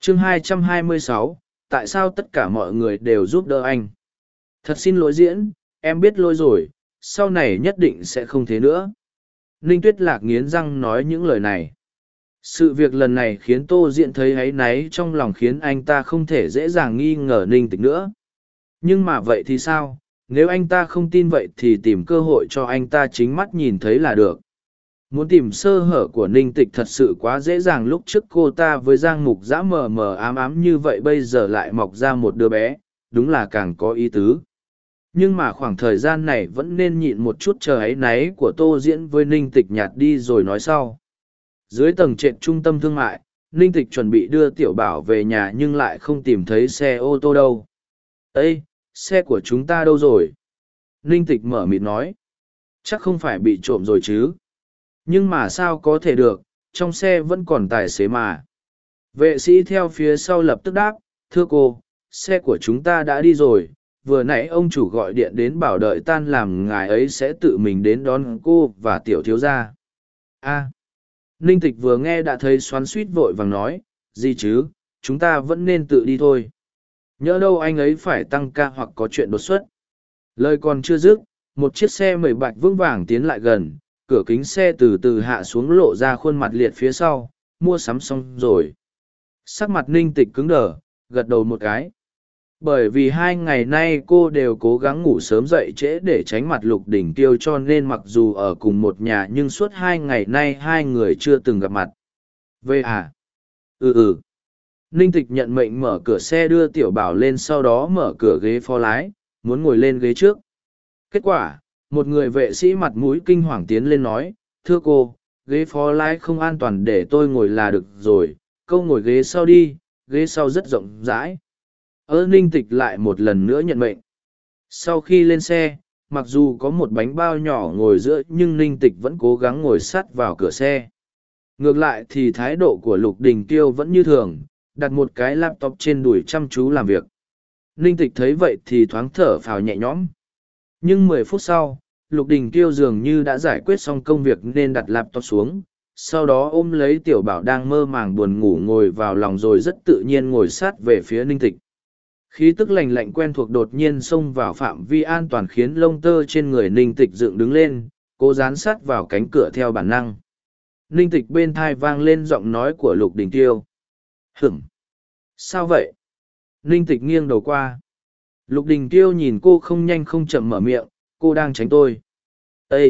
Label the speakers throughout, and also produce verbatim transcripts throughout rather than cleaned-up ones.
Speaker 1: chương hai trăm hai mươi sáu, tại sao tất cả mọi người đều giúp đỡ anh? Thật xin lỗi diễn, em biết lỗi rồi, sau này nhất định sẽ không thế nữa. Ninh Tuyết Lạc nghiến răng nói những lời này. Sự việc lần này khiến Tô Diễn thấy áy náy trong lòng, khiến anh ta không thể dễ dàng nghi ngờ Ninh Tịch nữa. Nhưng mà vậy thì sao? Nếu anh ta không tin vậy thì tìm cơ hội cho anh ta chính mắt nhìn thấy là được. Muốn tìm sơ hở của Ninh Tịch thật sự quá dễ dàng. Lúc trước cô ta với Giang Mục Dã mờ mờ ám ám như vậy, bây giờ lại mọc ra một đứa bé, đúng là càng có ý tứ. Nhưng mà khoảng thời gian này vẫn nên nhịn một chút, chờ áy náy của Tô Diễn với Ninh Tịch nhạt đi rồi nói sau. Dưới tầng trệt trung tâm thương mại, Ninh Tịch chuẩn bị đưa Tiểu Bảo về nhà nhưng lại không tìm thấy xe ô tô đâu. Ê, xe của chúng ta đâu rồi? Ninh Tịch mở mịt nói. Chắc không phải bị trộm rồi chứ. Nhưng mà sao có thể được, trong xe vẫn còn tài xế mà. Vệ sĩ theo phía sau lập tức đáp, thưa cô, xe của chúng ta đã đi rồi. Vừa nãy ông chủ gọi điện đến bảo đợi tan làm ngài ấy sẽ tự mình đến đón cô và tiểu thiếu gia. A. Ninh Tịch vừa nghe đã thấy xoắn suýt, vội vàng nói, gì chứ, chúng ta vẫn nên tự đi thôi. Nhỡ đâu anh ấy phải tăng ca hoặc có chuyện đột xuất. Lời còn chưa dứt, một chiếc xe mười bạch vững vàng tiến lại gần, cửa kính xe từ từ hạ xuống lộ ra khuôn mặt liệt phía sau, mua sắm xong rồi. Sắc mặt Ninh Tịch cứng đờ, gật đầu một cái. Bởi vì hai ngày nay cô đều cố gắng ngủ sớm dậy trễ để tránh mặt Lục Đỉnh Tiêu, cho nên mặc dù ở cùng một nhà nhưng suốt hai ngày nay hai người chưa từng gặp mặt. Về à? Ừ ừ. Ninh Tịch nhận mệnh mở cửa xe đưa Tiểu Bảo lên, sau đó mở cửa ghế phó lái, muốn ngồi lên ghế trước. Kết quả, một người vệ sĩ mặt mũi kinh hoàng tiến lên nói, thưa cô, ghế phó lái không an toàn, để tôi ngồi là được rồi, câu ngồi ghế sau đi, ghế sau rất rộng rãi. Ơ Ninh Tịch lại một lần nữa nhận mệnh. Sau khi lên xe, mặc dù có một bánh bao nhỏ ngồi giữa nhưng Ninh Tịch vẫn cố gắng ngồi sát vào cửa xe. Ngược lại thì thái độ của Lục Đình Kiêu vẫn như thường, đặt một cái laptop trên đùi chăm chú làm việc. Ninh Tịch thấy vậy thì thoáng thở phào nhẹ nhõm. Nhưng mười phút sau, Lục Đình Kiêu dường như đã giải quyết xong công việc nên đặt laptop xuống, sau đó ôm lấy Tiểu Bảo đang mơ màng buồn ngủ ngồi vào lòng, rồi rất tự nhiên ngồi sát về phía Ninh Tịch. Khí tức lạnh lạnh quen thuộc đột nhiên xông vào phạm vi an toàn, khiến lông tơ trên người Ninh Tịch dựng đứng lên, cố dán sát vào cánh cửa theo bản năng. Ninh Tịch bên thai vang lên giọng nói của Lục Đình Tiêu. Hửm! Sao vậy? Ninh Tịch nghiêng đầu qua. Lục Đình Tiêu nhìn cô không nhanh không chậm mở miệng, cô đang tránh tôi. Ê!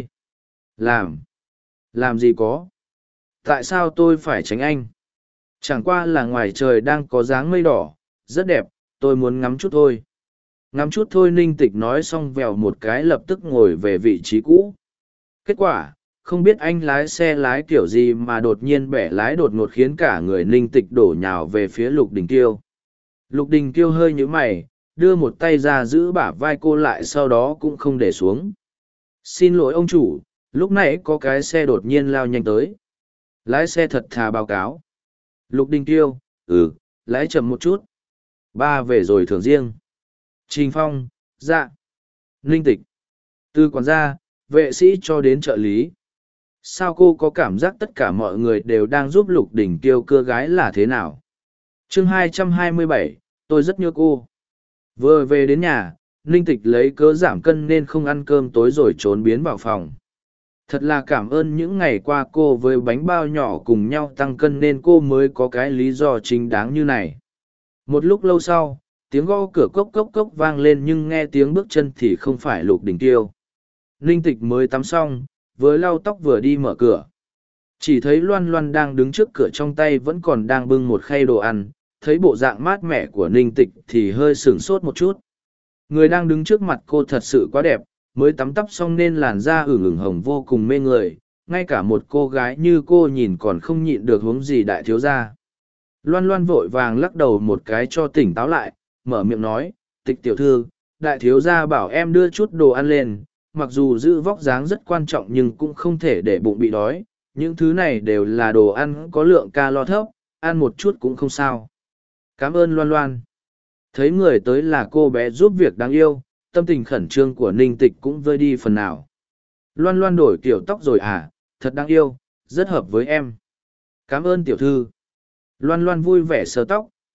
Speaker 1: Làm! Làm gì có? Tại sao tôi phải tránh anh? Chẳng qua là ngoài trời đang có dáng mây đỏ, rất đẹp, tôi muốn ngắm chút thôi. Ngắm chút thôi. Ninh Tịch nói xong vèo một cái lập tức ngồi về vị trí cũ. Kết quả, không biết anh lái xe lái kiểu gì mà đột nhiên bẻ lái đột ngột, khiến cả người Ninh Tịch đổ nhào về phía Lục Đình Kiêu. Lục Đình Kiêu hơi nhíu mày, đưa một tay ra giữ bả vai cô lại, sau đó cũng không để xuống. Xin lỗi ông chủ, lúc nãy có cái xe đột nhiên lao nhanh tới. Lái xe thật thà báo cáo. Lục Đình Kiêu, ừ, lái chậm một chút. Ba về rồi thưởng riêng. Trình Phong, dạ. Ninh Tịch. Từ quản gia, vệ sĩ cho đến trợ lý. Sao cô có cảm giác tất cả mọi người đều đang giúp Lục Đình Kiêu cưa gái là thế nào? chương hai trăm hai mươi bảy, tôi rất nhớ cô. Vừa về đến nhà, Ninh Tịch lấy cớ giảm cân nên không ăn cơm tối rồi trốn biến vào phòng. Thật là cảm ơn những ngày qua cô với bánh bao nhỏ cùng nhau tăng cân nên cô mới có cái lý do chính đáng như này. Một lúc lâu sau, tiếng gõ cửa cốc cốc cốc vang lên, nhưng nghe tiếng bước chân thì không phải Lục Đình Tiêu. Ninh Tịch mới tắm xong, vừa lau tóc vừa đi mở cửa. Chỉ thấy Loan Loan đang đứng trước cửa, trong tay vẫn còn đang bưng một khay đồ ăn, thấy bộ dạng mát mẻ của Ninh Tịch thì hơi sửng sốt một chút. Người đang đứng trước mặt cô thật sự quá đẹp, mới tắm tắp xong nên làn da ửng ửng hồng vô cùng mê người, ngay cả một cô gái như cô nhìn còn không nhịn được huống gì đại thiếu gia. Loan Loan vội vàng lắc đầu một cái cho tỉnh táo lại, mở miệng nói, Tịch tiểu thư, đại thiếu gia bảo em đưa chút đồ ăn lên, mặc dù giữ vóc dáng rất quan trọng nhưng cũng không thể để bụng bị đói, những thứ này đều là đồ ăn có lượng calo thấp, ăn một chút cũng không sao. Cảm ơn Loan Loan. Thấy người tới là cô bé giúp việc đáng yêu, tâm tình khẩn trương của Ninh Tịch cũng vơi đi phần nào. Loan Loan đổi kiểu tóc rồi à, thật đáng yêu, rất hợp với em. Cảm ơn tiểu thư. Loan Loan vui vẻ sờ tóc,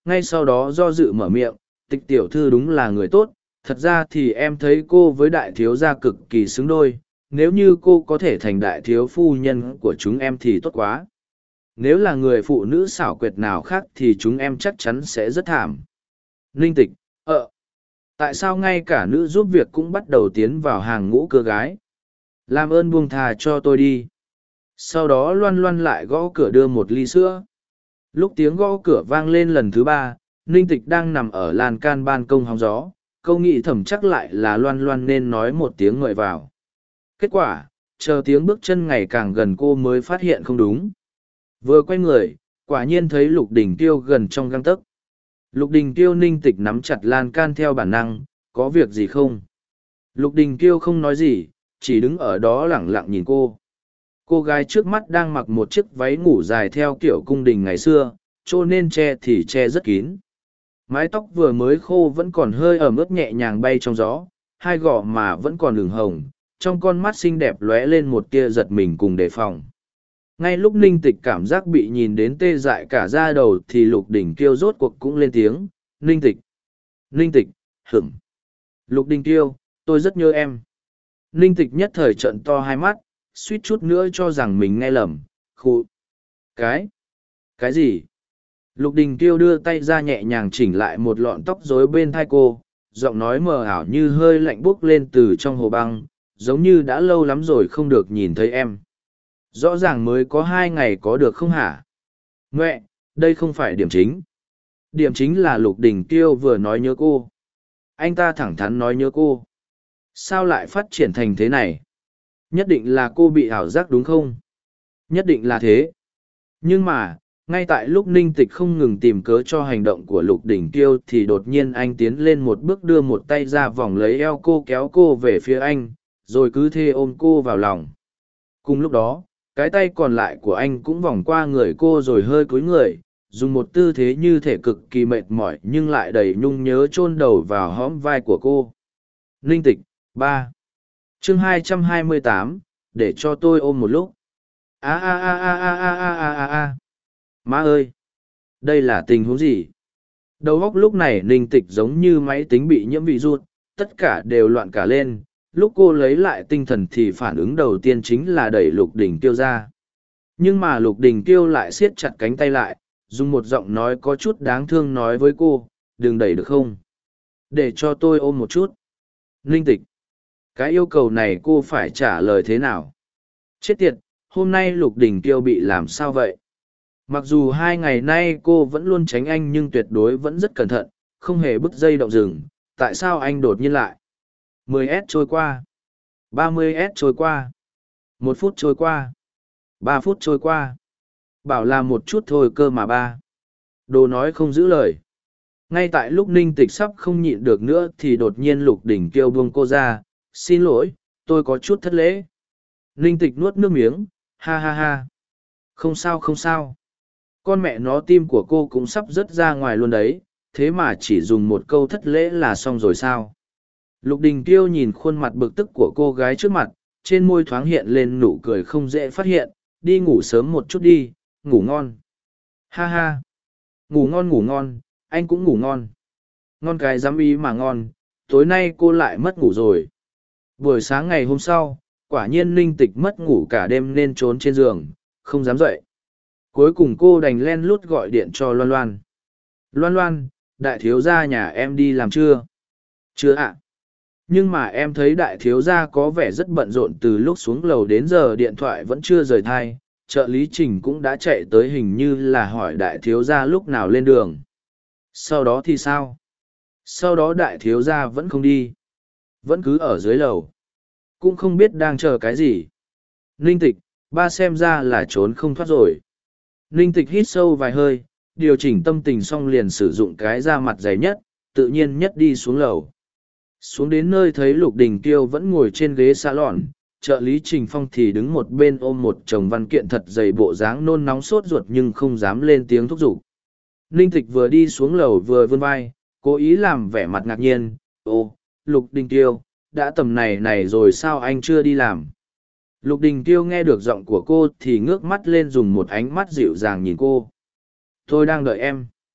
Speaker 1: ngay sau đó do dự mở miệng, Tịch tiểu thư đúng là người tốt, thật ra thì em thấy cô với đại thiếu gia cực kỳ xứng đôi, nếu như cô có thể thành đại thiếu phu nhân của chúng em thì tốt quá. Nếu là người phụ nữ xảo quyệt nào khác thì chúng em chắc chắn sẽ rất thảm. Ninh Tịch, ờ, tại sao ngay cả nữ giúp việc cũng bắt đầu tiến vào hàng ngũ cưa gái? Làm ơn buông thà cho tôi đi. Sau đó loan loan lại gõ cửa đưa một ly sữa. Lúc tiếng gõ cửa vang lên lần thứ ba, Ninh Tịch đang nằm ở lan can ban công hóng gió, câu nghĩ thầm chắc lại là loan loan nên nói một tiếng ngợi vào. Kết quả, chờ tiếng bước chân ngày càng gần cô mới phát hiện không đúng. Vừa quay người, quả nhiên thấy Lục Đình Tiêu gần trong găng tấc. Lục Đình Tiêu Ninh Tịch nắm chặt lan can theo bản năng, có việc gì không? Lục Đình Tiêu không nói gì, chỉ đứng ở đó lẳng lặng nhìn cô. Cô gái trước mắt đang mặc một chiếc váy ngủ dài theo kiểu cung đình ngày xưa, cho nên che thì che rất kín. Mái tóc vừa mới khô vẫn còn hơi ẩm ướt nhẹ nhàng bay trong gió, hai gò mà vẫn còn ửng hồng, trong con mắt xinh đẹp lóe lên một tia giật mình cùng đề phòng. Ngay lúc Ninh Tịch cảm giác bị nhìn đến tê dại cả da đầu thì Lục Đình Kiêu rốt cuộc cũng lên tiếng, Ninh Tịch. Ninh Tịch, hửng. Lục Đình Kiêu, tôi rất nhớ em. Ninh Tịch nhất thời trợn to hai mắt, suýt chút nữa cho rằng mình nghe lầm, khụ. Cái? Cái gì? Lục Đình Kiêu đưa tay ra nhẹ nhàng chỉnh lại một lọn tóc rối bên thai cô, giọng nói mờ ảo như hơi lạnh buốc lên từ trong hồ băng, giống như đã lâu lắm rồi không được nhìn thấy em. Rõ ràng mới có hai ngày có được không hả? Mẹ, đây không phải điểm chính. Điểm chính là Lục Đình Kiêu vừa nói nhớ cô. Anh ta thẳng thắn nói nhớ cô. Sao lại phát triển thành thế này? Nhất định là cô bị ảo giác đúng không? Nhất định là thế. Nhưng mà, ngay tại lúc Ninh Tịch không ngừng tìm cớ cho hành động của Lục Đình Kiêu thì đột nhiên anh tiến lên một bước đưa một tay ra vòng lấy eo cô kéo cô về phía anh, rồi cứ thế ôm cô vào lòng. Cùng lúc đó, cái tay còn lại của anh cũng vòng qua người cô rồi hơi cúi người, dùng một tư thế như thể cực kỳ mệt mỏi nhưng lại đầy nhung nhớ chôn đầu vào hõm vai của cô. Ninh Tịch, ba. Chương hai trăm hai mươi tám, để cho tôi ôm một lúc. A a a a a a a a a a. Má ơi! Đây là tình huống gì? Đầu óc lúc này Ninh Tịch giống như máy tính bị nhiễm vị rút, tất cả đều loạn cả lên. Lúc cô lấy lại tinh thần thì phản ứng đầu tiên chính là đẩy Lục Đình Kiêu ra. Nhưng mà Lục Đình Kiêu lại siết chặt cánh tay lại, dùng một giọng nói có chút đáng thương nói với cô, đừng đẩy được không? Để cho tôi ôm một chút. Ninh Tịch! Cái yêu cầu này cô phải trả lời thế nào? Chết tiệt, hôm nay Lục Đình Kiêu bị làm sao vậy? Mặc dù hai ngày nay cô vẫn luôn tránh anh nhưng tuyệt đối vẫn rất cẩn thận, không hề bứt dây động rừng. Tại sao anh đột nhiên lại? mười s trôi qua. ba mươi s trôi qua. Một phút trôi qua. Ba phút trôi qua. Bảo là một chút thôi cơ mà ba. Đồ nói không giữ lời. Ngay tại lúc Ninh Tịch sắp không nhịn được nữa thì đột nhiên Lục Đình Kiêu buông cô ra. Xin lỗi, tôi có chút thất lễ. Ninh Tịch nuốt nước miếng, ha ha ha. Không sao không sao. Con mẹ nó tim của cô cũng sắp rớt ra ngoài luôn đấy, thế mà chỉ dùng một câu thất lễ là xong rồi sao? Lục Đình Kiêu nhìn khuôn mặt bực tức của cô gái trước mặt, trên môi thoáng hiện lên nụ cười không dễ phát hiện, đi ngủ sớm một chút đi, ngủ ngon. Ha ha. Ngủ ngon ngủ ngon, anh cũng ngủ ngon. Ngon cái dám ý mà ngon, tối nay cô lại mất ngủ rồi. Buổi sáng ngày hôm sau, quả nhiên Ninh Tịch mất ngủ cả đêm nên trốn trên giường, không dám dậy. Cuối cùng cô đành len lút gọi điện cho Loan Loan. Loan Loan, đại thiếu gia nhà em đi làm chưa? Chưa ạ. Nhưng mà em thấy đại thiếu gia có vẻ rất bận rộn từ lúc xuống lầu đến giờ điện thoại vẫn chưa rời thai. Trợ lý Trình cũng đã chạy tới hình như là hỏi đại thiếu gia lúc nào lên đường. Sau đó thì sao? Sau đó đại thiếu gia vẫn không đi. Vẫn cứ ở dưới lầu. Cũng không biết đang chờ cái gì. Ninh Tịch, ba xem ra là trốn không thoát rồi. Ninh Tịch hít sâu vài hơi, điều chỉnh tâm tình xong liền sử dụng cái da mặt dày nhất, tự nhiên nhất đi xuống lầu. Xuống đến nơi thấy Lục Đình Kiêu vẫn ngồi trên ghế salon, trợ lý Trình Phong thì đứng một bên ôm một chồng văn kiện thật dày bộ dáng nôn nóng sốt ruột nhưng không dám lên tiếng thúc giục. Ninh Tịch vừa đi xuống lầu vừa vươn vai, cố ý làm vẻ mặt ngạc nhiên, ô, Lục Đình Kiêu, đã tầm này này rồi sao anh chưa đi làm? Lục Đình Kiêu nghe được giọng của cô thì ngước mắt lên dùng một ánh mắt dịu dàng nhìn cô. Tôi đang đợi em.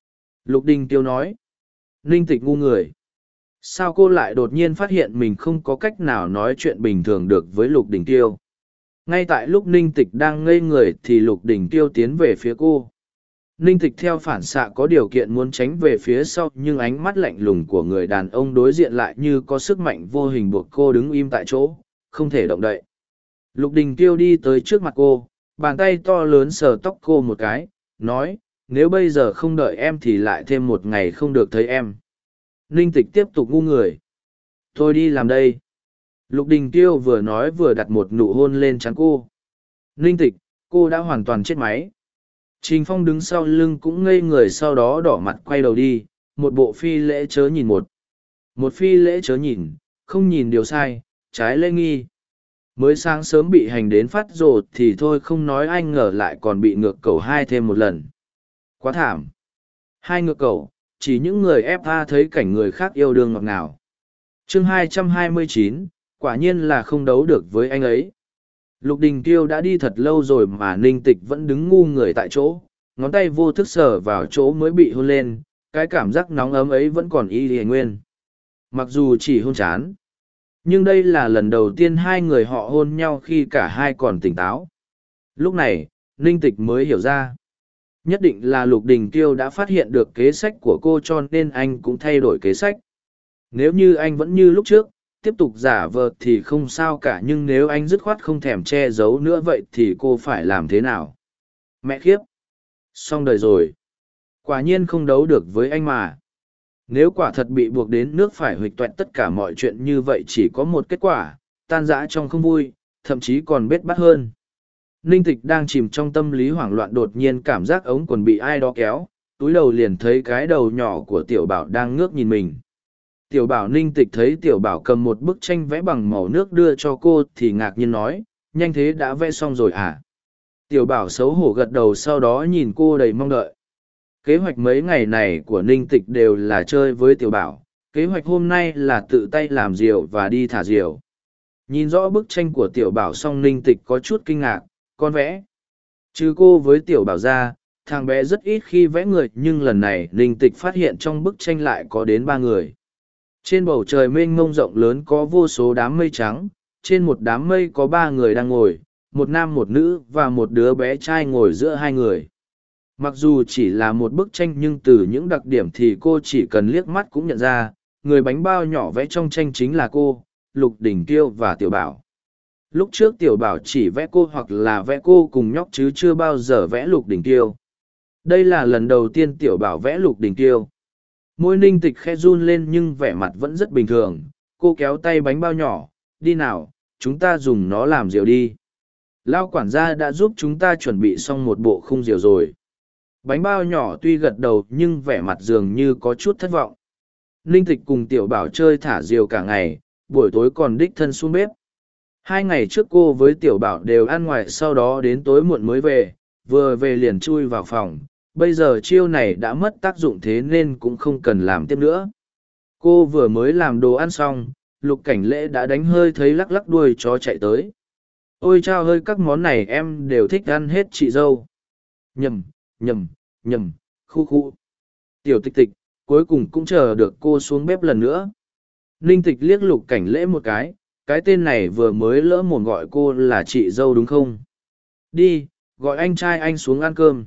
Speaker 1: Lục Đình Tiêu nói. Ninh Tịch ngu người. Sao cô lại đột nhiên phát hiện mình không có cách nào nói chuyện bình thường được với Lục Đình Tiêu? Ngay tại lúc Ninh Tịch đang ngây người thì Lục Đình Tiêu tiến về phía cô. Ninh Tịch theo phản xạ có điều kiện muốn tránh về phía sau, nhưng ánh mắt lạnh lùng của người đàn ông đối diện lại như có sức mạnh vô hình buộc cô đứng im tại chỗ, không thể động đậy. Lục Đình Tiêu đi tới trước mặt cô, bàn tay to lớn sờ tóc cô một cái, nói, nếu bây giờ không đợi em thì lại thêm một ngày không được thấy em. Ninh Tịch tiếp tục ngu người. Tôi đi làm đây. Lục Đình Tiêu vừa nói vừa đặt một nụ hôn lên trán cô. Ninh Tịch, cô đã hoàn toàn chết máy. Trình Phong đứng sau lưng cũng ngây người, sau đó đỏ mặt quay đầu đi, một bộ phi lễ chớ nhìn một. Một phi lễ chớ nhìn, không nhìn điều sai, trái lễ nghi. Mới sáng sớm bị hành đến phát rồ thì thôi không nói, anh ngờ lại còn bị ngược cầu hai thêm một lần. Quá thảm. Hai ngược cầu, chỉ những người ép a thấy cảnh người khác yêu đương ngọt ngào. Chương hai trăm hai mươi chín, quả nhiên là không đấu được với anh ấy. Lục Đình Tiêu đã đi thật lâu rồi mà Ninh Tịch vẫn đứng ngu người tại chỗ, ngón tay vô thức sờ vào chỗ mới bị hôn lên, cái cảm giác nóng ấm ấy vẫn còn y lìa nguyên. Mặc dù chỉ hôn chán, nhưng đây là lần đầu tiên hai người họ hôn nhau khi cả hai còn tỉnh táo. Lúc này, Ninh Tịch mới hiểu ra. Nhất định là Lục Đình Tiêu đã phát hiện được kế sách của cô cho nên anh cũng thay đổi kế sách. Nếu như anh vẫn như lúc trước, tiếp tục giả vờ thì không sao cả, nhưng nếu anh dứt khoát không thèm che giấu nữa vậy thì cô phải làm thế nào? Mẹ khiếp! Xong đời rồi! Quả nhiên không đấu được với anh mà. Nếu quả thật bị buộc đến nước phải huỵch toẹt tất cả mọi chuyện như vậy chỉ có một kết quả, tan rã trong không vui, thậm chí còn bết bát hơn. Ninh Tịch đang chìm trong tâm lý hoảng loạn, đột nhiên cảm giác ống quần bị ai đó kéo, túi đầu liền thấy cái đầu nhỏ của Tiểu Bảo đang ngước nhìn mình. Tiểu Bảo Ninh Tịch thấy Tiểu Bảo cầm một bức tranh vẽ bằng màu nước đưa cho cô thì ngạc nhiên nói, nhanh thế đã vẽ xong rồi à? Tiểu Bảo xấu hổ gật đầu, sau đó nhìn cô đầy mong đợi. Kế hoạch mấy ngày này của Ninh Tịch đều là chơi với Tiểu Bảo, kế hoạch hôm nay là tự tay làm diều và đi thả diều. Nhìn rõ bức tranh của Tiểu Bảo xong Ninh Tịch có chút kinh ngạc, con vẽ. Trừ cô với Tiểu Bảo ra, thằng bé rất ít khi vẽ người, nhưng lần này Ninh Tịch phát hiện trong bức tranh lại có đến ba người. Trên bầu trời mênh mông rộng lớn có vô số đám mây trắng, trên một đám mây có ba người đang ngồi, một nam một nữ và một đứa bé trai ngồi giữa hai người. Mặc dù chỉ là một bức tranh nhưng từ những đặc điểm thì cô chỉ cần liếc mắt cũng nhận ra, người bánh bao nhỏ vẽ trong tranh chính là cô, Lục Đình Tiêu và Tiểu Bảo. Lúc trước Tiểu Bảo chỉ vẽ cô hoặc là vẽ cô cùng nhóc chứ chưa bao giờ vẽ Lục Đình Tiêu. Đây là lần đầu tiên Tiểu Bảo vẽ Lục Đình Tiêu. Môi Ninh Tịch khẽ run lên nhưng vẻ mặt vẫn rất bình thường, cô kéo tay bánh bao nhỏ, đi nào, chúng ta dùng nó làm diều đi. Lao quản gia đã giúp chúng ta chuẩn bị xong một bộ khung diều rồi. Bánh bao nhỏ tuy gật đầu nhưng vẻ mặt dường như có chút thất vọng. Ninh Tịch cùng Tiểu Bảo chơi thả diều cả ngày, buổi tối còn đích thân xuống bếp. Hai ngày trước cô với Tiểu Bảo đều ăn ngoài, sau đó đến tối muộn mới về, vừa về liền chui vào phòng. Bây giờ chiêu này đã mất tác dụng thế nên cũng không cần làm tiếp nữa. Cô vừa mới làm đồ ăn xong, Lục Cảnh Lễ đã đánh hơi thấy lắc lắc đuôi chó chạy tới. Ôi chao ơi, các món này em đều thích ăn hết chị dâu. Nhầm, nhầm, nhầm, khu khu. Tiểu Tịch Tịch, cuối cùng cũng chờ được cô xuống bếp lần nữa. Ninh Tịch liếc Lục Cảnh Lễ một cái, cái tên này vừa mới lỡ mồm gọi cô là chị dâu đúng không? Đi, gọi anh trai anh xuống ăn cơm.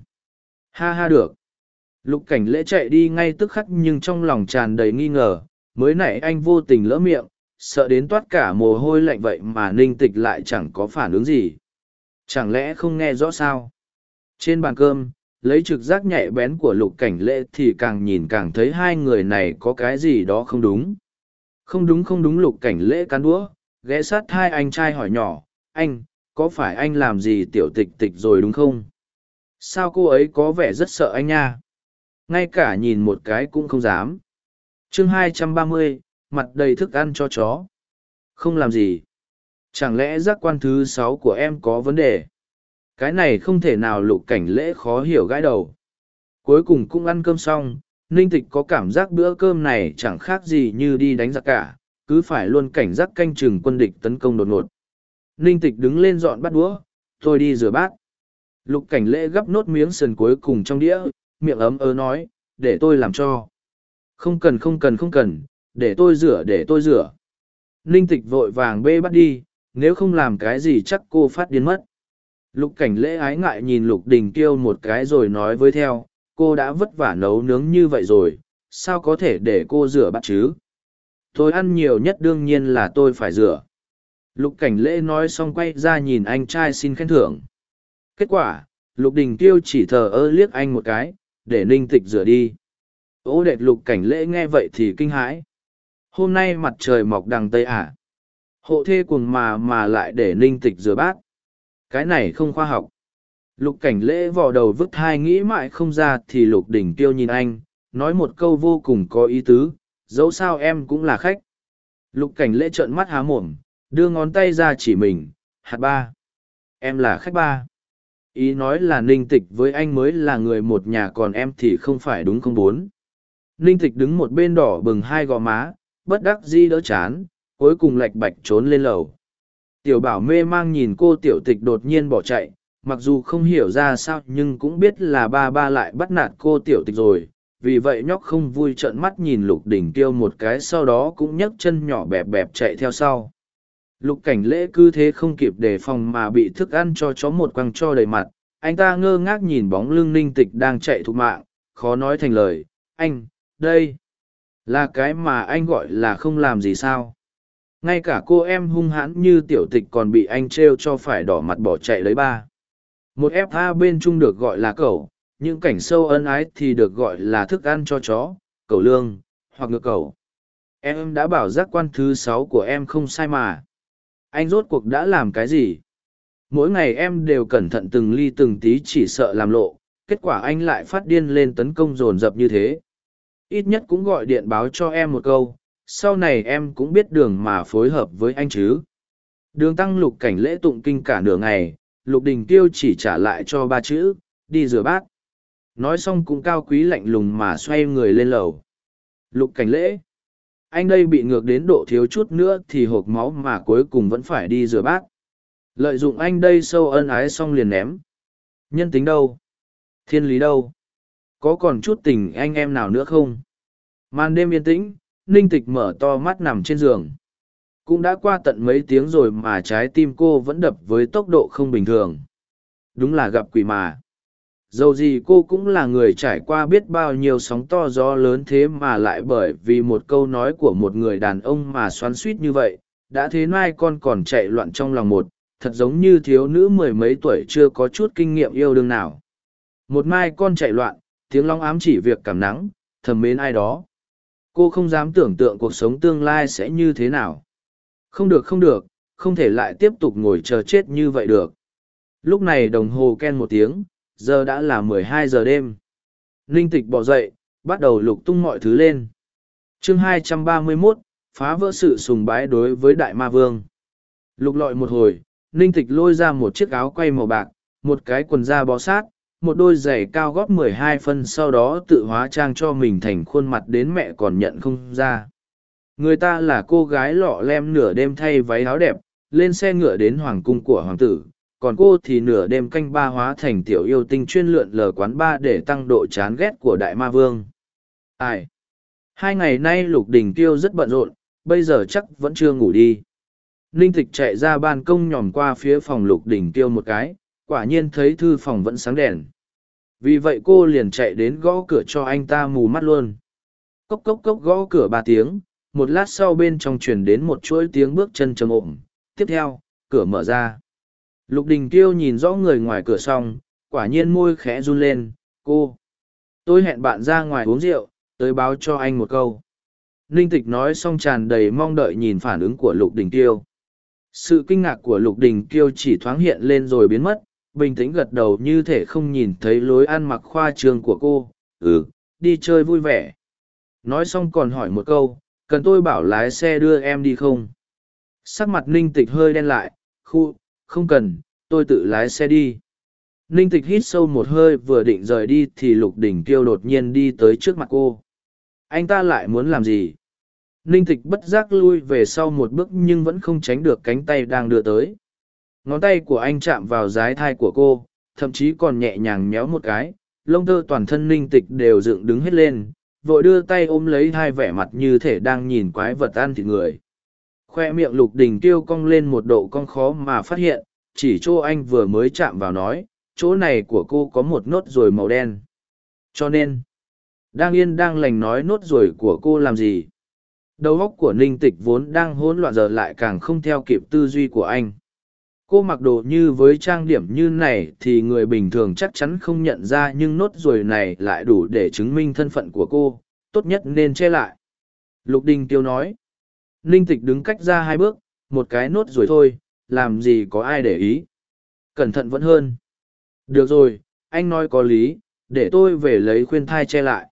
Speaker 1: Ha ha được. Lục Cảnh Lễ chạy đi ngay tức khắc nhưng trong lòng tràn đầy nghi ngờ, mới nãy anh vô tình lỡ miệng, sợ đến toát cả mồ hôi lạnh vậy mà Ninh Tịch lại chẳng có phản ứng gì. Chẳng lẽ không nghe rõ sao? Trên bàn cơm, lấy trực giác nhạy bén của Lục Cảnh Lễ thì càng nhìn càng thấy hai người này có cái gì đó không đúng. Không đúng không đúng, Lục Cảnh Lễ cán đũa, ghé sát hai anh trai hỏi nhỏ, anh, có phải anh làm gì Tiểu Tịch Tịch rồi đúng không? Sao cô ấy có vẻ rất sợ anh nha? Ngay cả nhìn một cái cũng không dám. Chương hai trăm ba mươi, mặt đầy thức ăn cho chó. Không làm gì. Chẳng lẽ giác quan thứ sáu của em có vấn đề? Cái này không thể nào, Lục Cảnh Lễ khó hiểu gãi đầu. Cuối cùng cũng ăn cơm xong, Ninh Tịch có cảm giác bữa cơm này chẳng khác gì như đi đánh giặc cả, cứ phải luôn cảnh giác canh chừng quân địch tấn công đột ngột. Ninh Tịch đứng lên dọn bát đũa, tôi đi rửa bát. Lục Cảnh Lễ gắp nốt miếng sườn cuối cùng trong đĩa, miệng ấm ớ nói, để tôi làm cho. Không cần không cần không cần, để tôi rửa để tôi rửa. Ninh Tịch vội vàng bê bắt đi, nếu không làm cái gì chắc cô phát điên mất. Lục Cảnh Lễ ái ngại nhìn Lục Đình Kiêu một cái rồi nói với theo, cô đã vất vả nấu nướng như vậy rồi, sao có thể để cô rửa bát chứ? Tôi ăn nhiều nhất đương nhiên là tôi phải rửa. Lục Cảnh Lễ nói xong quay ra nhìn anh trai xin khen thưởng. Kết quả, Lục Đình Kiêu chỉ thờ ơ liếc anh một cái, để Ninh Tịch rửa đi. Ô đệt Lục Cảnh Lễ nghe vậy thì kinh hãi. Hôm nay mặt trời mọc đằng Tây à? Hộ thê cuồng mà mà lại để Ninh Tịch rửa bát. Cái này không khoa học. Lục Cảnh Lễ vò đầu vứt hai nghĩ mãi không ra thì Lục Đình Kiêu nhìn anh, nói một câu vô cùng có ý tứ, dẫu sao em cũng là khách. Lục Cảnh Lễ trợn mắt há mồm, đưa ngón tay ra chỉ mình, hạt ba. Em là khách ba. Ý nói là Ninh Tịch với anh mới là người một nhà còn em thì không phải đúng không bốn. Ninh Tịch đứng một bên đỏ bừng hai gò má, bất đắc dĩ đỡ chán, cuối cùng lạch bạch trốn lên lầu. Tiểu Bảo mê mang nhìn cô Tiểu Tịch đột nhiên bỏ chạy, mặc dù không hiểu ra sao nhưng cũng biết là ba ba lại bắt nạt cô Tiểu Tịch rồi, vì vậy nhóc không vui trợn mắt nhìn Lục Đình Kiêu một cái, sau đó cũng nhấc chân nhỏ bẹp bẹp chạy theo sau. Lục Cảnh Lễ cứ thế không kịp đề phòng mà bị thức ăn cho chó một quăng cho đầy mặt, anh ta ngơ ngác nhìn bóng lưng Ninh Tịch đang chạy thục mạng, khó nói thành lời, anh, đây, là cái mà anh gọi là không làm gì sao. Ngay cả cô em hung hãn như Tiểu Tịch còn bị anh trêu cho phải đỏ mặt bỏ chạy lấy ba. Một ép a bên trung được gọi là cẩu, những cảnh sâu ân ái thì được gọi là thức ăn cho chó, cẩu lương, hoặc ngược cẩu. Em đã bảo giác quan thứ sáu của em không sai mà. Anh rốt cuộc đã làm cái gì? Mỗi ngày em đều cẩn thận từng ly từng tí chỉ sợ làm lộ, kết quả anh lại phát điên lên tấn công dồn dập như thế. Ít nhất cũng gọi điện báo cho em một câu, sau này em cũng biết đường mà phối hợp với anh chứ. Đường Tăng Lục Cảnh Lễ tụng kinh cả nửa ngày, Lục Đình Kiêu chỉ trả lại cho ba chữ, đi rửa bát. Nói xong cũng cao quý lạnh lùng mà xoay người lên lầu. Lục Cảnh Lễ, anh đây bị ngược đến độ thiếu chút nữa thì hộp máu mà cuối cùng vẫn phải đi rửa bát. Lợi dụng anh đây sâu ân ái xong liền ném. Nhân tính đâu? Thiên lý đâu? Có còn chút tình anh em nào nữa không? Màn đêm yên tĩnh, Ninh Tịch mở to mắt nằm trên giường. Cũng đã qua tận mấy tiếng rồi mà trái tim cô vẫn đập với tốc độ không bình thường. Đúng là gặp quỷ mà. Dầu gì cô cũng là người trải qua biết bao nhiêu sóng to gió lớn, thế mà lại bởi vì một câu nói của một người đàn ông mà xoắn suýt như vậy. Đã thế mai con còn chạy loạn trong lòng một, thật giống như thiếu nữ mười mấy tuổi chưa có chút kinh nghiệm yêu đương nào. Một mai con chạy loạn, tiếng long ám chỉ việc cảm nắng, thầm mến ai đó. Cô không dám tưởng tượng cuộc sống tương lai sẽ như thế nào. Không được không được, không thể lại tiếp tục ngồi chờ chết như vậy được. Lúc này đồng hồ ken một tiếng, giờ đã là mười hai giờ đêm. Ninh Tịch bỏ dậy, bắt đầu lục tung mọi thứ lên. Chương hai trăm ba mươi mốt, phá vỡ sự sùng bái đối với Đại Ma Vương. Lục lọi một hồi, Ninh Tịch lôi ra một chiếc áo quay màu bạc, một cái quần da bó sát, một đôi giày cao gót mười hai phân, sau đó tự hóa trang cho mình thành khuôn mặt đến mẹ còn nhận không ra. Người ta là cô gái lọ lem nửa đêm thay váy áo đẹp, lên xe ngựa đến hoàng cung của hoàng tử, còn cô thì nửa đêm canh ba hóa thành tiểu yêu tinh chuyên lượn lờ quán ba để tăng độ chán ghét của Đại Ma Vương. Ai? Hai ngày nay Lục Đình Kiêu rất bận rộn, bây giờ chắc vẫn chưa ngủ đi. Ninh Tịch chạy ra ban công nhòm qua phía phòng Lục Đình Kiêu một cái, quả nhiên thấy thư phòng vẫn sáng đèn. Vì vậy cô liền chạy đến gõ cửa cho anh ta mù mắt luôn. Cốc cốc cốc gõ cửa ba tiếng, một lát sau bên trong truyền đến một chuỗi tiếng bước chân trầm ổn. Tiếp theo, cửa mở ra. Lục Đình Kiêu nhìn rõ người ngoài cửa xong, quả nhiên môi khẽ run lên, cô. Tôi hẹn bạn ra ngoài uống rượu, tới báo cho anh một câu. Ninh Tịch nói xong tràn đầy mong đợi nhìn phản ứng của Lục Đình Kiêu. Sự kinh ngạc của Lục Đình Kiêu chỉ thoáng hiện lên rồi biến mất, bình tĩnh gật đầu như thể không nhìn thấy lối ăn mặc khoa trương của cô. Ừ, đi chơi vui vẻ. Nói xong còn hỏi một câu, cần tôi bảo lái xe đưa em đi không? Sắc mặt Ninh Tịch hơi đen lại, khu, không cần, tôi tự lái xe đi. Ninh Tịch hít sâu một hơi vừa định rời đi thì Lục Đình Kiêu đột nhiên đi tới trước mặt cô. Anh ta lại muốn làm gì? Ninh Tịch bất giác lui về sau một bước nhưng vẫn không tránh được cánh tay đang đưa tới. Ngón tay của anh chạm vào dái thai của cô, thậm chí còn nhẹ nhàng méo một cái, lông tơ toàn thân Ninh Tịch đều dựng đứng hết lên, vội đưa tay ôm lấy hai vẻ mặt như thể đang nhìn quái vật ăn thịt người. Khoe miệng Lục Đình Kiêu cong lên một độ cong khó mà phát hiện, chỉ chỗ anh vừa mới chạm vào nói, chỗ này của cô có một nốt ruồi màu đen. Cho nên, đang yên đang lành nói nốt ruồi của cô làm gì? Đầu óc của Ninh Tịch vốn đang hỗn loạn giờ lại càng không theo kịp tư duy của anh. Cô mặc đồ như với trang điểm như này thì người bình thường chắc chắn không nhận ra, nhưng nốt ruồi này lại đủ để chứng minh thân phận của cô, tốt nhất nên che lại. Lục Đình Tiêu nói. Ninh Tịch đứng cách ra hai bước, một cái nốt ruồi thôi, làm gì có ai để ý. Cẩn thận vẫn hơn. Được rồi, anh nói có lý, để tôi về lấy khuyên thai che lại.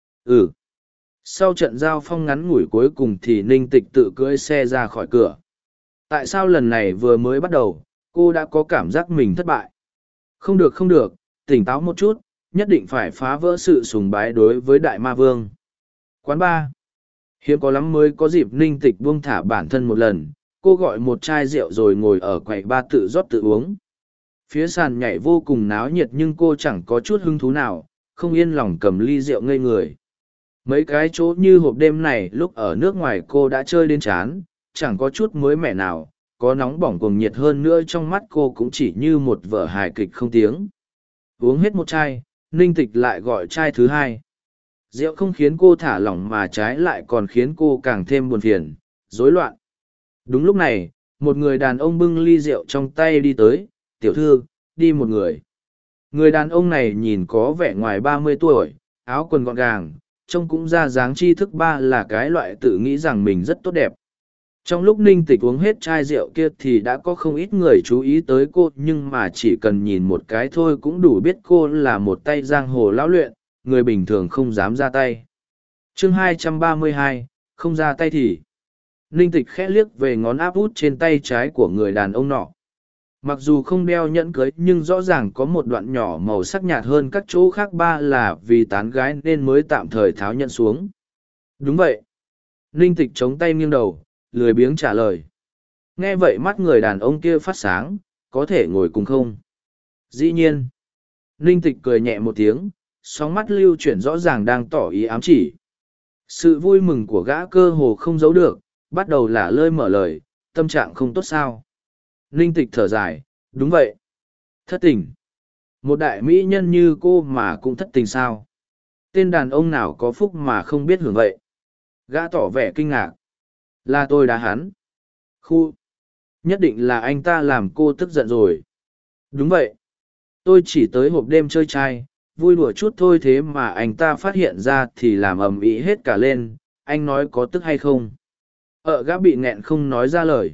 Speaker 1: Ừ. Sau trận giao phong ngắn ngủi cuối cùng thì Ninh Tịch tự cưỡi xe ra khỏi cửa. Tại sao lần này vừa mới bắt đầu, cô đã có cảm giác mình thất bại? Không được không được, tỉnh táo một chút, nhất định phải phá vỡ sự sùng bái đối với Đại Ma Vương. Quán bar. Hiếm có lắm mới có dịp Ninh Tịch buông thả bản thân một lần, cô gọi một chai rượu rồi ngồi ở quầy bar tự rót tự uống. Phía sàn nhảy vô cùng náo nhiệt nhưng cô chẳng có chút hứng thú nào, không yên lòng cầm ly rượu ngây người. Mấy cái chỗ như hộp đêm này lúc ở nước ngoài cô đã chơi đến chán, chẳng có chút mới mẻ nào, có nóng bỏng cuồng nhiệt hơn nữa trong mắt cô cũng chỉ như một vở hài kịch không tiếng. Uống hết một chai, Ninh Tịch lại gọi chai thứ hai. Rượu không khiến cô thả lỏng mà trái lại còn khiến cô càng thêm buồn phiền, rối loạn. Đúng lúc này, một người đàn ông bưng ly rượu trong tay đi tới, tiểu thư, đi một người. Người đàn ông này nhìn có vẻ ngoài ba mươi tuổi, áo quần gọn gàng, trông cũng ra dáng tri thức ba là cái loại tự nghĩ rằng mình rất tốt đẹp. Trong lúc Ninh Tịch uống hết chai rượu kia thì đã có không ít người chú ý tới cô, nhưng mà chỉ cần nhìn một cái thôi cũng đủ biết cô là một tay giang hồ lão luyện, người bình thường không dám ra tay. Chương hai trăm ba mươi hai, không ra tay thì. Ninh Tịch khẽ liếc về ngón áp út trên tay trái của người đàn ông nọ. Mặc dù không đeo nhẫn cưới nhưng rõ ràng có một đoạn nhỏ màu sắc nhạt hơn các chỗ khác, ba là vì tán gái nên mới tạm thời tháo nhẫn xuống. Đúng vậy. Ninh Tịch chống tay nghiêng đầu, lười biếng trả lời. Nghe vậy mắt người đàn ông kia phát sáng, có thể ngồi cùng không? Dĩ nhiên. Ninh Tịch cười nhẹ một tiếng, sóng mắt lưu chuyển rõ ràng đang tỏ ý ám chỉ. Sự vui mừng của gã cơ hồ không giấu được, bắt đầu lả lơi mở lời, tâm trạng không tốt sao? Ninh Tịch thở dài, đúng vậy. Thất tình. Một đại mỹ nhân như cô mà cũng thất tình sao? Tên đàn ông nào có phúc mà không biết hưởng vậy? Gã tỏ vẻ kinh ngạc. Là tôi đá hắn. Khu. Nhất định là anh ta làm cô tức giận rồi. Đúng vậy. Tôi chỉ tới hộp đêm chơi trai, vui đùa chút thôi, thế mà anh ta phát hiện ra thì làm ầm ĩ hết cả lên. Anh nói có tức hay không? Ờ, gã bị nghẹn không nói ra lời.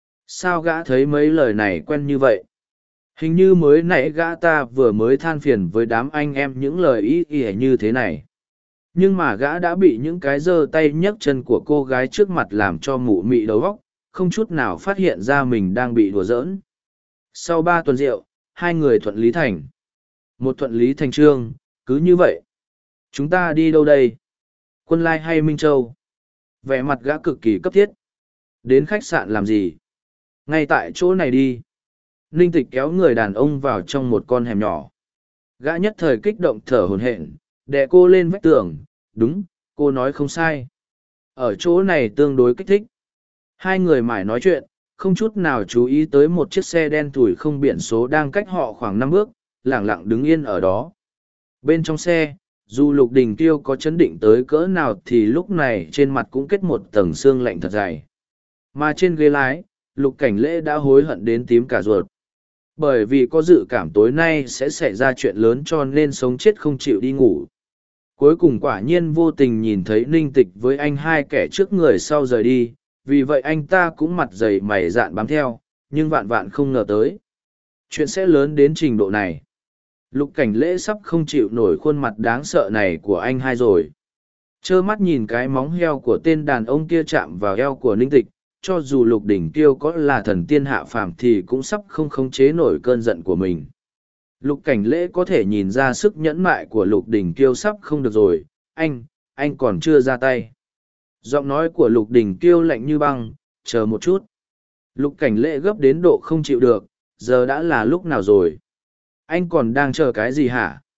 Speaker 1: Sao gã thấy mấy lời này quen như vậy? Hình như mới nãy gã ta vừa mới than phiền với đám anh em những lời ý ỉa như thế này. Nhưng mà gã đã bị những cái giơ tay nhấc chân của cô gái trước mặt làm cho mụ mị đầu óc, không chút nào phát hiện ra mình đang bị đùa giỡn. Sau ba tuần rượu, hai người thuận lý thành. Một thuận lý thành trương, cứ như vậy. Chúng ta đi đâu đây? Quân Lai hay Minh Châu? Vẻ mặt gã cực kỳ cấp thiết. Đến khách sạn làm gì? Ngay tại chỗ này đi. Ninh Tịch kéo người đàn ông vào trong một con hẻm nhỏ. Gã nhất thời kích động thở hổn hển, đè cô lên vách tường. Đúng, cô nói không sai. Ở chỗ này tương đối kích thích. Hai người mải nói chuyện, không chút nào chú ý tới một chiếc xe đen thủi không biển số đang cách họ khoảng năm bước, lẳng lặng đứng yên ở đó. Bên trong xe, dù Lục Đình Kiêu có chấn định tới cỡ nào thì lúc này trên mặt cũng kết một tầng xương lạnh thật dày. Mà trên ghế lái, Lục Cảnh Lễ đã hối hận đến tím cả ruột. Bởi vì có dự cảm tối nay sẽ xảy ra chuyện lớn cho nên sống chết không chịu đi ngủ. Cuối cùng quả nhiên vô tình nhìn thấy Ninh Tịch với anh hai kẻ trước người sau rời đi, vì vậy anh ta cũng mặt dày mày dạn bám theo, nhưng vạn vạn không ngờ tới. Chuyện sẽ lớn đến trình độ này. Lục Cảnh Lễ sắp không chịu nổi khuôn mặt đáng sợ này của anh hai rồi. Trơ mắt nhìn cái móng heo của tên đàn ông kia chạm vào eo của Ninh Tịch, cho dù Lục Đỉnh Kiêu có là thần tiên hạ phàm thì cũng sắp không khống chế nổi cơn giận của mình. Lục Cảnh Lễ có thể nhìn ra sức nhẫn mại của Lục Đỉnh Kiêu sắp không được rồi. Anh, anh còn chưa ra tay. Giọng nói của Lục Đỉnh Kiêu lạnh như băng, chờ một chút. Lục Cảnh Lễ gấp đến độ không chịu được, giờ đã là lúc nào rồi? Anh còn đang chờ cái gì hả?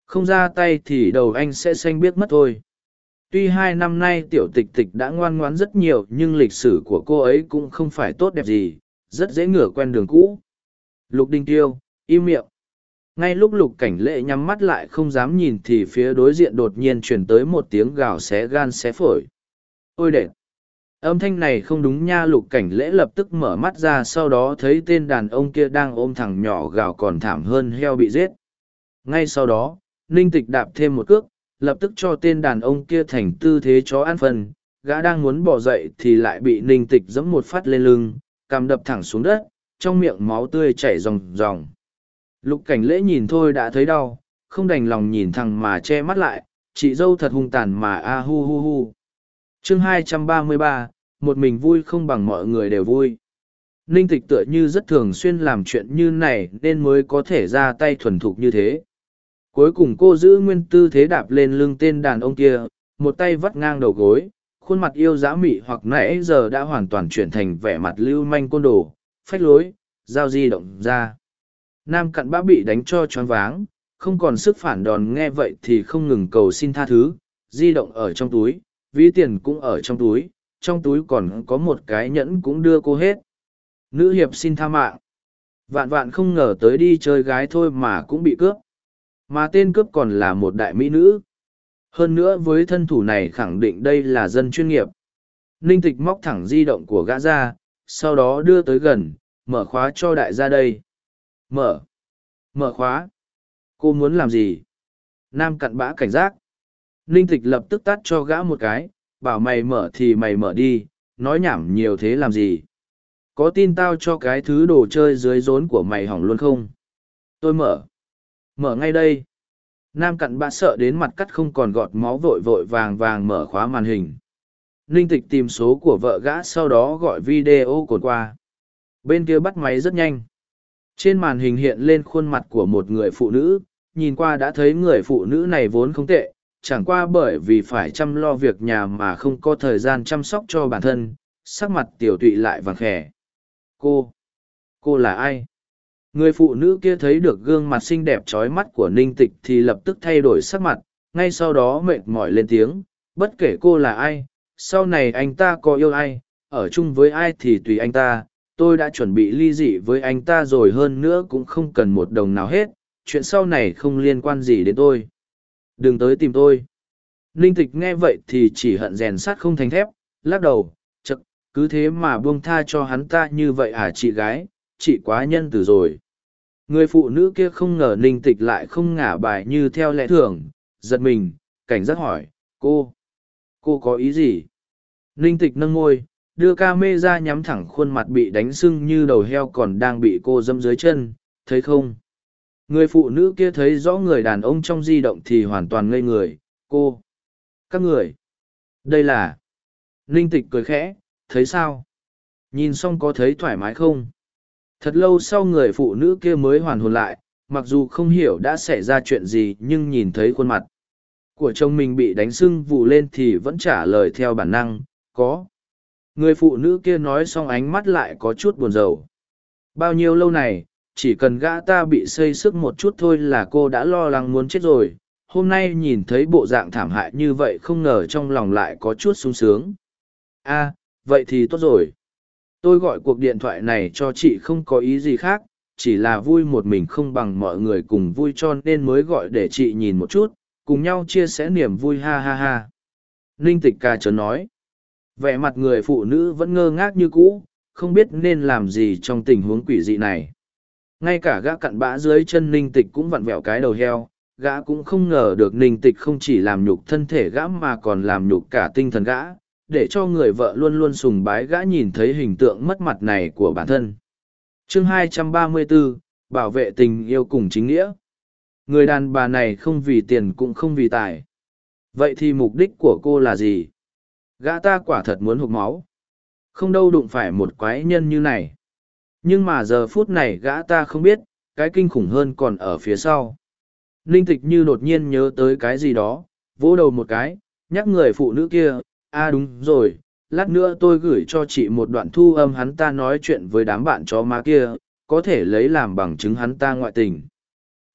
Speaker 1: Không ra tay thì đầu anh sẽ xanh biếc mất thôi. Tuy hai năm nay tiểu tịch tịch đã ngoan ngoãn rất nhiều nhưng lịch sử của cô ấy cũng không phải tốt đẹp gì, rất dễ ngửa quen đường cũ. Lục Đình Tiêu, im miệng. Ngay lúc Lục Cảnh Lệ nhắm mắt lại không dám nhìn thì phía đối diện đột nhiên truyền tới một tiếng gào xé gan xé phổi. Ôi đệt! Âm thanh này không đúng nha. Lục Cảnh Lễ lập tức mở mắt ra, sau đó thấy tên đàn ông kia đang ôm thằng nhỏ gào còn thảm hơn heo bị giết. Ngay sau đó, Ninh Tịch đạp thêm một cước, lập tức cho tên đàn ông kia thành tư thế chó ăn phân. Gã đang muốn bỏ dậy thì lại bị Ninh Tịch giẫm một phát lên lưng, cằm đập thẳng xuống đất, trong miệng máu tươi chảy ròng ròng. Lục Cảnh Lễ nhìn thôi đã thấy đau, không đành lòng nhìn thằng mà che mắt lại, chị dâu thật hung tàn mà a hu hu hu. Chương hai trăm ba mươi ba, một mình vui không bằng mọi người đều vui. Ninh Tịch tựa như rất thường xuyên làm chuyện như này nên mới có thể ra tay thuần thục như thế. Cuối cùng cô giữ nguyên tư thế đạp lên lưng tên đàn ông kia, một tay vắt ngang đầu gối, khuôn mặt yêu dã mị hoặc nãy giờ đã hoàn toàn chuyển thành vẻ mặt lưu manh côn đồ, phách lối, dao di động ra. Nam cặn bã bị đánh cho choáng váng, không còn sức phản đòn, nghe vậy thì không ngừng cầu xin tha thứ, di động ở trong túi, ví tiền cũng ở trong túi, trong túi còn có một cái nhẫn cũng đưa cô hết. Nữ hiệp xin tha mạng. Vạn vạn không ngờ tới đi chơi gái thôi mà cũng bị cướp. Mà tên cướp còn là một đại mỹ nữ. Hơn nữa với thân thủ này khẳng định đây là dân chuyên nghiệp. Ninh Tịch móc thẳng di động của gã ra, sau đó đưa tới gần, mở khóa cho đại gia đây. Mở. Mở khóa. Cô muốn làm gì? Nam cặn bã cảnh giác. Ninh Tịch lập tức tắt cho gã một cái, bảo mày mở thì mày mở đi, nói nhảm nhiều thế làm gì? Có tin tao cho cái thứ đồ chơi dưới rốn của mày hỏng luôn không? Tôi mở. Mở ngay đây. Nam cặn bã sợ đến mặt cắt không còn gọt máu, vội vội vàng vàng mở khóa màn hình. Ninh Tịch tìm số của vợ gã, sau đó gọi video cồn qua. Bên kia bắt máy rất nhanh. Trên màn hình hiện lên khuôn mặt của một người phụ nữ, nhìn qua đã thấy người phụ nữ này vốn không tệ, chẳng qua bởi vì phải chăm lo việc nhà mà không có thời gian chăm sóc cho bản thân, sắc mặt tiểu tụy lại vàng khẻ. Cô? Cô là ai? Người phụ nữ kia thấy được gương mặt xinh đẹp trói mắt của Ninh Tịch thì lập tức thay đổi sắc mặt, ngay sau đó mệt mỏi lên tiếng, bất kể cô là ai, sau này anh ta có yêu ai, ở chung với ai thì tùy anh ta, tôi đã chuẩn bị ly dị với anh ta rồi, hơn nữa cũng không cần một đồng nào hết, chuyện sau này không liên quan gì đến tôi. Đừng tới tìm tôi. Ninh Tịch nghe vậy thì chỉ hận rèn sắt không thành thép, lắc đầu, chậc, cứ thế mà buông tha cho hắn ta như vậy à chị gái, chị quá nhân từ rồi. Người phụ nữ kia không ngờ Ninh Tịch lại không ngả bài như theo lẽ thường, giật mình, cảnh giác hỏi, cô, cô có ý gì? Ninh Tịch nâng môi, đưa ca mê ra nhắm thẳng khuôn mặt bị đánh sưng như đầu heo còn đang bị cô dẫm dưới chân, thấy không? Người phụ nữ kia thấy rõ người đàn ông trong di động thì hoàn toàn ngây người, cô, các người, đây là... Ninh Tịch cười khẽ, thấy sao? Nhìn xong có thấy thoải mái không? Thật lâu sau người phụ nữ kia mới hoàn hồn lại, mặc dù không hiểu đã xảy ra chuyện gì nhưng nhìn thấy khuôn mặt của chồng mình bị đánh sưng vụ lên thì vẫn trả lời theo bản năng, có. Người phụ nữ kia nói xong ánh mắt lại có chút buồn rầu. Bao nhiêu lâu này, chỉ cần gã ta bị xây sức một chút thôi là cô đã lo lắng muốn chết rồi. Hôm nay nhìn thấy bộ dạng thảm hại như vậy không ngờ trong lòng lại có chút sung sướng. À, vậy thì tốt rồi. Tôi gọi cuộc điện thoại này cho chị không có ý gì khác, chỉ là vui một mình không bằng mọi người cùng vui cho nên mới gọi để chị nhìn một chút, cùng nhau chia sẻ niềm vui ha ha ha. Ninh Tịch ca chớn nói. Vẻ mặt người phụ nữ vẫn ngơ ngác như cũ, không biết nên làm gì trong tình huống quỷ dị này. Ngay cả gã cặn bã dưới chân Ninh Tịch cũng vặn vẹo cái đầu heo, gã cũng không ngờ được Ninh Tịch không chỉ làm nhục thân thể gã mà còn làm nhục cả tinh thần gã, để cho người vợ luôn luôn sùng bái gã nhìn thấy hình tượng mất mặt này của bản thân. Chương hai trăm ba mươi bốn, bảo vệ tình yêu cùng chính nghĩa. Người đàn bà này không vì tiền cũng không vì tài. Vậy thì mục đích của cô là gì? Gã ta quả thật muốn hụt máu. Không đâu đụng phải một quái nhân như này. Nhưng mà giờ phút này gã ta không biết, cái kinh khủng hơn còn ở phía sau. Ninh Tịch như đột nhiên nhớ tới cái gì đó, vỗ đầu một cái, nhắc người phụ nữ kia, à đúng rồi, lát nữa tôi gửi cho chị một đoạn thu âm hắn ta nói chuyện với đám bạn chó má kia, có thể lấy làm bằng chứng hắn ta ngoại tình.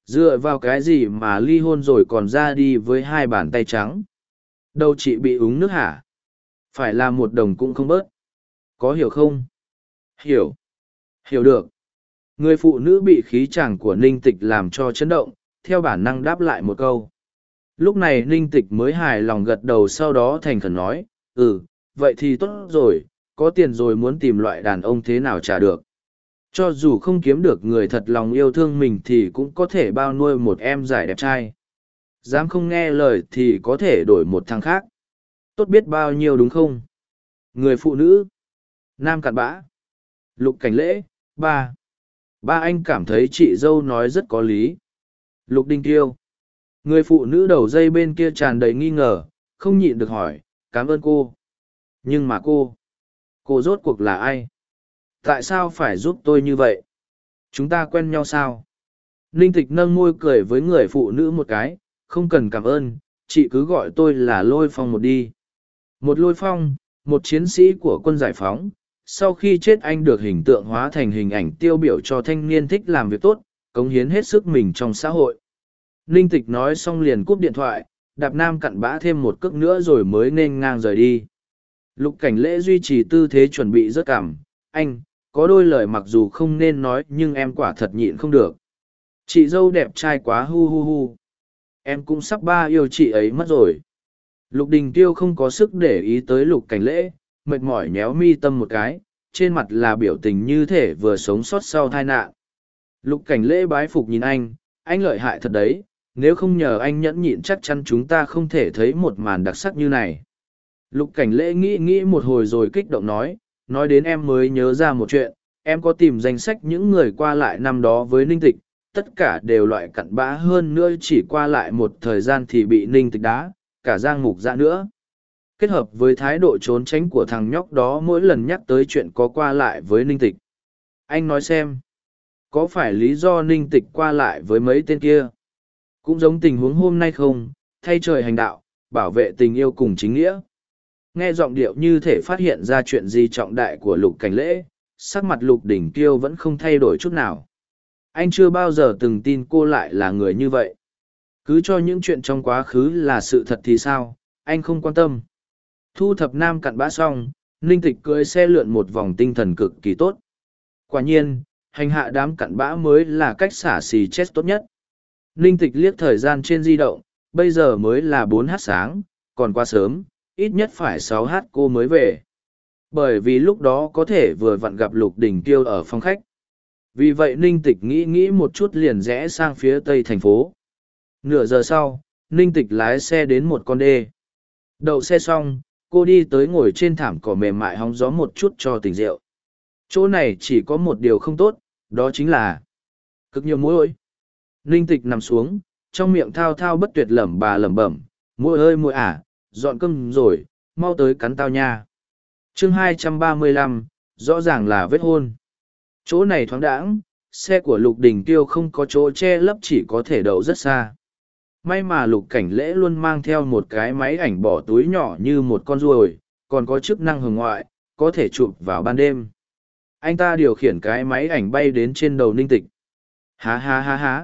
Speaker 1: Dựa vào cái gì mà ly hôn rồi còn ra đi với hai bàn tay trắng? Đâu chị bị uống nước hả? Phải là một đồng cũng không bớt. Có hiểu không? Hiểu. Hiểu được. Người phụ nữ bị khí chàng của Ninh Tịch làm cho chấn động, theo bản năng đáp lại một câu. Lúc này Ninh Tịch mới hài lòng gật đầu, sau đó thành khẩn nói, ừ, vậy thì tốt rồi, có tiền rồi muốn tìm loại đàn ông thế nào trả được. Cho dù không kiếm được người thật lòng yêu thương mình thì cũng có thể bao nuôi một em giải đẹp trai. Dám không nghe lời thì có thể đổi một thằng khác. Tốt biết bao nhiêu đúng không? Người phụ nữ. Nam cặn bã. Lục Cảnh Lễ. Ba. Ba anh cảm thấy chị dâu nói rất có lý. Lục Đình Tiêu. Người phụ nữ đầu dây bên kia tràn đầy nghi ngờ, không nhịn được hỏi, cảm ơn cô. Nhưng mà cô, cô rốt cuộc là ai? Tại sao phải giúp tôi như vậy? Chúng ta quen nhau sao? Ninh Tịch nâng môi cười với người phụ nữ một cái, không cần cảm ơn, chị cứ gọi tôi là Lôi Phong một đi. Một Lôi Phong, một chiến sĩ của quân giải phóng. Sau khi chết anh được hình tượng hóa thành hình ảnh tiêu biểu cho thanh niên thích làm việc tốt, cống hiến hết sức mình trong xã hội. Ninh Tịch nói xong liền cúp điện thoại, đạp Nam cặn bã thêm một cước nữa rồi mới nên ngang rời đi. Lục Cảnh Lễ duy trì tư thế chuẩn bị rớt cảm. Anh, có đôi lời mặc dù không nên nói nhưng em quả thật nhịn không được. Chị dâu đẹp trai quá hu hu hu. Em cũng sắp ba yêu chị ấy mất rồi. Lục Đình Tiêu không có sức để ý tới Lục Cảnh Lễ, mệt mỏi nhéo mi tâm một cái, trên mặt là biểu tình như thể vừa sống sót sau tai nạn. Lục Cảnh Lễ bái phục nhìn anh, anh lợi hại thật đấy, nếu không nhờ anh nhẫn nhịn chắc chắn chúng ta không thể thấy một màn đặc sắc như này. Lục Cảnh Lễ nghĩ nghĩ một hồi rồi kích động nói, nói đến em mới nhớ ra một chuyện, em có tìm danh sách những người qua lại năm đó với Ninh Tịch, tất cả đều loại cặn bã, hơn nữa chỉ qua lại một thời gian thì bị Ninh Tịch đá, cả Giang Mục Dạ nữa. Kết hợp với thái độ trốn tránh của thằng nhóc đó mỗi lần nhắc tới chuyện có qua lại với Ninh Tịch. Anh nói xem, có phải lý do Ninh Tịch qua lại với mấy tên kia? Cũng giống tình huống hôm nay không, thay trời hành đạo, bảo vệ tình yêu cùng chính nghĩa. Nghe giọng điệu như thể phát hiện ra chuyện gì trọng đại của Lục Cảnh Lễ, sắc mặt Lục Đỉnh Kiêu vẫn không thay đổi chút nào. Anh chưa bao giờ từng tin cô lại là người như vậy. Cứ cho những chuyện trong quá khứ là sự thật thì sao, anh không quan tâm. Thu thập Nam cặn bã xong, Ninh Tịch cưỡi xe lượn một vòng, tinh thần cực kỳ tốt. Quả nhiên, hành hạ đám cặn bã mới là cách xả xì chết tốt nhất. Ninh Tịch liếc thời gian trên di động, bây giờ mới là bốn h sáng, còn quá sớm, ít nhất phải sáu h cô mới về. Bởi vì lúc đó có thể vừa vặn gặp Lục Đình Kiêu ở phòng khách. Vì vậy Ninh Tịch nghĩ nghĩ một chút liền rẽ sang phía tây thành phố. Nửa giờ sau, Ninh Tịch lái xe đến một con đê. Đậu xe xong, cô đi tới ngồi trên thảm cỏ mềm mại hóng gió một chút cho tỉnh rượu. Chỗ này chỉ có một điều không tốt, đó chính là cực nhiều muỗi ơi. Ninh Tịch nằm xuống, trong miệng thao thao bất tuyệt lẩm bà lẩm bẩm, muỗi ơi muỗi à, dọn cơm rồi, mau tới cắn tao nha. Chương hai trăm ba mươi lăm, rõ ràng là vết hôn. Chỗ này thoáng đãng, xe của Lục Đình Kiêu không có chỗ che lấp, chỉ có thể đậu rất xa. May mà Lục Cảnh Lễ luôn mang theo một cái máy ảnh bỏ túi nhỏ như một con ruồi, còn có chức năng hồng ngoại, có thể chụp vào ban đêm. Anh ta điều khiển cái máy ảnh bay đến trên đầu Ninh Tịch. Há há há há.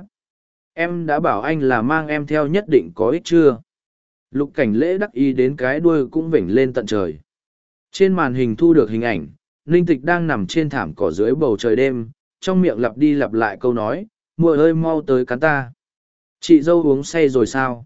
Speaker 1: Em đã bảo anh là mang em theo nhất định có ích chưa? Lục Cảnh Lễ đắc ý đến cái đuôi cũng vểnh lên tận trời. Trên màn hình thu được hình ảnh, Ninh Tịch đang nằm trên thảm cỏ dưới bầu trời đêm, trong miệng lặp đi lặp lại câu nói, muội ơi mau tới cắn ta. Chị dâu uống say rồi sao?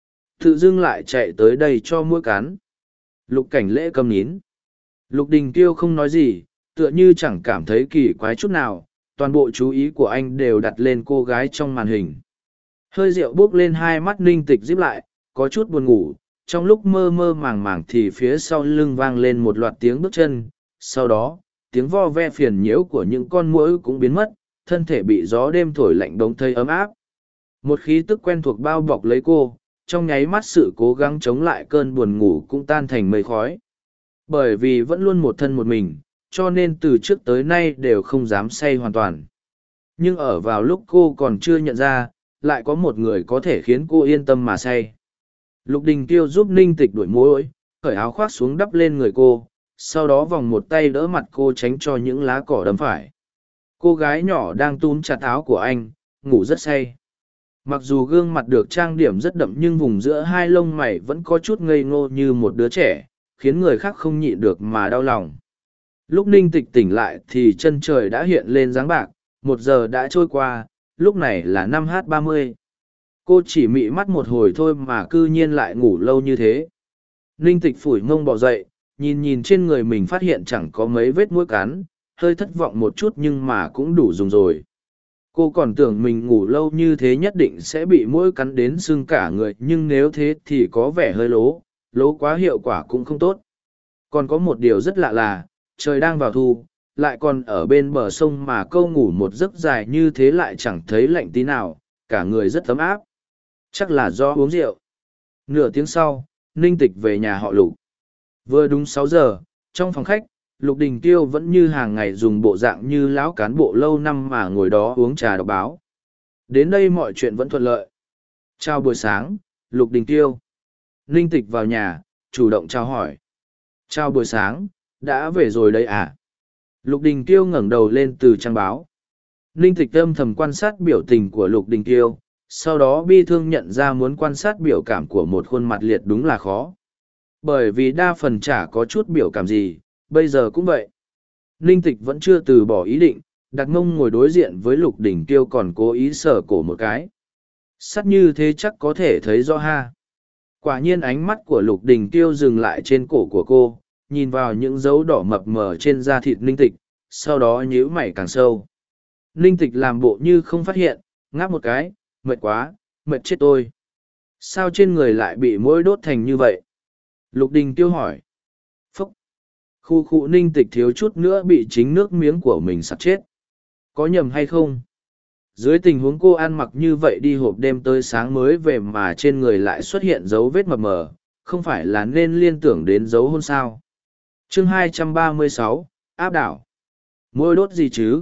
Speaker 1: Tự dưng lại chạy tới đây cho muỗi cắn. Lục Cảnh Lễ câm nín. Lục Đình Kiêu không nói gì, tựa như chẳng cảm thấy kỳ quái chút nào, toàn bộ chú ý của anh đều đặt lên cô gái trong màn hình. Hơi rượu bốc lên hai mắt Ninh Tịch díp lại, có chút buồn ngủ, trong lúc mơ mơ màng màng thì phía sau lưng vang lên một loạt tiếng bước chân, sau đó, tiếng vo ve phiền nhiễu của những con muỗi cũng biến mất, thân thể bị gió đêm thổi lạnh bỗng thấy ấm áp. Một khí tức quen thuộc bao bọc lấy cô, trong nháy mắt sự cố gắng chống lại cơn buồn ngủ cũng tan thành mây khói. Bởi vì vẫn luôn một thân một mình, cho nên từ trước tới nay đều không dám say hoàn toàn. Nhưng ở vào lúc cô còn chưa nhận ra, lại có một người có thể khiến cô yên tâm mà say. Lục Đình Kiêu giúp Ninh Tịch đuổi muỗi, cởi áo khoác xuống đắp lên người cô, sau đó vòng một tay đỡ mặt cô tránh cho những lá cỏ đâm phải. Cô gái nhỏ đang túm chặt áo của anh, ngủ rất say. Mặc dù gương mặt được trang điểm rất đậm nhưng vùng giữa hai lông mày vẫn có chút ngây ngô như một đứa trẻ, khiến người khác không nhịn được mà đau lòng. Lúc Ninh Tịch tỉnh lại thì chân trời đã hiện lên dáng bạc, một giờ đã trôi qua, lúc này là năm h ba mươi. Cô chỉ mị mắt một hồi thôi mà cư nhiên lại ngủ lâu như thế. Ninh Tịch phủi mông bò dậy, nhìn nhìn trên người mình phát hiện chẳng có mấy vết mũi cắn, hơi thất vọng một chút nhưng mà cũng đủ dùng rồi. Cô còn tưởng mình ngủ lâu như thế nhất định sẽ bị mũi cắn đến sưng cả người, nhưng nếu thế thì có vẻ hơi lố, lố quá hiệu quả cũng không tốt. Còn có một điều rất lạ là, trời đang vào thu, lại còn ở bên bờ sông mà câu ngủ một giấc dài như thế lại chẳng thấy lạnh tí nào, cả người rất ấm áp. Chắc là do uống rượu. Nửa tiếng sau, Ninh Tịch về nhà họ Lục. Vừa đúng sáu giờ, trong phòng khách, Lục Đình Tiêu vẫn như hàng ngày dùng bộ dạng như lão cán bộ lâu năm mà ngồi đó uống trà đọc báo. Đến đây mọi chuyện vẫn thuận lợi. Chào buổi sáng, Lục Đình Tiêu. Ninh Tịch vào nhà, chủ động chào hỏi. Chào buổi sáng, đã về rồi đây à? Lục Đình Tiêu ngẩng đầu lên từ trang báo. Ninh Tịch âm thầm quan sát biểu tình của Lục Đình Tiêu, sau đó bi thương nhận ra muốn quan sát biểu cảm của một khuôn mặt liệt đúng là khó. Bởi vì đa phần chả có chút biểu cảm gì, bây giờ cũng vậy. Ninh Tịch vẫn chưa từ bỏ ý định, đặt mông ngồi đối diện với Lục Đình Tiêu còn cố ý sờ cổ một cái. Sắt như thế chắc có thể thấy rõ ha. Quả nhiên ánh mắt của Lục Đình Tiêu dừng lại trên cổ của cô, nhìn vào những dấu đỏ mập mờ trên da thịt Ninh Tịch, sau đó nhíu mày càng sâu. Ninh Tịch làm bộ như không phát hiện, ngáp một cái, mệt quá, mệt chết tôi. Sao trên người lại bị mũi đốt thành như vậy? Lục Đình Tiêu hỏi. Phúc! Khu khu Ninh Tịch thiếu chút nữa bị chính nước miếng của mình sặc chết. Có nhầm hay không? Dưới tình huống cô ăn mặc như vậy đi hộp đêm tới sáng mới về mà trên người lại xuất hiện dấu vết mập mờ, không phải là nên liên tưởng đến dấu hôn sao? Chương hai trăm ba mươi sáu, áp đảo. Môi đốt gì chứ?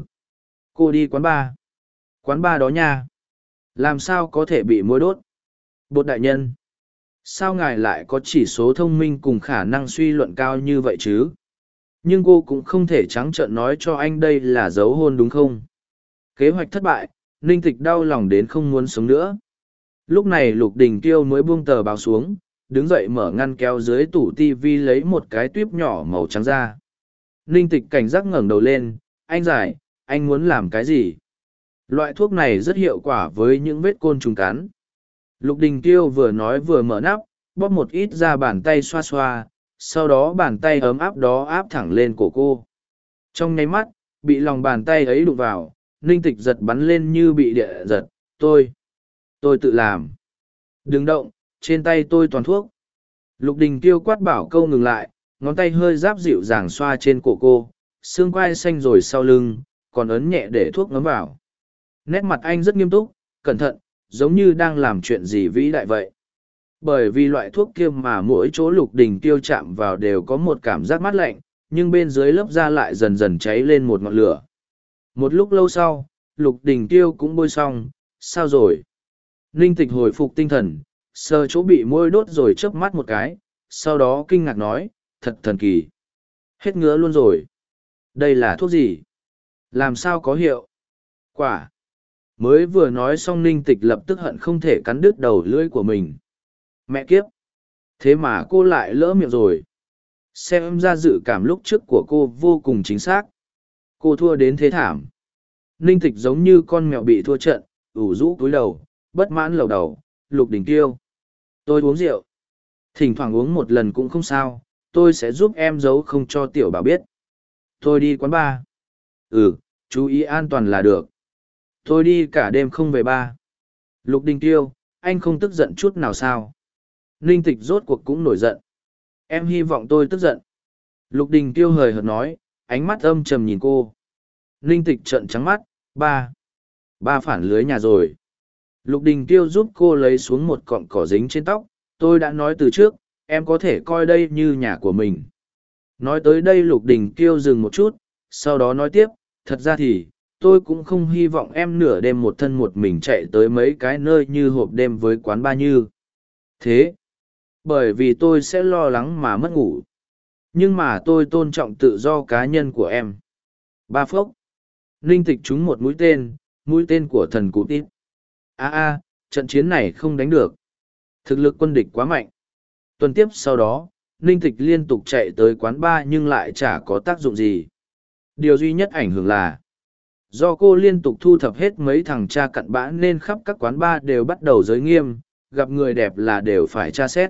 Speaker 1: Cô đi quán bar. Quán bar đó nha. Làm sao có thể bị môi đốt? Bột đại nhân. Sao ngài lại có chỉ số thông minh cùng khả năng suy luận cao như vậy chứ? Nhưng cô cũng không thể trắng trợn nói cho anh đây là dấu hôn đúng không? Kế hoạch thất bại, Ninh Tịch đau lòng đến không muốn sống nữa. Lúc này Lục Đình Tiêu mới buông tờ báo xuống, đứng dậy mở ngăn kéo dưới tủ tivi lấy một cái tuyếp nhỏ màu trắng ra. Ninh Tịch cảnh giác ngẩng đầu lên, anh giải, anh muốn làm cái gì? Loại thuốc này rất hiệu quả với những vết côn trùng cắn. Lục Đình Tiêu vừa nói vừa mở nắp, bóp một ít ra bàn tay xoa xoa, sau đó bàn tay ấm áp đó áp thẳng lên cổ cô. Trong nháy mắt, bị lòng bàn tay ấy đụng vào, Ninh Tịch giật bắn lên như bị địa giật. Tôi, tôi tự làm. Đừng động, trên tay tôi toàn thuốc. Lục Đình Tiêu quát bảo câu ngừng lại, ngón tay hơi giáp dịu dàng xoa trên cổ cô, xương quai xanh rồi sau lưng, còn ấn nhẹ để thuốc ngấm vào. Nét mặt anh rất nghiêm túc, cẩn thận, giống như đang làm chuyện gì vĩ đại vậy. Bởi vì loại thuốc kia mà mỗi chỗ Lục Đình Tiêu chạm vào đều có một cảm giác mát lạnh, nhưng bên dưới lớp da lại dần dần cháy lên một ngọn lửa. Một lúc lâu sau, Lục Đình Tiêu cũng bôi xong, sao rồi? Ninh Tịch hồi phục tinh thần, sờ chỗ bị môi đốt rồi chớp mắt một cái, sau đó kinh ngạc nói, thật thần kỳ. Hết ngứa luôn rồi. Đây là thuốc gì? Làm sao có hiệu? Quả. Mới vừa nói xong Ninh Tịch lập tức hận không thể cắn đứt đầu lưỡi của mình. Mẹ kiếp! Thế mà cô lại lỡ miệng rồi. Xem ra dự cảm lúc trước của cô vô cùng chính xác. Cô thua đến thế thảm. Ninh Tịch giống như con mèo bị thua trận, ủ rũ cúi đầu, bất mãn lầu đầu, Lục Đình Tiêu. Tôi uống rượu. Thỉnh thoảng uống một lần cũng không sao, tôi sẽ giúp em giấu không cho tiểu bảo biết. Tôi đi quán bar. Ừ, chú ý an toàn là được. Tôi đi cả đêm không về bar. Lục Đình Tiêu, anh không tức giận chút nào sao? Ninh Tịch rốt cuộc cũng nổi giận. Em hy vọng tôi tức giận. Lục Đình Tiêu hời hợt nói, ánh mắt âm trầm nhìn cô. Ninh Tịch trợn trắng mắt, ba. Ba phản lưới nhà rồi. Lục Đình Tiêu giúp cô lấy xuống một cọng cỏ dính trên tóc. Tôi đã nói từ trước, em có thể coi đây như nhà của mình. Nói tới đây Lục Đình Tiêu dừng một chút, sau đó nói tiếp, thật ra thì, tôi cũng không hy vọng em nửa đêm một thân một mình chạy tới mấy cái nơi như hộp đêm với quán ba như. Thế, bởi vì tôi sẽ lo lắng mà mất ngủ. Nhưng mà tôi tôn trọng tự do cá nhân của em. Ba phốc. Ninh Tịch trúng một mũi tên, mũi tên của thần cụ tít. a a trận chiến này không đánh được. Thực lực quân địch quá mạnh. Tuần tiếp sau đó, Ninh Tịch liên tục chạy tới quán bar nhưng lại chả có tác dụng gì. Điều duy nhất ảnh hưởng là do cô liên tục thu thập hết mấy thằng cha cặn bã nên khắp các quán bar đều bắt đầu giới nghiêm, gặp người đẹp là đều phải tra xét.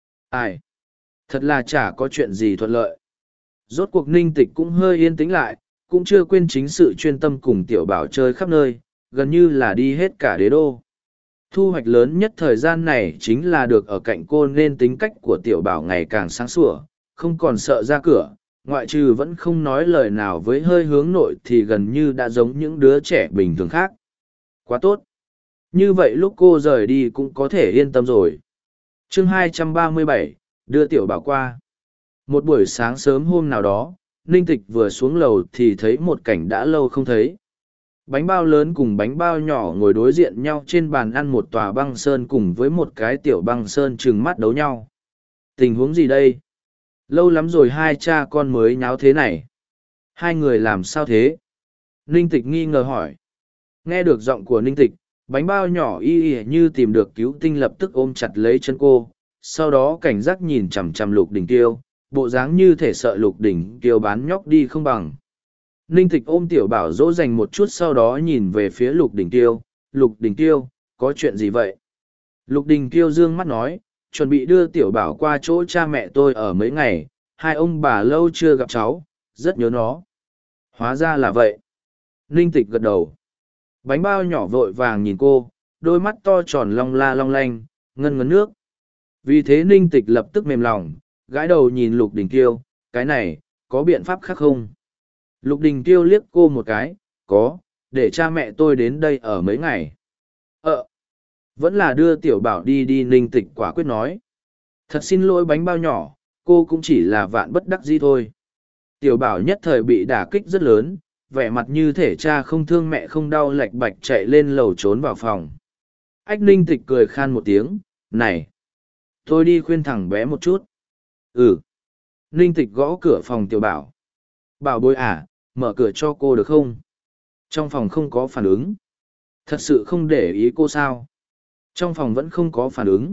Speaker 1: Ai? Thật là chả có chuyện gì thuận lợi. Rốt cuộc Ninh Tịch cũng hơi yên tĩnh lại, cũng chưa quên chính sự chuyên tâm cùng Tiểu Bảo chơi khắp nơi, gần như là đi hết cả đế đô. Thu hoạch lớn nhất thời gian này chính là được ở cạnh cô nên tính cách của Tiểu Bảo ngày càng sáng sủa, không còn sợ ra cửa, ngoại trừ vẫn không nói lời nào với hơi hướng nội thì gần như đã giống những đứa trẻ bình thường khác. Quá tốt. Như vậy lúc cô rời đi cũng có thể yên tâm rồi. Chương hai trăm ba mươi bảy, đưa Tiểu Bảo qua. Một buổi sáng sớm hôm nào đó, Ninh Tịch vừa xuống lầu thì thấy một cảnh đã lâu không thấy. Bánh bao lớn cùng bánh bao nhỏ ngồi đối diện nhau trên bàn ăn một tòa băng sơn cùng với một cái tiểu băng sơn trừng mắt đấu nhau. Tình huống gì đây? Lâu lắm rồi hai cha con mới nháo thế này. Hai người làm sao thế? Ninh Tịch nghi ngờ hỏi. Nghe được giọng của Ninh Tịch, bánh bao nhỏ y y như tìm được cứu tinh lập tức ôm chặt lấy chân cô, sau đó cảnh giác nhìn chằm chằm Lục Đình Tiêu, bộ dáng như thể sợ Lục Đình Tiêu bán nhóc đi không bằng. Ninh Tịch ôm Tiểu Bảo dỗ dành một chút sau đó nhìn về phía Lục Đình Tiêu. Lục Đình Tiêu, có chuyện gì vậy? Lục Đình Tiêu dương mắt nói, chuẩn bị đưa Tiểu Bảo qua chỗ cha mẹ tôi ở mấy ngày, hai ông bà lâu chưa gặp cháu, rất nhớ nó. Hóa ra là vậy. Ninh Tịch gật đầu. Bánh bao nhỏ vội vàng nhìn cô, đôi mắt to tròn long la long lanh, ngân ngấn nước. Vì thế Ninh Tịch lập tức mềm lòng, gãi đầu nhìn Lục Đình Tiêu, cái này, có biện pháp khác không? Lục Đình Tiêu liếc cô một cái, có, để cha mẹ tôi đến đây ở mấy ngày. Ờ, vẫn là đưa Tiểu Bảo đi đi. Ninh Tịch quả quyết nói. Thật xin lỗi bánh bao nhỏ, cô cũng chỉ là vạn bất đắc dĩ thôi. Tiểu Bảo nhất thời bị đả kích rất lớn, vẻ mặt như thể cha không thương mẹ không đau lạch bạch chạy lên lầu trốn vào phòng. Ách. Ninh Tịch cười khan một tiếng, này, tôi đi khuyên thằng bé một chút. Ừ. Ninh Tịch gõ cửa phòng Tiểu Bảo. Bảo bối à, mở cửa cho cô được không? Trong phòng không có phản ứng. Thật sự không để ý cô sao? Trong phòng vẫn không có phản ứng.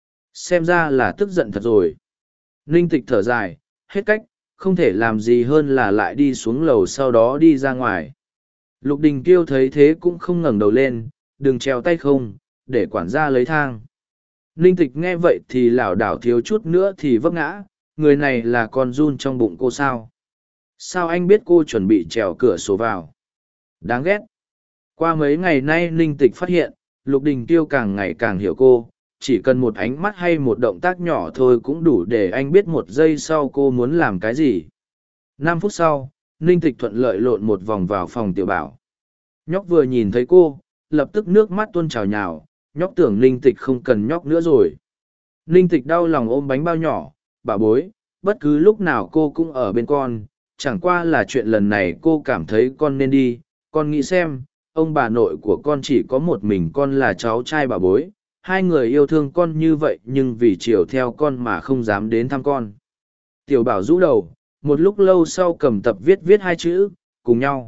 Speaker 1: Xem ra là tức giận thật rồi. Ninh Tịch thở dài, hết cách, không thể làm gì hơn là lại đi xuống lầu sau đó đi ra ngoài. Lục Đình Kiêu thấy thế cũng không ngẩng đầu lên, đừng treo tay không, để quản gia lấy thang. Ninh Tịch nghe vậy thì lảo đảo thiếu chút nữa thì vấp ngã, người này là con run trong bụng cô sao? Sao anh biết cô chuẩn bị trèo cửa sổ vào? Đáng ghét. Qua mấy ngày nay Ninh Tịch phát hiện, Lục Đình Tiêu càng ngày càng hiểu cô, chỉ cần một ánh mắt hay một động tác nhỏ thôi cũng đủ để anh biết một giây sau cô muốn làm cái gì. Năm phút sau, Ninh Tịch thuận lợi lộn một vòng vào phòng Tiểu Bảo. Nhóc vừa nhìn thấy cô, lập tức nước mắt tuôn trào nhào, nhóc tưởng Ninh Tịch không cần nhóc nữa rồi. Ninh Tịch đau lòng ôm bánh bao nhỏ, bảo bối, bất cứ lúc nào cô cũng ở bên con, chẳng qua là chuyện lần này cô cảm thấy con nên đi, con nghĩ xem, ông bà nội của con chỉ có một mình con là cháu trai bà bối, hai người yêu thương con như vậy nhưng vì chiều theo con mà không dám đến thăm con. Tiểu Bảo rũ đầu, một lúc lâu sau cầm tập viết viết hai chữ, cùng nhau.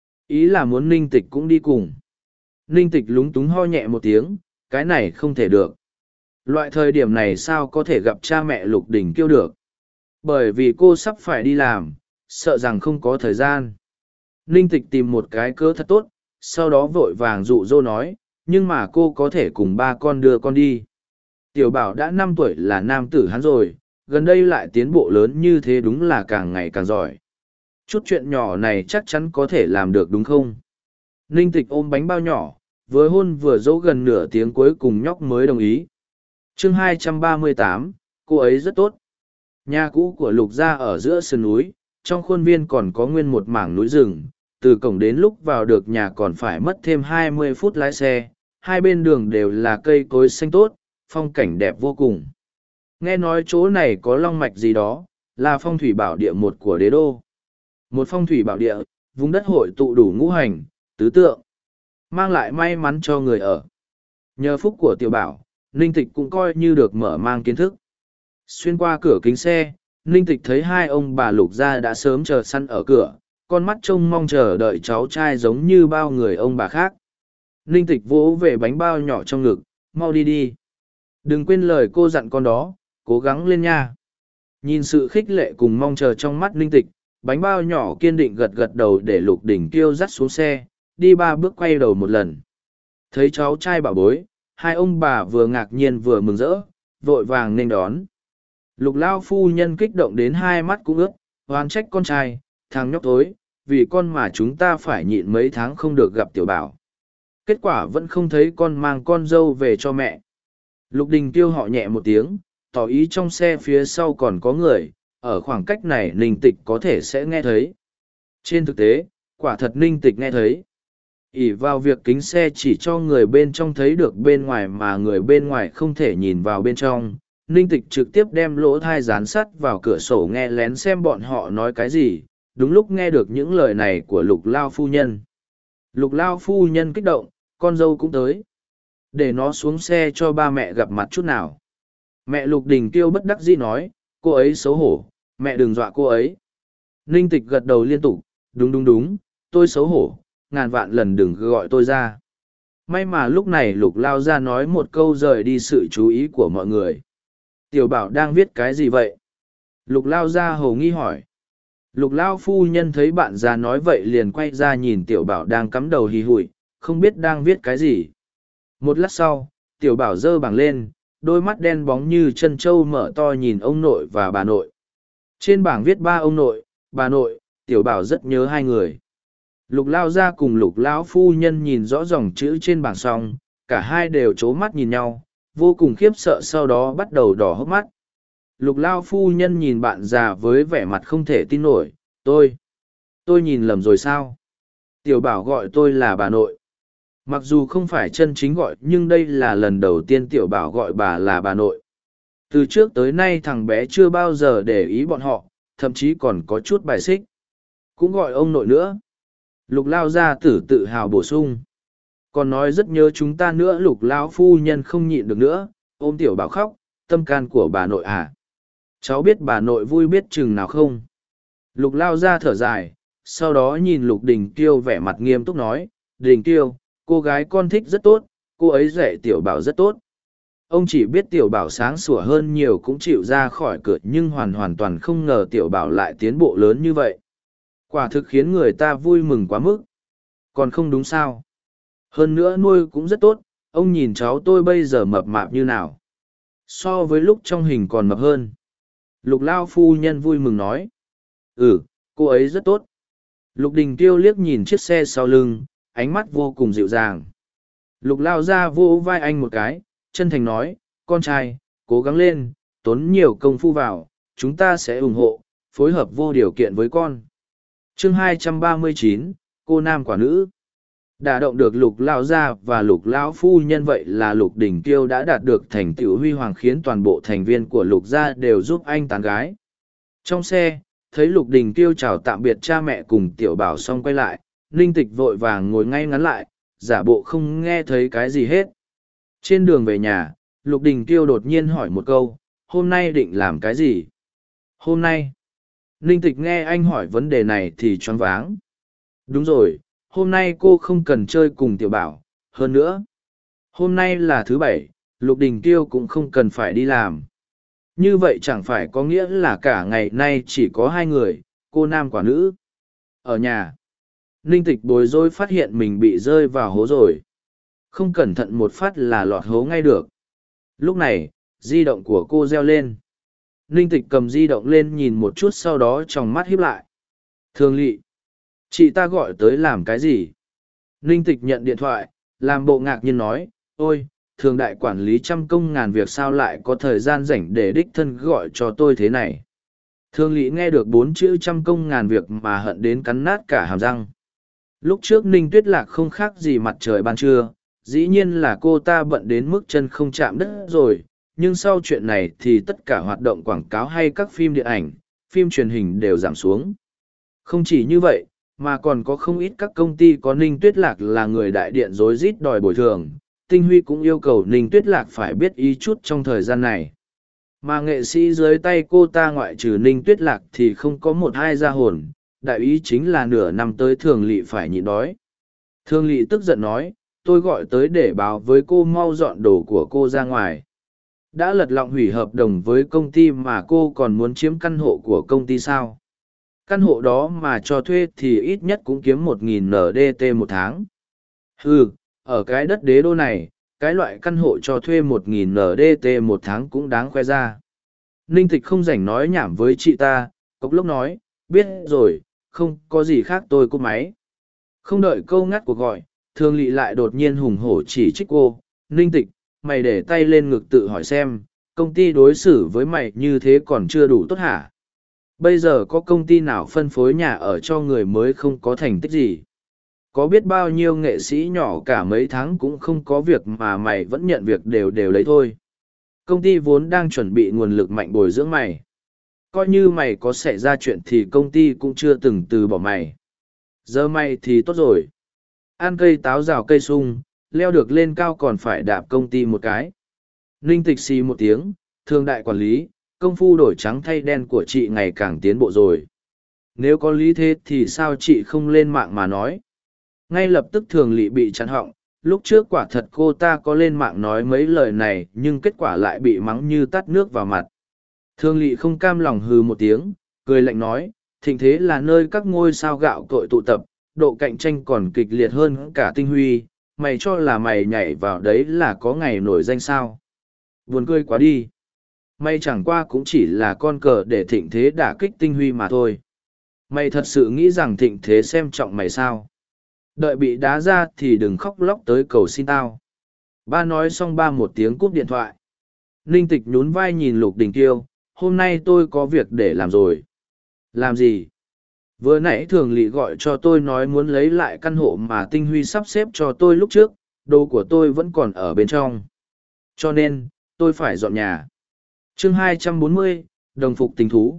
Speaker 1: Ý là muốn Ninh Tịch cũng đi cùng. Ninh Tịch lúng túng ho nhẹ một tiếng, cái này không thể được. Loại thời điểm này sao có thể gặp cha mẹ Lục Đình Kiêu được. Bởi vì cô sắp phải đi làm, sợ rằng không có thời gian. Ninh Tịch tìm một cái cớ thật tốt, sau đó vội vàng dụ dỗ nói, nhưng mà cô có thể cùng ba con đưa con đi. Tiểu Bảo đã năm tuổi là nam tử hắn rồi, gần đây lại tiến bộ lớn như thế đúng là càng ngày càng giỏi. Chút chuyện nhỏ này chắc chắn có thể làm được đúng không? Ninh Tịch ôm bánh bao nhỏ, vừa hôn vừa dỗ gần nửa tiếng cuối cùng nhóc mới đồng ý. Chương hai trăm ba mươi tám, cô ấy rất tốt. Nhà cũ của Lục gia ở giữa sườn núi, trong khuôn viên còn có nguyên một mảng núi rừng, từ cổng đến lúc vào được nhà còn phải mất thêm hai mươi phút lái xe, hai bên đường đều là cây cối xanh tốt, phong cảnh đẹp vô cùng. Nghe nói chỗ này có long mạch gì đó, là phong thủy bảo địa một của đế đô. Một phong thủy bảo địa, vùng đất hội tụ đủ ngũ hành, tứ tượng, mang lại may mắn cho người ở. Nhờ phúc của Tiểu Bảo, Ninh Tịch cũng coi như được mở mang kiến thức. Xuyên qua cửa kính xe, Ninh Tịch thấy hai ông bà Lục gia đã sớm chờ sẵn ở cửa, con mắt trông mong chờ đợi cháu trai giống như bao người ông bà khác. Ninh Tịch vỗ về bánh bao nhỏ trong ngực, mau đi đi. Đừng quên lời cô dặn con đó, cố gắng lên nha. Nhìn sự khích lệ cùng mong chờ trong mắt Ninh Tịch, bánh bao nhỏ kiên định gật gật đầu để Lục Đình Kiêu dắt xuống xe, đi ba bước quay đầu một lần. Thấy cháu trai bảo bối, hai ông bà vừa ngạc nhiên vừa mừng rỡ, vội vàng nên đón. Lục lao phu nhân kích động đến hai mắt cũng ướt, oán trách con trai, thằng nhóc tối, vì con mà chúng ta phải nhịn mấy tháng không được gặp tiểu bảo. Kết quả vẫn không thấy con mang con dâu về cho mẹ. Lục Đình Kiêu họ nhẹ một tiếng, tỏ ý trong xe phía sau còn có người, ở khoảng cách này Ninh Tịch có thể sẽ nghe thấy. Trên thực tế, quả thật Ninh Tịch nghe thấy. ỷ vào việc kính xe chỉ cho người bên trong thấy được bên ngoài mà người bên ngoài không thể nhìn vào bên trong, Ninh Tịch trực tiếp đem lỗ thai dán sắt vào cửa sổ nghe lén xem bọn họ nói cái gì, đúng lúc nghe được những lời này của Lục Lao phu nhân. Lục Lao phu nhân kích động, con dâu cũng tới. Để nó xuống xe cho ba mẹ gặp mặt chút nào. Mẹ Lục Đình Kiêu bất đắc dĩ nói, cô ấy xấu hổ, mẹ đừng dọa cô ấy. Ninh Tịch gật đầu liên tục, đúng đúng đúng, tôi xấu hổ, ngàn vạn lần đừng gọi tôi ra. May mà lúc này Lục Lao ra nói một câu rời đi sự chú ý của mọi người. Tiểu Bảo đang viết cái gì vậy? Lục Lao ra hầu nghi hỏi. Lục Lao phu nhân thấy bạn già nói vậy liền quay ra nhìn Tiểu Bảo đang cắm đầu hì hụi, không biết đang viết cái gì. Một lát sau, Tiểu Bảo giơ bảng lên, đôi mắt đen bóng như chân trâu mở to nhìn ông nội và bà nội. Trên bảng viết ba ông nội, bà nội, Tiểu Bảo rất nhớ hai người. Lục Lao ra cùng Lục Lão phu nhân nhìn rõ dòng chữ trên bảng xong, cả hai đều c mắt nhìn nhau, vô cùng khiếp sợ, sau đó bắt đầu đỏ hốc mắt. Lục Lao phu nhân nhìn bạn già với vẻ mặt không thể tin nổi, tôi, tôi nhìn lầm rồi sao? Tiểu Bảo gọi tôi là bà nội. Mặc dù không phải chân chính gọi nhưng đây là lần đầu tiên Tiểu Bảo gọi bà là bà nội. Từ trước tới nay thằng bé chưa bao giờ để ý bọn họ, thậm chí còn có chút bài xích. Cũng gọi ông nội nữa. Lục Lao gia tử tự hào bổ sung. Còn nói rất nhớ chúng ta nữa. Lục Lão phu nhân không nhịn được nữa, ôm Tiểu Bảo khóc, tâm can của bà nội à. Cháu biết bà nội vui biết chừng nào không? Lục Lao ra thở dài, sau đó nhìn Lục Đình Kiêu vẻ mặt nghiêm túc nói, Đình Kiêu, cô gái con thích rất tốt, cô ấy dạy Tiểu Bảo rất tốt. Ông chỉ biết Tiểu Bảo sáng sủa hơn nhiều cũng chịu ra khỏi cửa nhưng hoàn hoàn toàn không ngờ Tiểu Bảo lại tiến bộ lớn như vậy. Quả thực khiến người ta vui mừng quá mức. Còn không đúng sao? Hơn nữa nuôi cũng rất tốt, ông nhìn cháu tôi bây giờ mập mạp như nào. So với lúc trong hình còn mập hơn. Lục Lao phu nhân vui mừng nói. Ừ, cô ấy rất tốt. Lục Đình Kiêu liếc nhìn chiếc xe sau lưng, ánh mắt vô cùng dịu dàng. Lục Lao ra vô vai anh một cái, chân thành nói, con trai, cố gắng lên, tốn nhiều công phu vào, chúng ta sẽ ủng hộ, phối hợp vô điều kiện với con. Chương hai trăm ba mươi chín, cô nam quả nữ. Đả động được Lục Lao gia và Lục Lão phu nhân vậy là Lục Đình Kiêu đã đạt được thành tựu huy hoàng khiến toàn bộ thành viên của Lục gia đều giúp anh tán gái. Trong xe, thấy Lục Đình Kiêu chào tạm biệt cha mẹ cùng Tiểu Bảo xong quay lại, Ninh Tịch vội vàng ngồi ngay ngắn lại, giả bộ không nghe thấy cái gì hết. Trên đường về nhà, Lục Đình Kiêu đột nhiên hỏi một câu, hôm nay định làm cái gì? Hôm nay? Ninh Tịch nghe anh hỏi vấn đề này thì choáng váng. Đúng rồi, hôm nay cô không cần chơi cùng Tiểu Bảo, hơn nữa. Hôm nay là thứ bảy, Lục Đình Kiêu cũng không cần phải đi làm. Như vậy chẳng phải có nghĩa là cả ngày nay chỉ có hai người, cô nam quả nữ. Ở nhà, Ninh Tịch bối rối phát hiện mình bị rơi vào hố rồi. Không cẩn thận một phát là lọt hố ngay được. Lúc này, di động của cô reo lên. Ninh Tịch cầm di động lên nhìn một chút sau đó tròng mắt híp lại. Thường Lị, chị ta gọi tới làm cái gì? Ninh Tịch nhận điện thoại, làm bộ ngạc nhiên nói, ôi, thường đại quản lý trăm công ngàn việc sao lại có thời gian rảnh để đích thân gọi cho tôi thế này. Thường Lị nghe được bốn chữ trăm công ngàn việc mà hận đến cắn nát cả hàm răng. Lúc trước Ninh Tuyết Lạc không khác gì mặt trời ban trưa, dĩ nhiên là cô ta bận đến mức chân không chạm đất rồi, nhưng sau chuyện này thì tất cả hoạt động quảng cáo hay các phim điện ảnh, phim truyền hình đều giảm xuống. Không chỉ như vậy, mà còn có không ít các công ty có Ninh Tuyết Lạc là người đại điện rối rít đòi bồi thường. Tinh Huy cũng yêu cầu Ninh Tuyết Lạc phải biết ý chút trong thời gian này. Mà nghệ sĩ dưới tay cô ta ngoại trừ Ninh Tuyết Lạc thì không có một hai ra hồn, đại ý chính là nửa năm tới Thường Lị phải nhịn đói. Thường Lị tức giận nói, tôi gọi tới để báo với cô mau dọn đồ của cô ra ngoài. Đã lật lọng hủy hợp đồng với công ty mà cô còn muốn chiếm căn hộ của công ty sao? Căn hộ đó mà cho thuê thì ít nhất cũng kiếm một nghìn en đê tê một tháng. Ừ, ở cái đất đế đô này, cái loại căn hộ cho thuê một nghìn en đê tê một tháng cũng đáng khoe ra. Ninh Tịch không rảnh nói nhảm với chị ta, cốc lốc nói, biết rồi, không có gì khác tôi cúp máy. Không đợi câu ngắt cuộc gọi, Thường Lị lại đột nhiên hùng hổ chỉ trích cô, Ninh Tịch, mày để tay lên ngực tự hỏi xem, công ty đối xử với mày như thế còn chưa đủ tốt hả? Bây giờ có công ty nào phân phối nhà ở cho người mới không có thành tích gì? Có biết bao nhiêu nghệ sĩ nhỏ cả mấy tháng cũng không có việc mà mày vẫn nhận việc đều đều lấy thôi. Công ty vốn đang chuẩn bị nguồn lực mạnh bồi dưỡng mày. Coi như mày có xảy ra chuyện thì công ty cũng chưa từng từ bỏ mày. Giờ mày thì tốt rồi. Ăn cây táo rào cây sung, leo được lên cao còn phải đạp công ty một cái. Ninh Tịch xì một tiếng, thương đại quản lý, công phu đổi trắng thay đen của chị ngày càng tiến bộ rồi. Nếu có lý thế thì sao chị không lên mạng mà nói? Ngay lập tức Thường Lị bị chặn họng, lúc trước quả thật cô ta có lên mạng nói mấy lời này nhưng kết quả lại bị mắng như tắt nước vào mặt. Thường Lị không cam lòng hừ một tiếng, cười lạnh nói, thịnh thế là nơi các ngôi sao gạo cội tụ tập, độ cạnh tranh còn kịch liệt hơn cả tinh huy, mày cho là mày nhảy vào đấy là có ngày nổi danh sao? Buồn cười quá đi. Mày chẳng qua cũng chỉ là con cờ để thịnh thế đả kích tinh huy mà thôi. Mày thật sự nghĩ rằng thịnh thế xem trọng mày sao? Đợi bị đá ra thì đừng khóc lóc tới cầu xin tao. Ba nói xong ba một tiếng cúp điện thoại. Ninh Tịch nhún vai nhìn Lục Đình Kiêu, hôm nay tôi có việc để làm rồi. Làm gì? Vừa nãy Thường Lị gọi cho tôi nói muốn lấy lại căn hộ mà Tinh Huy sắp xếp cho tôi lúc trước, đồ của tôi vẫn còn ở bên trong. Cho nên, tôi phải dọn nhà. chương hai trăm bốn mươi, đồng phục tình thú.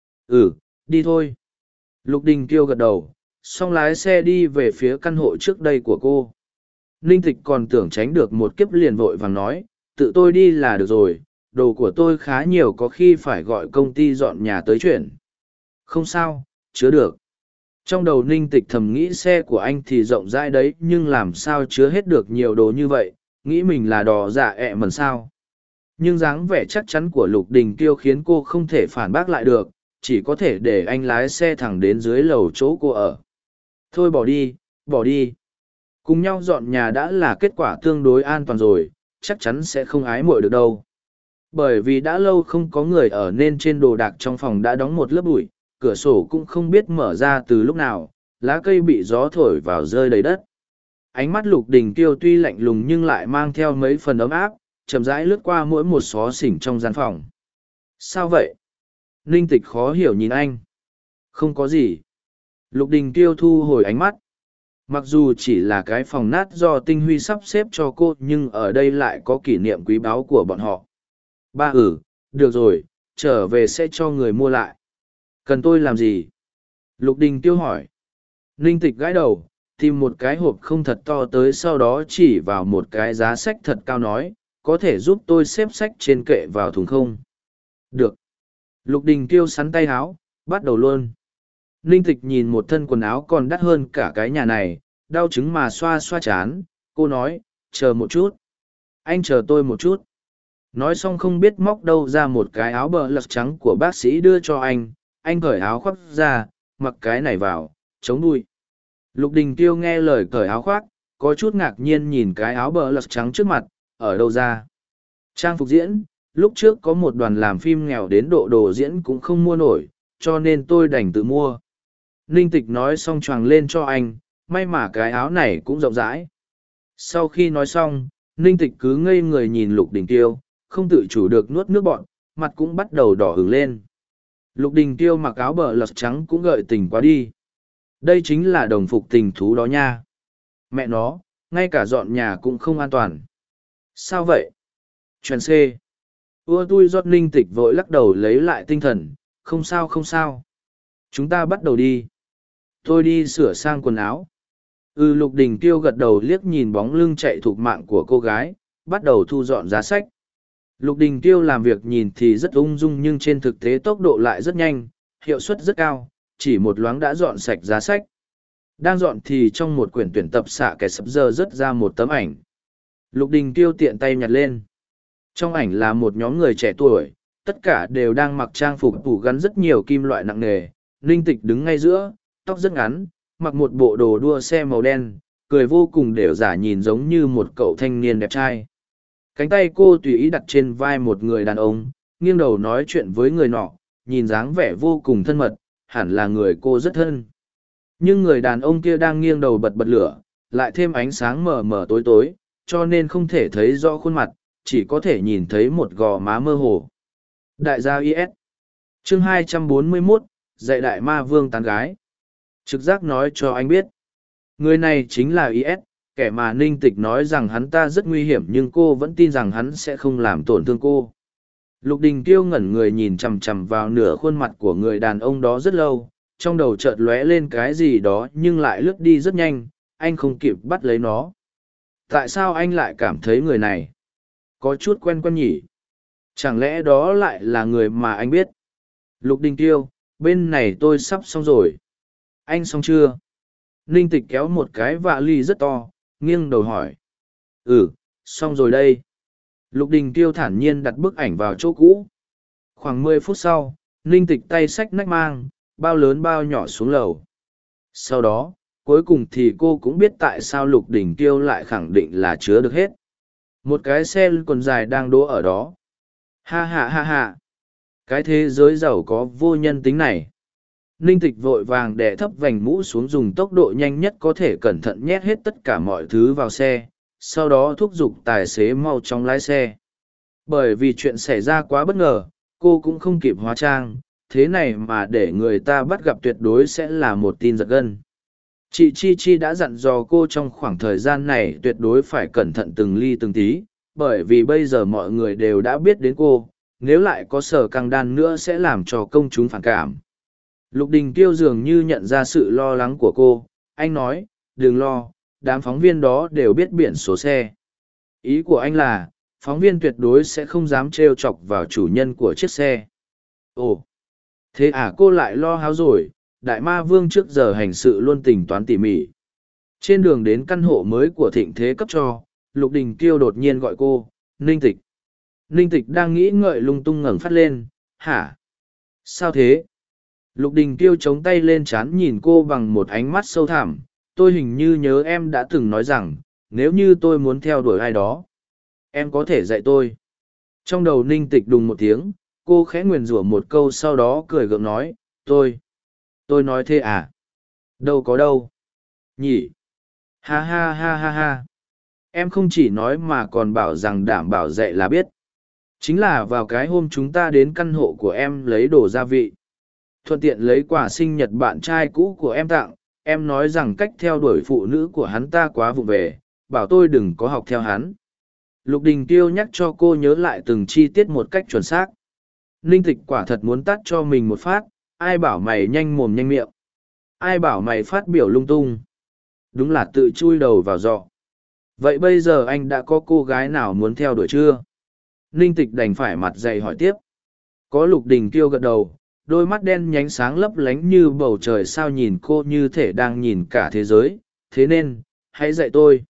Speaker 1: Ừ, đi thôi. Lục Đình Kiêu gật đầu, xong lái xe đi về phía căn hộ trước đây của cô. Ninh Tịch còn tưởng tránh được một kiếp liền vội vàng nói, tự tôi đi là được rồi, đồ của tôi khá nhiều có khi phải gọi công ty dọn nhà tới chuyển. Không sao, chứa được. Trong đầu Ninh Tịch thầm nghĩ xe của anh thì rộng rãi đấy nhưng làm sao chứa hết được nhiều đồ như vậy, nghĩ mình là đò dạ ẹ mần sao. Nhưng dáng vẻ chắc chắn của Lục Đình Kiêu khiến cô không thể phản bác lại được, chỉ có thể để anh lái xe thẳng đến dưới lầu chỗ cô ở. Thôi bỏ đi, bỏ đi. Cùng nhau dọn nhà đã là kết quả tương đối an toàn rồi, chắc chắn sẽ không ái muội được đâu. Bởi vì đã lâu không có người ở nên trên đồ đạc trong phòng đã đóng một lớp bụi, cửa sổ cũng không biết mở ra từ lúc nào, lá cây bị gió thổi vào rơi đầy đất. Ánh mắt Lục Đình Kiêu tuy lạnh lùng nhưng lại mang theo mấy phần ấm áp, chậm rãi lướt qua mỗi một xó xỉnh trong gian phòng. Sao vậy? Ninh Tịch khó hiểu nhìn anh. Không có gì. Lục Đình Kiêu thu hồi ánh mắt. Mặc dù chỉ là cái phòng nát do Tinh Huy sắp xếp cho cô nhưng ở đây lại có kỷ niệm quý báu của bọn họ. Ba ừ, được rồi, trở về sẽ cho người mua lại. Cần tôi làm gì? Lục Đình Kiêu hỏi. Ninh Tịch gãi đầu, tìm một cái hộp không thật to tới sau đó chỉ vào một cái giá sách thật cao nói, có thể giúp tôi xếp sách trên kệ vào thùng không? Được. Lục Đình Kiêu sắn tay áo, bắt đầu luôn. Ninh Tịch nhìn một thân quần áo còn đắt hơn cả cái nhà này, đau chứng mà xoa xoa chán, cô nói, chờ một chút. Anh chờ tôi một chút. Nói xong không biết móc đâu ra một cái áo bờ lật trắng của bác sĩ đưa cho anh, anh cởi áo khoác ra, mặc cái này vào, chống đuôi. Lục Đình Kiêu nghe lời cởi áo khoác, có chút ngạc nhiên nhìn cái áo bờ lật trắng trước mặt, ở đâu ra. Trang phục diễn, lúc trước có một đoàn làm phim nghèo đến độ đồ diễn cũng không mua nổi, cho nên tôi đành tự mua. Ninh Tịch nói xong choàng lên cho anh, may mà cái áo này cũng rộng rãi. Sau khi nói xong, Ninh Tịch cứ ngây người nhìn Lục Đình Kiêu, không tự chủ được nuốt nước bọn, mặt cũng bắt đầu đỏ ửng lên. Lục Đình Kiêu mặc áo bờ lật trắng cũng gợi tình quá đi. Đây chính là đồng phục tình thú đó nha. Mẹ nó, ngay cả dọn nhà cũng không an toàn. Sao vậy? Chuyện C. Ưa tui giọt Ninh Tịch vội lắc đầu lấy lại tinh thần, không sao không sao. Chúng ta bắt đầu đi. Tôi đi sửa sang quần áo. Ừ Lục Đình Kiêu gật đầu liếc nhìn bóng lưng chạy thục mạng của cô gái, bắt đầu thu dọn giá sách. Lục Đình Kiêu làm việc nhìn thì rất ung dung nhưng trên thực tế tốc độ lại rất nhanh, hiệu suất rất cao, chỉ một loáng đã dọn sạch giá sách. Đang dọn thì trong một quyển tuyển tập xạ kẻ sập giờ rớt ra một tấm ảnh. Lục Đình Tiêu tiện tay nhặt lên. Trong ảnh là một nhóm người trẻ tuổi, tất cả đều đang mặc trang phục phủ gắn rất nhiều kim loại nặng nề. Ninh Tịch đứng ngay giữa, tóc rất ngắn, mặc một bộ đồ đua xe màu đen, cười vô cùng đều giả nhìn giống như một cậu thanh niên đẹp trai. Cánh tay cô tùy ý đặt trên vai một người đàn ông, nghiêng đầu nói chuyện với người nọ, nhìn dáng vẻ vô cùng thân mật, hẳn là người cô rất thân. Nhưng người đàn ông kia đang nghiêng đầu bật bật lửa, lại thêm ánh sáng mờ mờ tối tối, cho nên không thể thấy rõ khuôn mặt, chỉ có thể nhìn thấy một gò má mơ hồ. Đại gia i ét chương hai trăm bốn mươi mốt, dạy đại ma vương tán gái. Trực giác nói cho anh biết, người này chính là i ét, kẻ mà Ninh Tịch nói rằng hắn ta rất nguy hiểm nhưng cô vẫn tin rằng hắn sẽ không làm tổn thương cô. Lục Đình Kiêu ngẩn người nhìn chằm chằm vào nửa khuôn mặt của người đàn ông đó rất lâu, trong đầu chợt lóe lên cái gì đó nhưng lại lướt đi rất nhanh, anh không kịp bắt lấy nó. Tại sao anh lại cảm thấy người này có chút quen quen nhỉ? Chẳng lẽ đó lại là người mà anh biết? Lục Đình Kiêu, bên này tôi sắp xong rồi. Anh xong chưa? Ninh Tịch kéo một cái vạ ly rất to, nghiêng đầu hỏi. Ừ, xong rồi đây. Lục Đình Kiêu thản nhiên đặt bức ảnh vào chỗ cũ. Khoảng mười phút sau, Ninh Tịch tay xách nách mang, bao lớn bao nhỏ xuống lầu. Sau đó, cuối cùng thì cô cũng biết tại sao Lục Đình Kiêu lại khẳng định là chứa được hết. Một cái xe còn dài đang đỗ ở đó. Ha ha ha ha. Cái thế giới giàu có vô nhân tính này. Ninh Tịch vội vàng đè thấp vành mũ xuống, dùng tốc độ nhanh nhất có thể, cẩn thận nhét hết tất cả mọi thứ vào xe, sau đó thúc giục tài xế mau chóng lái xe. Bởi vì chuyện xảy ra quá bất ngờ, cô cũng không kịp hóa trang, thế này mà để người ta bắt gặp tuyệt đối sẽ là một tin giật gân. Chị Chi Chi đã dặn dò cô trong khoảng thời gian này tuyệt đối phải cẩn thận từng ly từng tí, bởi vì bây giờ mọi người đều đã biết đến cô, nếu lại có sở căng đan nữa sẽ làm cho công chúng phản cảm. Lục Đình Kiêu dường như nhận ra sự lo lắng của cô, anh nói, đừng lo, đám phóng viên đó đều biết biển số xe. Ý của anh là, phóng viên tuyệt đối sẽ không dám trêu chọc vào chủ nhân của chiếc xe. Ồ, thế à, cô lại lo háo rồi, đại ma vương trước giờ hành sự luôn tính toán tỉ mỉ. Trên đường đến căn hộ mới của Thịnh Thế cấp cho, Lục Đình Kiêu đột nhiên gọi cô, Ninh Tịch. Ninh Tịch đang nghĩ ngợi lung tung ngẩng phát lên, hả? Sao thế? Lục Đình Kiêu chống tay lên trán nhìn cô bằng một ánh mắt sâu thẳm, tôi hình như nhớ em đã từng nói rằng, nếu như tôi muốn theo đuổi ai đó, em có thể dạy tôi. Trong đầu Ninh Tịch đùng một tiếng, cô khẽ nguyền rủa một câu sau đó cười gượng nói, tôi, tôi nói thế à? Đâu có đâu. Nhỉ? Ha ha ha ha ha. Em không chỉ nói mà còn bảo rằng đảm bảo dạy là biết. Chính là vào cái hôm chúng ta đến căn hộ của em lấy đồ gia vị. Thuận tiện lấy quà sinh nhật bạn trai cũ của em tặng, em nói rằng cách theo đuổi phụ nữ của hắn ta quá vụng về, bảo tôi đừng có học theo hắn. Lục Đình Kiêu nhắc cho cô nhớ lại từng chi tiết một cách chuẩn xác. Ninh Tịch quả thật muốn tắt cho mình một phát, ai bảo mày nhanh mồm nhanh miệng. Ai bảo mày phát biểu lung tung. Đúng là tự chui đầu vào giọ. Vậy bây giờ anh đã có cô gái nào muốn theo đuổi chưa? Ninh Tịch đành phải mặt dày hỏi tiếp. Có. Lục Đình Kiêu gật đầu, đôi mắt đen nhánh sáng lấp lánh như bầu trời sao nhìn cô như thể đang nhìn cả thế giới. Thế nên, hãy dạy tôi.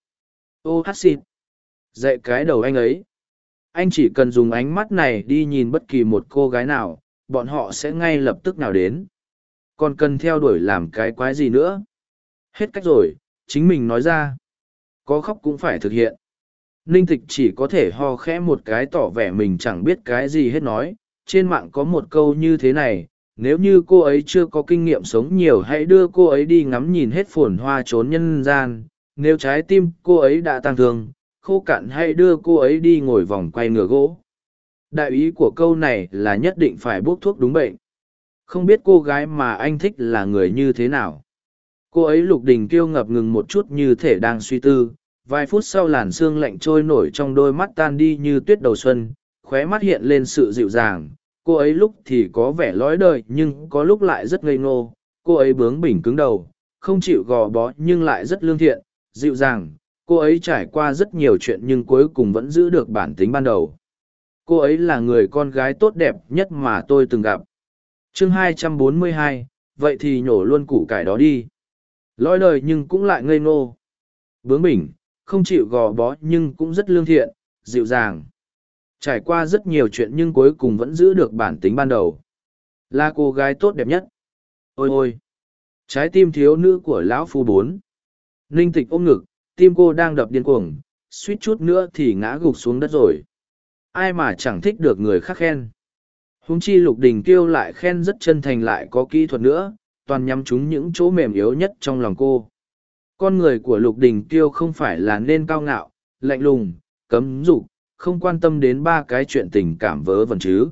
Speaker 1: Ô hát xịt. Dạy cái đầu anh ấy. Anh chỉ cần dùng ánh mắt này đi nhìn bất kỳ một cô gái nào, bọn họ sẽ ngay lập tức nào đến. Còn cần theo đuổi làm cái quái gì nữa? Hết cách rồi, chính mình nói ra. Có khóc cũng phải thực hiện. Ninh Tịch chỉ có thể ho khẽ một cái tỏ vẻ mình chẳng biết cái gì hết nói. Trên mạng có một câu như thế này, nếu như cô ấy chưa có kinh nghiệm sống nhiều hãy đưa cô ấy đi ngắm nhìn hết phồn hoa trốn nhân gian. Nếu trái tim cô ấy đã tăng thương, khô cạn hãy đưa cô ấy đi ngồi vòng quay ngựa gỗ. Đại ý của câu này là nhất định phải bốc thuốc đúng bệnh. Không biết cô gái mà anh thích là người như thế nào. Cô ấy Lục Đình Kiêu ngập ngừng một chút như thể đang suy tư, vài phút sau làn sương lạnh trôi nổi trong đôi mắt tan đi như tuyết đầu xuân, khóe mắt hiện lên sự dịu dàng. Cô ấy lúc thì có vẻ lói đời nhưng có lúc lại rất ngây ngô, cô ấy bướng bỉnh cứng đầu, không chịu gò bó nhưng lại rất lương thiện, dịu dàng. Cô ấy trải qua rất nhiều chuyện nhưng cuối cùng vẫn giữ được bản tính ban đầu. Cô ấy là người con gái tốt đẹp nhất mà tôi từng gặp. Chương hai trăm bốn mươi hai, vậy thì nhổ luôn củ cải đó đi. Lõi đời nhưng cũng lại ngây ngô. Bướng bỉnh, không chịu gò bó nhưng cũng rất lương thiện, dịu dàng. Trải qua rất nhiều chuyện nhưng cuối cùng vẫn giữ được bản tính ban đầu. Là cô gái tốt đẹp nhất. Ôi ôi! Trái tim thiếu nữ của lão phu bốn. Ninh Tịch ôm ngực, tim cô đang đập điên cuồng, suýt chút nữa thì ngã gục xuống đất rồi. Ai mà chẳng thích được người khác khen. Huống chi Lục Đình Kiêu lại khen rất chân thành lại có kỹ thuật nữa, toàn nhắm trúng những chỗ mềm yếu nhất trong lòng cô. Con người của Lục Đình Kiêu không phải là nên cao ngạo, lạnh lùng, cấm dục, không quan tâm đến ba cái chuyện tình cảm vớ vẩn chứ.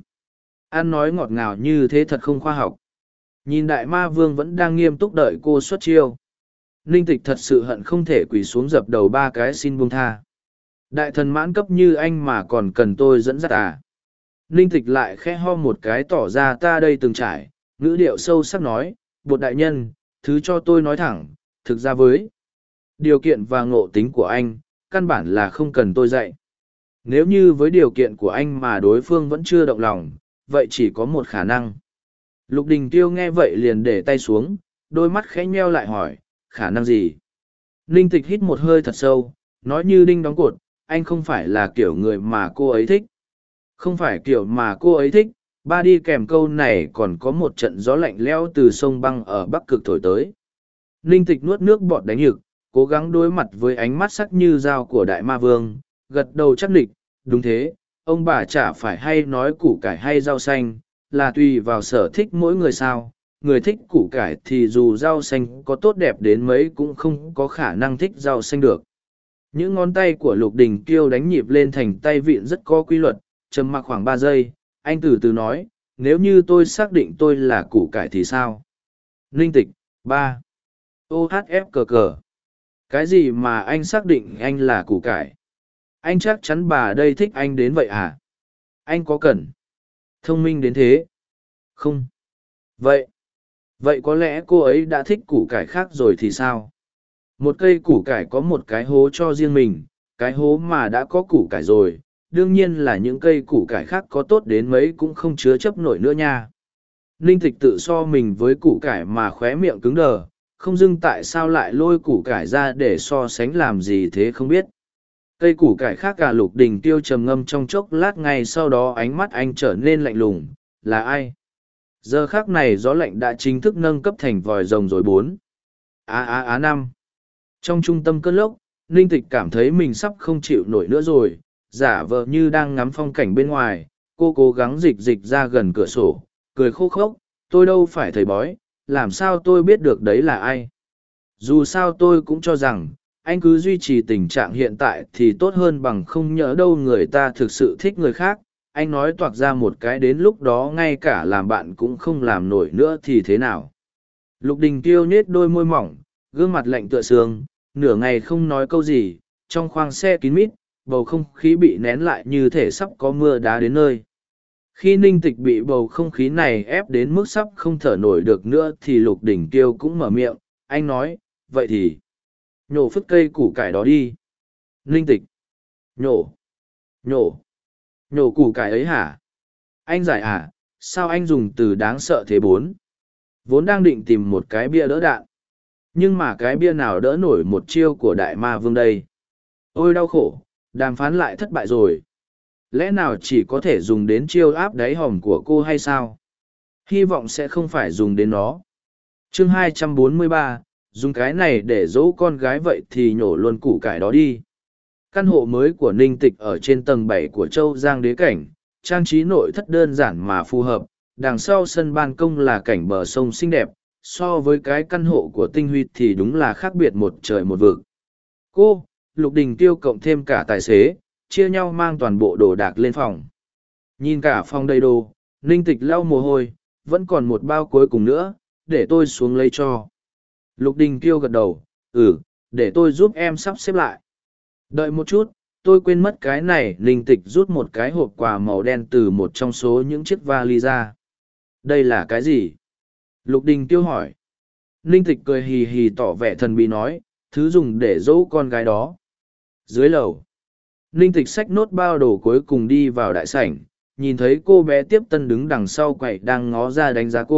Speaker 1: Ăn nói ngọt ngào như thế thật không khoa học. Nhìn Đại Ma Vương vẫn đang nghiêm túc đợi cô xuất chiêu. Ninh Tịch thật sự hận không thể quỳ xuống dập đầu ba cái xin buông tha. Đại thần mãn cấp như anh mà còn cần tôi dẫn dắt à. Ninh Tịch lại khẽ ho một cái tỏ ra ta đây từng trải, ngữ điệu sâu sắc nói, bột đại nhân, thứ cho tôi nói thẳng, thực ra với điều kiện và ngộ tính của anh, căn bản là không cần tôi dạy. Nếu như với điều kiện của anh mà đối phương vẫn chưa động lòng, vậy chỉ có một khả năng. Lục Đình Tiêu nghe vậy liền để tay xuống, đôi mắt khẽ nheo lại hỏi, khả năng gì? Ninh Tịch hít một hơi thật sâu, nói như đinh đóng cột, anh không phải là kiểu người mà cô ấy thích. Không phải kiểu mà cô ấy thích, ba đi kèm câu này còn có một trận gió lạnh lẽo từ sông băng ở Bắc Cực thổi tới. Ninh Tịch nuốt nước bọt đánh nhực, cố gắng đối mặt với ánh mắt sắc như dao của Đại Ma Vương, gật đầu chắc địch, đúng thế, ông bà chả phải hay nói củ cải hay rau xanh, là tùy vào sở thích mỗi người sao. Người thích củ cải thì dù rau xanh có tốt đẹp đến mấy cũng không có khả năng thích rau xanh được. Những ngón tay của Lục Đình Kiêu đánh nhịp lên thành tay vịn rất có quy luật, trầm mặc khoảng ba giây, anh từ từ nói, nếu như tôi xác định tôi là củ cải thì sao? Ninh Tịch, ba. ô hát ép cờ cờ. Cái gì mà anh xác định anh là củ cải? Anh chắc chắn bà đây thích anh đến vậy à? Anh có cần thông minh đến thế? Không. Vậy, vậy có lẽ cô ấy đã thích củ cải khác rồi thì sao? Một cây củ cải có một cái hố cho riêng mình, cái hố mà đã có củ cải rồi, đương nhiên là những cây củ cải khác có tốt đến mấy cũng không chứa chấp nổi nữa nha. Ninh Tịch tự so mình với củ cải mà khóe miệng cứng đờ, không dưng tại sao lại lôi củ cải ra để so sánh làm gì thế không biết. Cây củ cải khác cả. Lục Đình Tiêu trầm ngâm trong chốc lát, ngay sau đó ánh mắt anh trở nên lạnh lùng, là ai? Giờ khác này gió lạnh đã chính thức nâng cấp thành vòi rồng rồi bốn. Á á á năm. Trong trung tâm cơn lốc, Ninh Tịch cảm thấy mình sắp không chịu nổi nữa rồi, giả vờ như đang ngắm phong cảnh bên ngoài, cô cố gắng dịch dịch ra gần cửa sổ, cười khô khốc, tôi đâu phải thầy bói, làm sao tôi biết được đấy là ai. Dù sao tôi cũng cho rằng, anh cứ duy trì tình trạng hiện tại thì tốt hơn bằng không nhỡ đâu người ta thực sự thích người khác. Anh nói toạc ra một cái đến lúc đó ngay cả làm bạn cũng không làm nổi nữa thì thế nào. Lục Đình Kiêu nhết đôi môi mỏng, gương mặt lạnh tựa sương, nửa ngày không nói câu gì, trong khoang xe kín mít, bầu không khí bị nén lại như thể sắp có mưa đá đến nơi. Khi Ninh Tịch bị bầu không khí này ép đến mức sắp không thở nổi được nữa thì Lục Đình Kiêu cũng mở miệng, anh nói, vậy thì nhổ phứt cây củ cải đó đi. Ninh Tịch, nhổ, nhổ, nhổ củ cải ấy hả? Anh giải hả? Sao anh dùng từ đáng sợ thế bốn? Vốn đang định tìm một cái bia đỡ đạn. Nhưng mà cái bia nào đỡ nổi một chiêu của Đại Ma Vương đây? Ôi đau khổ, đàm phán lại thất bại rồi. Lẽ nào chỉ có thể dùng đến chiêu áp đáy hòm của cô hay sao? Hy vọng sẽ không phải dùng đến nó. Chương hai trăm bốn mươi ba, dùng cái này để dỗ con gái vậy thì nhổ luôn củ cải đó đi. Căn hộ mới của Ninh Tịch ở trên tầng bảy của Châu Giang Đế Cảnh, trang trí nội thất đơn giản mà phù hợp, đằng sau sân ban công là cảnh bờ sông xinh đẹp, so với cái căn hộ của Tinh Huy thì đúng là khác biệt một trời một vực. Cô, Lục Đình Tiêu cộng thêm cả tài xế, chia nhau mang toàn bộ đồ đạc lên phòng. Nhìn cả phòng đầy đồ, Ninh Tịch lau mồ hôi, vẫn còn một bao cuối cùng nữa, để tôi xuống lấy cho. Lục Đình Kiêu gật đầu, ừ, để tôi giúp em sắp xếp lại. Đợi một chút, tôi quên mất cái này. Ninh Tịch rút một cái hộp quà màu đen từ một trong số những chiếc vali ra. Đây là cái gì? Lục Đình Kiêu hỏi. Ninh Tịch cười hì hì tỏ vẻ thần bí nói, thứ dùng để dỗ con gái đó. Dưới lầu, Ninh Tịch xách nốt bao đồ cuối cùng đi vào đại sảnh, nhìn thấy cô bé tiếp tân đứng đằng sau quầy đang ngó ra đánh giá cô,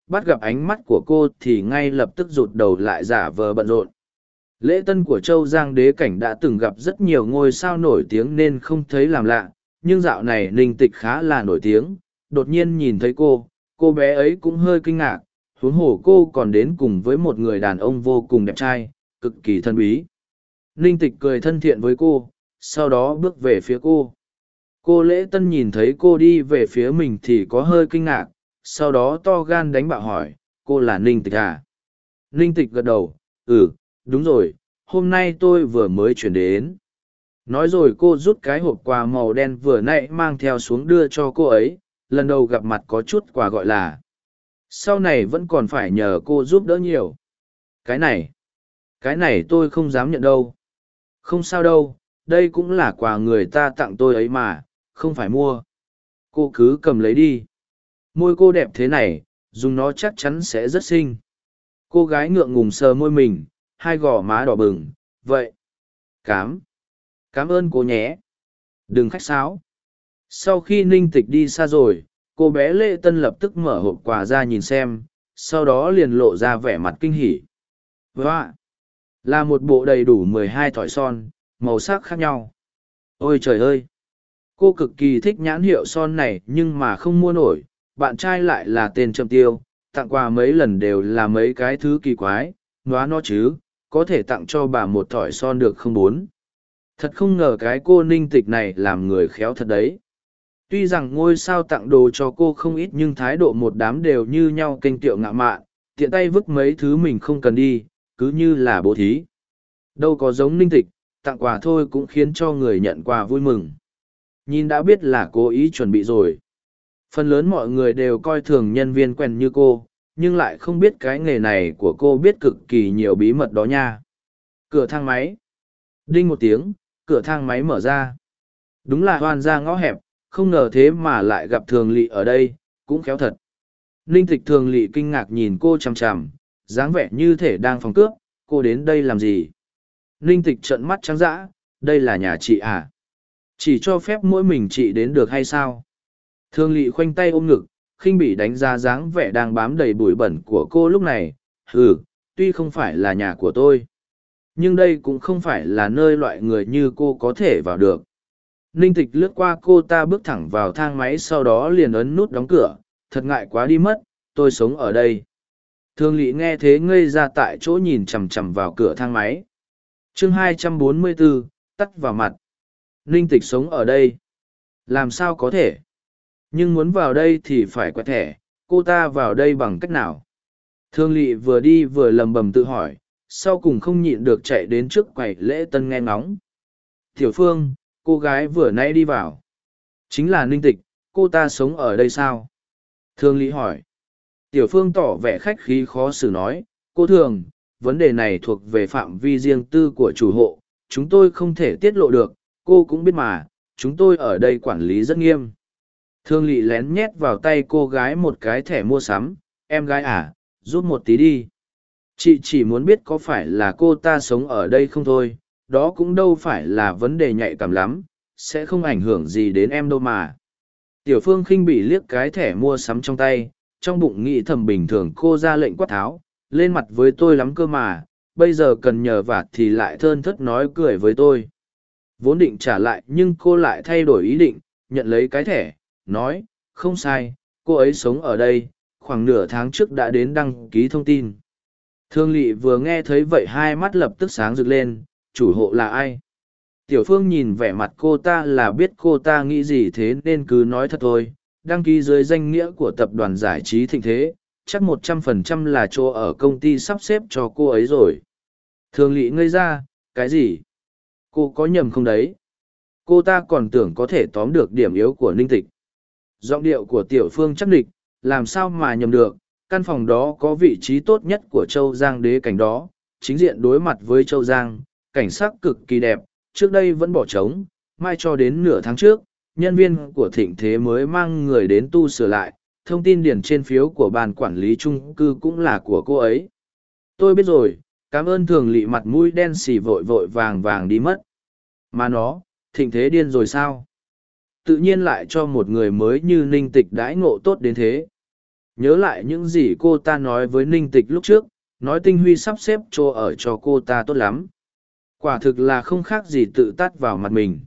Speaker 1: bắt gặp ánh mắt của cô thì ngay lập tức rụt đầu lại giả vờ bận rộn. Lễ tân của Châu Giang đế cảnh đã từng gặp rất nhiều ngôi sao nổi tiếng nên không thấy làm lạ, nhưng dạo này Ninh Tịch khá là nổi tiếng, đột nhiên nhìn thấy cô, cô bé ấy cũng hơi kinh ngạc, huống hồ cô còn đến cùng với một người đàn ông vô cùng đẹp trai, cực kỳ thân bí. Ninh Tịch cười thân thiện với cô, sau đó bước về phía cô. Cô Lễ Tân nhìn thấy cô đi về phía mình thì có hơi kinh ngạc, sau đó to gan đánh bạo hỏi, cô là Ninh Tịch à? Ninh Tịch gật đầu, ừ, đúng rồi, hôm nay tôi vừa mới chuyển đến. Nói rồi cô rút cái hộp quà màu đen vừa nãy mang theo xuống đưa cho cô ấy, lần đầu gặp mặt có chút quà gọi là. Sau này vẫn còn phải nhờ cô giúp đỡ nhiều. Cái này, cái này tôi không dám nhận đâu. Không sao đâu, đây cũng là quà người ta tặng tôi ấy mà, không phải mua. Cô cứ cầm lấy đi. Môi cô đẹp thế này, dùng nó chắc chắn sẽ rất xinh. Cô gái ngượng ngùng sờ môi mình, hai gò má đỏ bừng, vậy. Cám. Cảm ơn cô nhé. Đừng khách sáo. Sau khi Ninh Tịch đi xa rồi, cô bé Lễ Tân lập tức mở hộp quà ra nhìn xem, sau đó liền lộ ra vẻ mặt kinh hỉ. Wow! Là một bộ đầy đủ mười hai thỏi son, màu sắc khác nhau. Ôi trời ơi! Cô cực kỳ thích nhãn hiệu son này nhưng mà không mua nổi, bạn trai lại là tên Trầm Tiêu, tặng quà mấy lần đều là mấy cái thứ kỳ quái, nóa nó chứ, có thể tặng cho bà một thỏi son được không bốn. Thật không ngờ cái cô Ninh Tịch này làm người khéo thật đấy. Tuy rằng ngôi sao tặng đồ cho cô không ít nhưng thái độ một đám đều như nhau kênh tiệu ngạo mạn, tiện tay vứt mấy thứ mình không cần đi, cứ như là bố thí. Đâu có giống Ninh Tịch, tặng quà thôi cũng khiến cho người nhận quà vui mừng. Nhìn đã biết là cố ý chuẩn bị rồi. Phần lớn mọi người đều coi thường nhân viên quen như cô, nhưng lại không biết cái nghề này của cô biết cực kỳ nhiều bí mật đó nha. Cửa thang máy. Đinh một tiếng, cửa thang máy mở ra. Đúng là hoan ra ngõ hẹp, không ngờ thế mà lại gặp Thường Lị ở đây, cũng khéo thật. Ninh Tịch Thường Lị kinh ngạc nhìn cô chằm chằm, dáng vẻ như thể đang phòng cướp, cô đến đây làm gì? Ninh Tịch trợn mắt trắng dã, đây là nhà chị à? Chỉ cho phép mỗi mình chị đến được hay sao? Thường Lị khoanh tay ôm ngực, khinh bỉ đánh giá dáng vẻ đang bám đầy bụi bẩn của cô lúc này. Ừ, tuy không phải là nhà của tôi, nhưng đây cũng không phải là nơi loại người như cô có thể vào được. Ninh Tịch lướt qua cô ta bước thẳng vào thang máy sau đó liền ấn nút đóng cửa, thật ngại quá đi mất, tôi sống ở đây. Thường Lị nghe thế ngây ra tại chỗ nhìn chằm chằm vào cửa thang máy. Chương hai trăm bốn mươi bốn, tắt vào mặt. Ninh Tịch sống ở đây. Làm sao có thể? Nhưng muốn vào đây thì phải quẹt thẻ, cô ta vào đây bằng cách nào? Thường Lị vừa đi vừa lầm bầm tự hỏi, sau cùng không nhịn được chạy đến trước quầy Lễ Tân nghe ngóng. Tiểu Phương, cô gái vừa nãy đi vào. Chính là Ninh Tịch, cô ta sống ở đây sao? Thường Lị hỏi. Tiểu Phương tỏ vẻ khách khí khó xử nói, cô Thường, vấn đề này thuộc về phạm vi riêng tư của chủ hộ, chúng tôi không thể tiết lộ được, cô cũng biết mà, chúng tôi ở đây quản lý rất nghiêm. Thường Lị lén nhét vào tay cô gái một cái thẻ mua sắm, em gái à, giúp một tí đi. Chị chỉ muốn biết có phải là cô ta sống ở đây không thôi, đó cũng đâu phải là vấn đề nhạy cảm lắm, sẽ không ảnh hưởng gì đến em đâu mà. Tiểu Phương khinh bỉ liếc cái thẻ mua sắm trong tay, trong bụng nghĩ thầm bình thường cô ra lệnh quát tháo, lên mặt với tôi lắm cơ mà, bây giờ cần nhờ vả thì lại thơn thớt nói cười với tôi. Vốn định trả lại nhưng cô lại thay đổi ý định, nhận lấy cái thẻ, nói, không sai, cô ấy sống ở đây, khoảng nửa tháng trước đã đến đăng ký thông tin. Thường Lị vừa nghe thấy vậy hai mắt lập tức sáng rực lên, chủ hộ là ai? Tiểu Phương nhìn vẻ mặt cô ta là biết cô ta nghĩ gì thế nên cứ nói thật thôi, đăng ký dưới danh nghĩa của tập đoàn giải trí Thịnh Thế, chắc một trăm phần trăm là chỗ ở công ty sắp xếp cho cô ấy rồi. Thường Lị ngây ra, cái gì? Cô có nhầm không đấy? Cô ta còn tưởng có thể tóm được điểm yếu của Ninh Tịch. Giọng điệu của Tiểu Phương chắc địch, làm sao mà nhầm được, căn phòng đó có vị trí tốt nhất của Châu Giang đế cảnh đó, chính diện đối mặt với Châu Giang, cảnh sắc cực kỳ đẹp, trước đây vẫn bỏ trống, mai cho đến nửa tháng trước, nhân viên của Thịnh Thế mới mang người đến tu sửa lại, thông tin điền trên phiếu của ban quản lý chung cư cũng là của cô ấy. Tôi biết rồi, cảm ơn. Thường Lị mặt mũi đen xì vội vội vàng vàng đi mất. Mà nó, Thịnh Thế điên rồi sao? Tự nhiên lại cho một người mới như Ninh Tịch đãi ngộ tốt đến thế. Nhớ lại những gì cô ta nói với Ninh Tịch lúc trước, nói Tinh Huy sắp xếp chỗ ở cho cô ta tốt lắm. Quả thực là không khác gì tự tát vào mặt mình.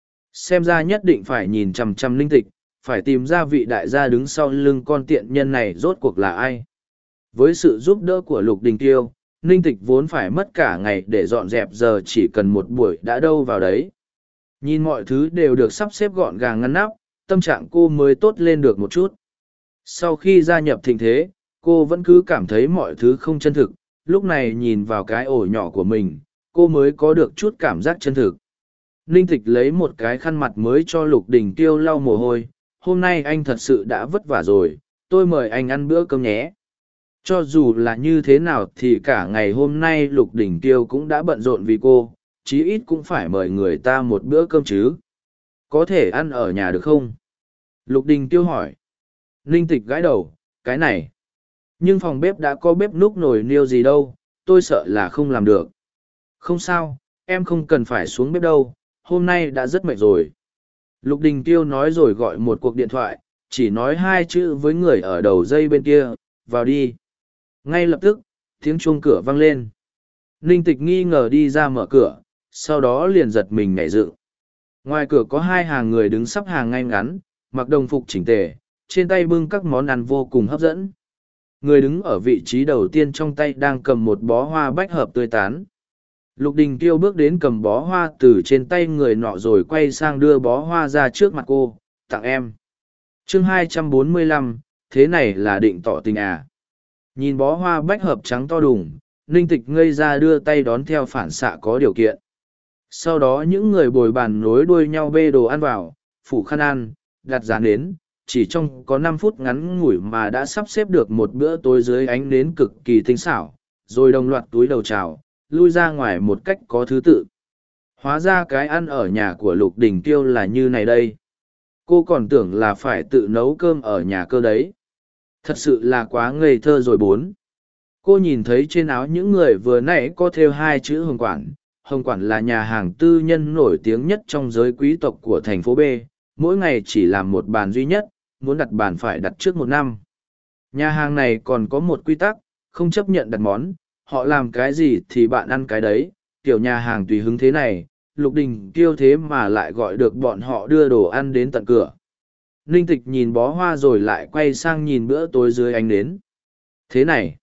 Speaker 1: Xem ra nhất định phải nhìn chằm chằm Ninh Tịch, phải tìm ra vị đại gia đứng sau lưng con tiện nhân này rốt cuộc là ai. Với sự giúp đỡ của Lục Đình Tiêu, Ninh Tịch vốn phải mất cả ngày để dọn dẹp, giờ chỉ cần một buổi đã đâu vào đấy. Nhìn mọi thứ đều được sắp xếp gọn gàng ngăn nắp, tâm trạng cô mới tốt lên được một chút. Sau khi gia nhập thịnh thế, cô vẫn cứ cảm thấy mọi thứ không chân thực, lúc này nhìn vào cái ổ nhỏ của mình, cô mới có được chút cảm giác chân thực. Ninh Tịch lấy một cái khăn mặt mới cho Lục Đình Tiêu lau mồ hôi. Hôm nay anh thật sự đã vất vả rồi, tôi mời anh ăn bữa cơm nhé. Cho dù là như thế nào thì cả ngày hôm nay Lục Đình Tiêu cũng đã bận rộn vì cô, chí ít cũng phải mời người ta một bữa cơm chứ. Có thể ăn ở nhà được không? Lục Đình Tiêu hỏi. Ninh Tịch gãi đầu, cái này. Nhưng phòng bếp đã có bếp núc nồi niêu gì đâu, tôi sợ là không làm được. Không sao, em không cần phải xuống bếp đâu, hôm nay đã rất mệt rồi. Lục Đình Tiêu nói rồi gọi một cuộc điện thoại, chỉ nói hai chữ với người ở đầu dây bên kia, vào đi. Ngay lập tức, tiếng chuông cửa vang lên. Ninh Tịch nghi ngờ đi ra mở cửa, sau đó liền giật mình nhảy dựng. Ngoài cửa có hai hàng người đứng sắp hàng ngay ngắn, mặc đồng phục chỉnh tề, trên tay bưng các món ăn vô cùng hấp dẫn. Người đứng ở vị trí đầu tiên trong tay đang cầm một bó hoa bách hợp tươi tán. Lục Đình Tiêu bước đến cầm bó hoa từ trên tay người nọ rồi quay sang đưa bó hoa ra trước mặt cô, tặng em. Chương hai trăm bốn mươi lăm, thế này là định tỏ tình à? Nhìn bó hoa bách hợp trắng to đùng, Ninh Tịch ngây ra đưa tay đón theo phản xạ có điều kiện. Sau đó những người bồi bàn nối đuôi nhau bê đồ ăn vào, phủ khăn ăn, đặt dán nến, chỉ trong có năm phút ngắn ngủi mà đã sắp xếp được một bữa tối dưới ánh nến cực kỳ tinh xảo, rồi đồng loạt túi đầu chào, lui ra ngoài một cách có thứ tự. Hóa ra cái ăn ở nhà của Lục Đình Tiêu là như này đây. Cô còn tưởng là phải tự nấu cơm ở nhà cơ đấy. Thật sự là quá ngây thơ rồi bốn. Cô nhìn thấy trên áo những người vừa nãy có thêu hai chữ Hồng Quản. Hồng Quản là nhà hàng tư nhân nổi tiếng nhất trong giới quý tộc của thành phố B, mỗi ngày chỉ làm một bàn duy nhất, muốn đặt bàn phải đặt trước một năm. Nhà hàng này còn có một quy tắc, không chấp nhận đặt món, họ làm cái gì thì bạn ăn cái đấy, kiểu nhà hàng tùy hứng thế này, Lục Đình Tiêu thế mà lại gọi được bọn họ đưa đồ ăn đến tận cửa. Ninh Tịch nhìn bó hoa rồi lại quay sang nhìn bữa tối dưới ánh nến. Thế này,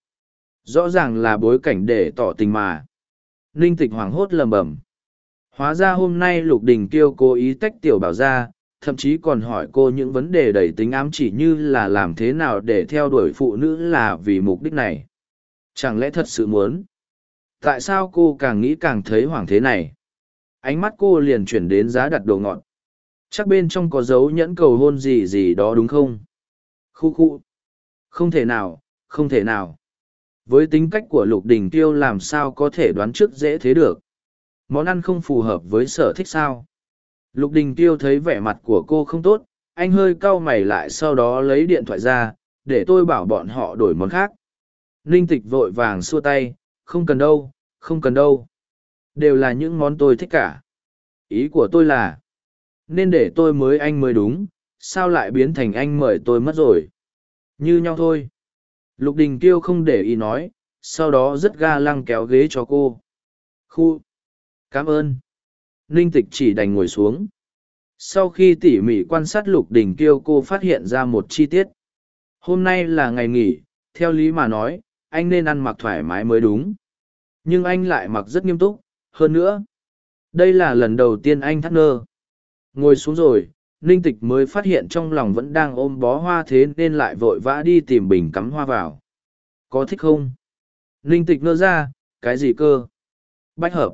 Speaker 1: rõ ràng là bối cảnh để tỏ tình mà. Ninh Tịch hoảng hốt lầm bầm. Hóa ra hôm nay Lục Đình Tiêu cố ý tách Tiểu Bảo ra, thậm chí còn hỏi cô những vấn đề đầy tính ám chỉ như là làm thế nào để theo đuổi phụ nữ là vì mục đích này. Chẳng lẽ thật sự muốn? Tại sao cô càng nghĩ càng thấy hoảng thế này? Ánh mắt cô liền chuyển đến giá đặt đồ ngọt. Chắc bên trong có dấu nhẫn cầu hôn gì gì đó đúng không? Khu khu. Không thể nào, không thể nào. Với tính cách của Lục Đình Tiêu làm sao có thể đoán trước dễ thế được. Món ăn không phù hợp với sở thích sao? Lục Đình Tiêu thấy vẻ mặt của cô không tốt, anh hơi cau mày lại sau đó lấy điện thoại ra, để tôi bảo bọn họ đổi món khác. Ninh Tịch vội vàng xua tay, không cần đâu, không cần đâu. Đều là những món tôi thích cả. Ý của tôi là, nên để tôi mới anh mới đúng, sao lại biến thành anh mời tôi mất rồi. Như nhau thôi. Lục Đình Kiêu không để ý nói, sau đó rất ga lăng kéo ghế cho cô. Khu. Cảm ơn. Ninh Tịch chỉ đành ngồi xuống. Sau khi tỉ mỉ quan sát Lục Đình Kiêu, cô phát hiện ra một chi tiết. Hôm nay là ngày nghỉ, theo lý mà nói, anh nên ăn mặc thoải mái mới đúng. Nhưng anh lại mặc rất nghiêm túc, hơn nữa. Đây là lần đầu tiên anh thắt nơ. Ngồi xuống rồi, Ninh Tịch mới phát hiện trong lòng vẫn đang ôm bó hoa thế nên lại vội vã đi tìm bình cắm hoa vào. Có thích không? Ninh Tịch ngơ ra, cái gì cơ? Bách hợp.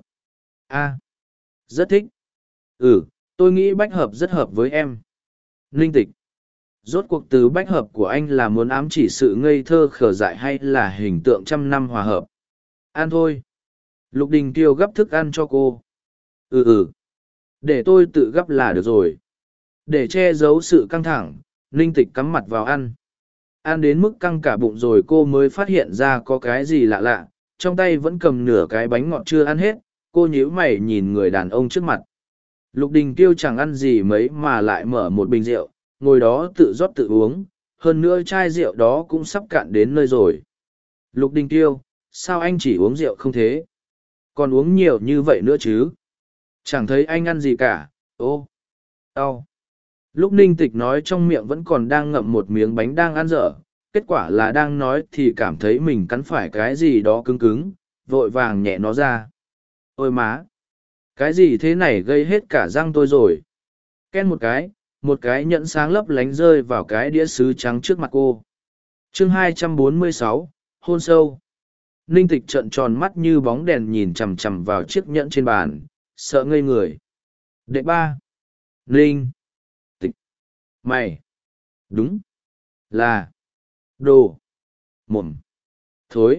Speaker 1: A. Rất thích. Ừ, tôi nghĩ bách hợp rất hợp với em. Ninh Tịch. Rốt cuộc từ bách hợp của anh là muốn ám chỉ sự ngây thơ khờ dại hay là hình tượng trăm năm hòa hợp? Ăn thôi. Lục Đình Kiều gấp thức ăn cho cô. Ừ ừ. Để tôi tự gấp là được rồi. Để che giấu sự căng thẳng, Ninh Tịch cắm mặt vào ăn. Ăn đến mức căng cả bụng rồi cô mới phát hiện ra có cái gì lạ lạ, trong tay vẫn cầm nửa cái bánh ngọt chưa ăn hết, cô nhíu mày nhìn người đàn ông trước mặt. Lục Đình Kiêu chẳng ăn gì mấy mà lại mở một bình rượu, ngồi đó tự rót tự uống, hơn nữa chai rượu đó cũng sắp cạn đến nơi rồi. Lục Đình Tiêu, sao anh chỉ uống rượu không thế? Còn uống nhiều như vậy nữa chứ? Chẳng thấy anh ăn gì cả, ô, đau. Lúc Ninh Tịch nói trong miệng vẫn còn đang ngậm một miếng bánh đang ăn dở, kết quả là đang nói thì cảm thấy mình cắn phải cái gì đó cứng cứng, vội vàng nhẹ nó ra. Ôi má! Cái gì thế này gây hết cả răng tôi rồi. Ken một cái, một cái nhẫn sáng lấp lánh rơi vào cái đĩa sứ trắng trước mặt cô. Chương hai trăm bốn mươi sáu, hôn sâu. Ninh Tịch trợn tròn mắt như bóng đèn nhìn chằm chằm vào chiếc nhẫn trên bàn, sợ ngây người. Đệ ba. Ninh. Tịch. Mày. Đúng. Là. Đồ. Mồm. Thối.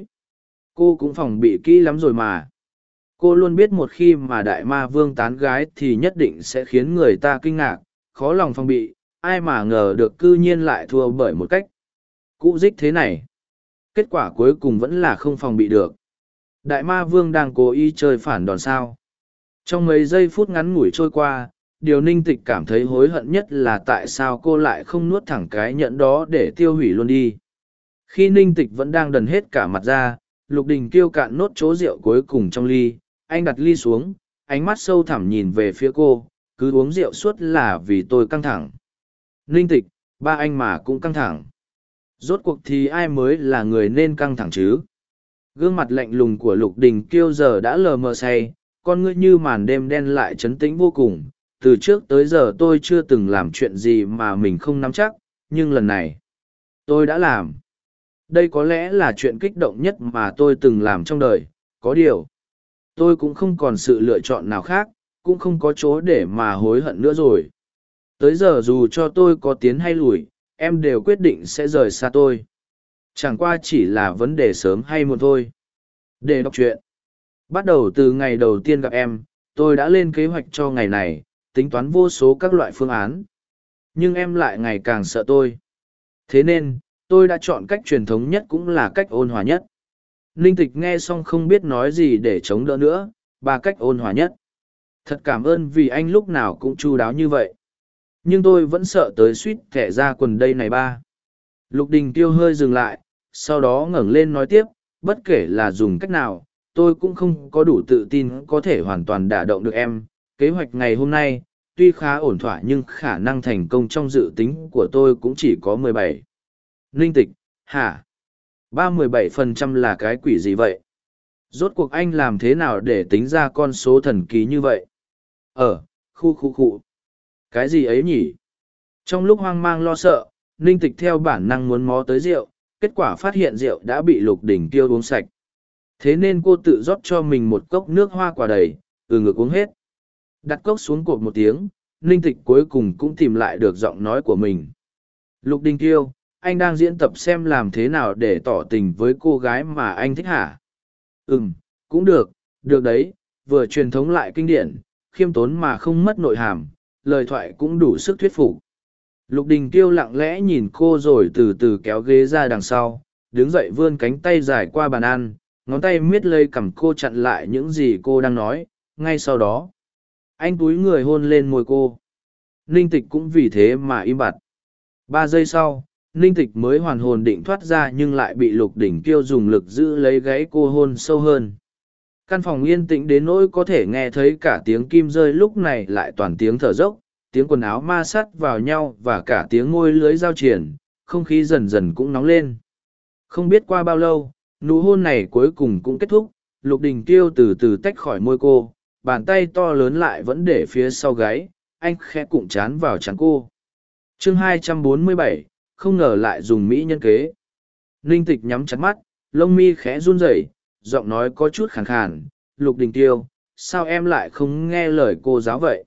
Speaker 1: Cô cũng phòng bị kỹ lắm rồi mà. Cô luôn biết một khi mà đại ma vương tán gái thì nhất định sẽ khiến người ta kinh ngạc, khó lòng phòng bị, ai mà ngờ được cư nhiên lại thua bởi một cách cũ dích thế này. Kết quả cuối cùng vẫn là không phòng bị được. Đại ma vương đang cố ý chơi phản đòn sao. Trong mấy giây phút ngắn ngủi trôi qua, điều Ninh Tịch cảm thấy hối hận nhất là tại sao cô lại không nuốt thẳng cái nhẫn đó để tiêu hủy luôn đi. Khi Ninh Tịch vẫn đang đần hết cả mặt ra, Lục Đình Kiêu cạn nốt chỗ rượu cuối cùng trong ly, anh đặt ly xuống, ánh mắt sâu thẳm nhìn về phía cô, cứ uống rượu suốt là vì tôi căng thẳng. Ninh Tịch, ba anh mà cũng căng thẳng. Rốt cuộc thì ai mới là người nên căng thẳng chứ? Gương mặt lạnh lùng của Lục Đình Kiêu giờ đã lờ mờ say, con ngươi như màn đêm đen lại trấn tĩnh vô cùng. Từ trước tới giờ tôi chưa từng làm chuyện gì mà mình không nắm chắc, nhưng lần này, tôi đã làm. Đây có lẽ là chuyện kích động nhất mà tôi từng làm trong đời, có điều. Tôi cũng không còn sự lựa chọn nào khác, cũng không có chỗ để mà hối hận nữa rồi. Tới giờ dù cho tôi có tiến hay lùi, em đều quyết định sẽ rời xa tôi. Chẳng qua chỉ là vấn đề sớm hay muộn thôi. Để đọc truyện. Bắt đầu từ ngày đầu tiên gặp em, tôi đã lên kế hoạch cho ngày này, tính toán vô số các loại phương án. Nhưng em lại ngày càng sợ tôi. Thế nên, tôi đã chọn cách truyền thống nhất cũng là cách ôn hòa nhất. Ninh Tịch nghe xong không biết nói gì để chống đỡ nữa, ba cách ôn hòa nhất. Thật cảm ơn vì anh lúc nào cũng chu đáo như vậy. Nhưng tôi vẫn sợ tới suýt thẻ ra quần đây này ba. Lục Đình Tiêu hơi dừng lại, sau đó ngẩng lên nói tiếp, bất kể là dùng cách nào, tôi cũng không có đủ tự tin có thể hoàn toàn đả động được em. Kế hoạch ngày hôm nay, tuy khá ổn thỏa nhưng khả năng thành công trong dự tính của tôi cũng chỉ có mười bảy. Ninh Tịch, hả? ba mươi bảy phần trăm là cái quỷ gì vậy? Rốt cuộc anh làm thế nào để tính ra con số thần kỳ như vậy? Ờ, khu khu khu. Cái gì ấy nhỉ? Trong lúc hoang mang lo sợ, Ninh Tịch theo bản năng muốn mó tới rượu, kết quả phát hiện rượu đã bị Lục Đình Tiêu uống sạch. Thế nên cô tự rót cho mình một cốc nước hoa quả đầy, từ ngực uống hết. Đặt cốc xuống cột một tiếng, Ninh Tịch cuối cùng cũng tìm lại được giọng nói của mình. Lục Đình Tiêu, anh đang diễn tập xem làm thế nào để tỏ tình với cô gái mà anh thích hả? Ừm, cũng được, được đấy, vừa truyền thống lại kinh điển, khiêm tốn mà không mất nội hàm, lời thoại cũng đủ sức thuyết phục. Lục Đình Kiêu lặng lẽ nhìn cô rồi từ từ kéo ghế ra đằng sau, đứng dậy vươn cánh tay dài qua bàn ăn, ngón tay miết lây cằm cô chặn lại những gì cô đang nói. Ngay sau đó, anh cúi người hôn lên môi cô. Ninh Tịch cũng vì thế mà im bặt. Ba giây sau, Ninh Tịch mới hoàn hồn định thoát ra nhưng lại bị Lục Đình Kiêu dùng lực giữ lấy gáy cô hôn sâu hơn. Căn phòng yên tĩnh đến nỗi có thể nghe thấy cả tiếng kim rơi, lúc này lại toàn tiếng thở dốc, tiếng quần áo ma sát vào nhau và cả tiếng môi lưới giao triển, không khí dần dần cũng nóng lên. Không biết qua bao lâu, nụ hôn này cuối cùng cũng kết thúc, Lục Đình Kiêu từ từ tách khỏi môi cô, bàn tay to lớn lại vẫn để phía sau gáy, anh khẽ cụm chán vào trán cô. Chương hai trăm bốn mươi bảy, không ngờ lại dùng mỹ nhân kế. Ninh Tịch nhắm chặt mắt, lông mi khẽ run rẩy, giọng nói có chút khàn khàn. Lục Đình Tiêu, sao em lại không nghe lời cô giáo vậy?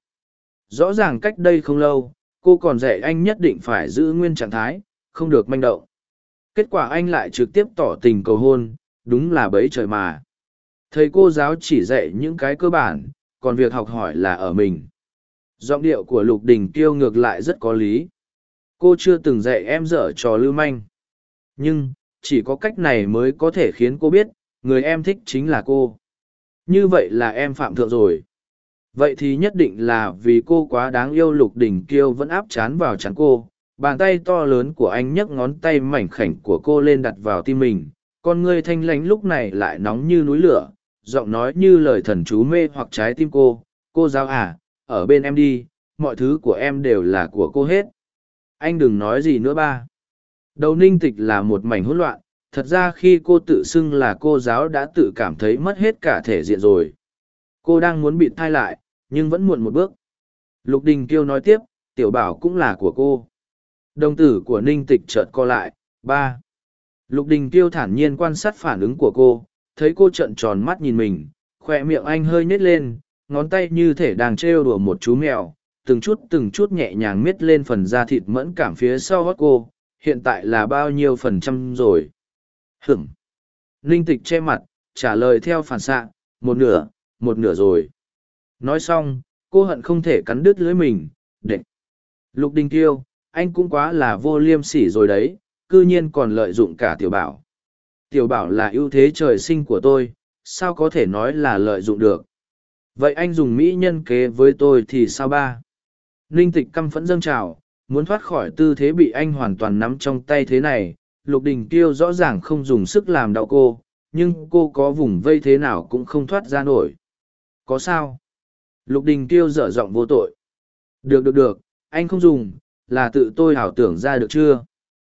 Speaker 1: Rõ ràng cách đây không lâu, cô còn dạy anh nhất định phải giữ nguyên trạng thái, không được manh động. Kết quả anh lại trực tiếp tỏ tình cầu hôn, đúng là bẫy trời mà. Thầy cô giáo chỉ dạy những cái cơ bản, còn việc học hỏi là ở mình. Giọng điệu của Lục Đình Tiêu ngược lại rất có lý. Cô chưa từng dạy em dở trò lưu manh. Nhưng, chỉ có cách này mới có thể khiến cô biết, người em thích chính là cô. Như vậy là em phạm thượng rồi. Vậy thì nhất định là vì cô quá đáng yêu. Lục Đình Kiêu vẫn áp chán vào chán cô, Bàn tay to lớn của anh nhấc ngón tay mảnh khảnh của cô lên đặt vào tim mình, con ngươi thanh lãnh lúc này lại nóng như núi lửa, giọng nói như lời thần chú mê hoặc trái tim cô. Cô giáo à, ở bên em đi, mọi thứ của em đều là của cô hết. Anh đừng nói gì nữa ba. Đầu Ninh Tịch là một mảnh hỗn loạn, thật ra khi cô tự xưng là cô giáo đã tự cảm thấy mất hết cả thể diện rồi. Cô đang muốn bịt tai lại, nhưng vẫn muộn một bước. Lục Đình Kiêu nói tiếp, Tiểu Bảo cũng là của cô. Đồng tử của Ninh Tịch chợt co lại. Ba. Lục Đình Kiêu thản nhiên quan sát phản ứng của cô, thấy cô trợn tròn mắt nhìn mình, khoe miệng anh hơi nhếch lên, ngón tay như thể đang trêu đùa một chú mèo, từng chút từng chút nhẹ nhàng miết lên phần da thịt mẫn cảm phía sau hót cô. Hiện tại là bao nhiêu phần trăm rồi? Hửng. Ninh Tịch che mặt, trả lời theo phản xạ, một nửa, một nửa rồi. Nói xong, cô hận không thể cắn đứt lưỡi mình. Đệ. Lục Đình Kiêu, anh cũng quá là vô liêm sỉ rồi đấy, cư nhiên còn lợi dụng cả Tiểu Bảo. Tiểu Bảo là ưu thế trời sinh của tôi, sao có thể nói là lợi dụng được? Vậy anh dùng mỹ nhân kế với tôi thì sao ba? Ninh Tịch căm phẫn dâng trào, muốn thoát khỏi tư thế bị anh hoàn toàn nắm trong tay thế này. Lục Đình Kiêu rõ ràng không dùng sức làm đau cô, nhưng cô có vùng vây thế nào cũng không thoát ra nổi. Có sao? Lục Đình Kiêu dở giọng vô tội. Được được được, anh không dùng, là tự tôi ảo tưởng ra được chưa?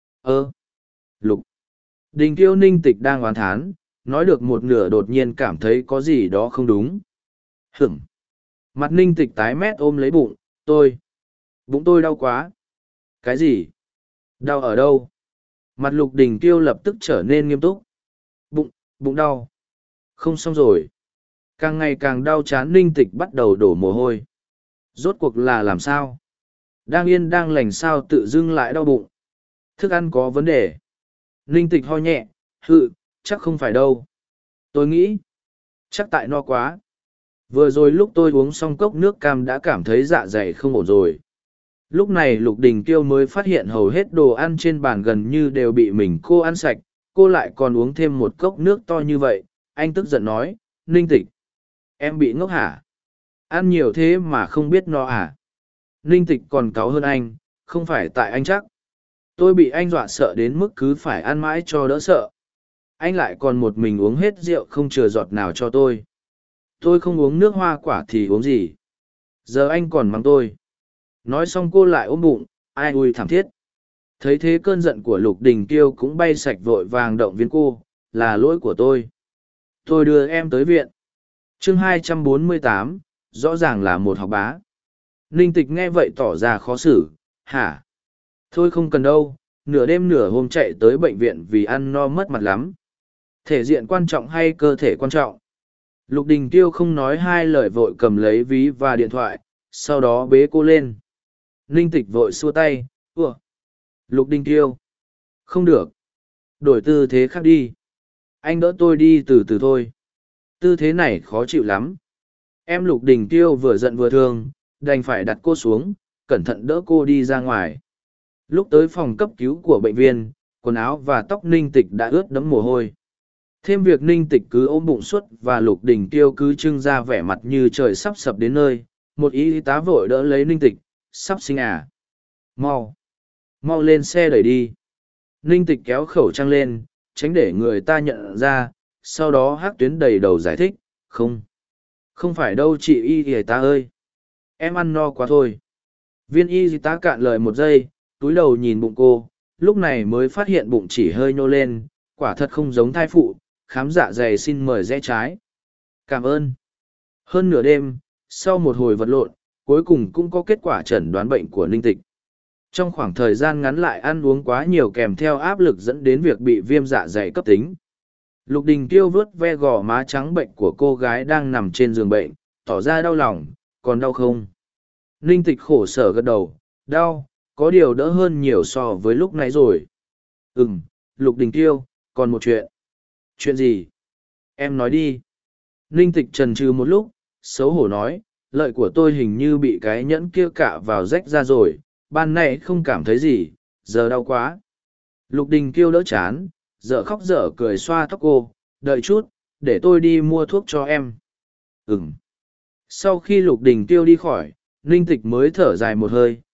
Speaker 1: Ơ! Lục! Đình Kiêu Ninh Tịch đang oán thán, nói được một nửa đột nhiên cảm thấy có gì đó không đúng. Hửng! Mặt Ninh Tịch tái mét ôm lấy bụng, tôi! Bụng tôi đau quá! Cái gì? Đau ở đâu? Mặt Lục Đình Kiêu lập tức trở nên nghiêm túc. Bụng, bụng đau. Không xong rồi. Càng ngày càng đau chán Ninh Tịch bắt đầu đổ mồ hôi. Rốt cuộc là làm sao? Đang yên đang lành sao tự dưng lại đau bụng. Thức ăn có vấn đề. Ninh Tịch ho nhẹ, hự, chắc không phải đâu. Tôi nghĩ, chắc tại no quá. Vừa rồi lúc tôi uống xong cốc nước cam đã cảm thấy dạ dày không ổn rồi. Lúc này Lục Đình Kiêu mới phát hiện hầu hết đồ ăn trên bàn gần như đều bị mình cô ăn sạch, cô lại còn uống thêm một cốc nước to như vậy. Anh tức giận nói, Ninh Tịch, em bị ngốc hả? Ăn nhiều thế mà không biết no hả? Ninh Tịch còn cáu hơn anh, không phải tại anh chắc. Tôi bị anh dọa sợ đến mức cứ phải ăn mãi cho đỡ sợ. Anh lại còn một mình uống hết rượu không chừa giọt nào cho tôi. Tôi không uống nước hoa quả thì uống gì? Giờ anh còn mắng tôi. Nói xong cô lại ôm bụng, ai ui thảm thiết. Thấy thế cơn giận của Lục Đình Kiêu cũng bay sạch vội vàng động viên cô, là lỗi của tôi. Tôi đưa em tới viện. chương hai trăm bốn mươi tám, rõ ràng là một học bá. Ninh Tịch nghe vậy tỏ ra khó xử, hả? Thôi không cần đâu, nửa đêm nửa hôm chạy tới bệnh viện vì ăn no mất mặt lắm. Thể diện quan trọng hay cơ thể quan trọng? Lục Đình Kiêu không nói hai lời vội cầm lấy ví và điện thoại, sau đó bế cô lên. Ninh Tịch vội xua tay, ủa? Lục Đình Kiêu. Không được. Đổi tư thế khác đi. Anh đỡ tôi đi từ từ thôi. Tư thế này khó chịu lắm. Em Lục Đình Kiêu vừa giận vừa thương, đành phải đặt cô xuống, cẩn thận đỡ cô đi ra ngoài. Lúc tới phòng cấp cứu của bệnh viện, quần áo và tóc Ninh Tịch đã ướt đẫm mồ hôi. Thêm việc Ninh Tịch cứ ôm bụng suốt và Lục Đình Kiêu cứ trưng ra vẻ mặt như trời sắp sập đến nơi, một y tá vội đỡ lấy Ninh Tịch, sắp sinh à. Mau! Mau lên xe đẩy đi. Ninh Tịch kéo khẩu trang lên, tránh để người ta nhận ra, sau đó Hắc Tuyến đầy đầu giải thích, không. Không phải đâu chị y tá ơi. Em ăn no quá thôi. Viên y tá cạn lời một giây, túi đầu nhìn bụng cô, lúc này mới phát hiện bụng chỉ hơi nhô lên, quả thật không giống thai phụ, khám dạ dày xin mời rẽ trái. Cảm ơn. Hơn nửa đêm, sau một hồi vật lộn, cuối cùng cũng có kết quả chẩn đoán bệnh của Ninh Tịch. Trong khoảng thời gian ngắn lại ăn uống quá nhiều kèm theo áp lực dẫn đến việc bị viêm dạ dày cấp tính. Lục Đình Kiêu vớt ve gò má trắng bệnh của cô gái đang nằm trên giường bệnh, tỏ ra đau lòng, còn đau không? Ninh Tịch khổ sở gật đầu, đau, có điều đỡ hơn nhiều so với lúc nãy rồi. Ừm, Lục Đình Kiêu, còn một chuyện. Chuyện gì? Em nói đi. Ninh Tịch chần chừ một lúc, xấu hổ nói, lợi của tôi hình như bị cái nhẫn kia cạ vào rách ra rồi, ban nãy không cảm thấy gì, giờ đau quá. Lục Đình Kiêu đỡ chán, dở khóc dở cười xoa tóc cô, đợi chút, để tôi đi mua thuốc cho em. Ừm. Sau khi Lục Đình Kiêu đi khỏi, Ninh Tịch mới thở dài một hơi,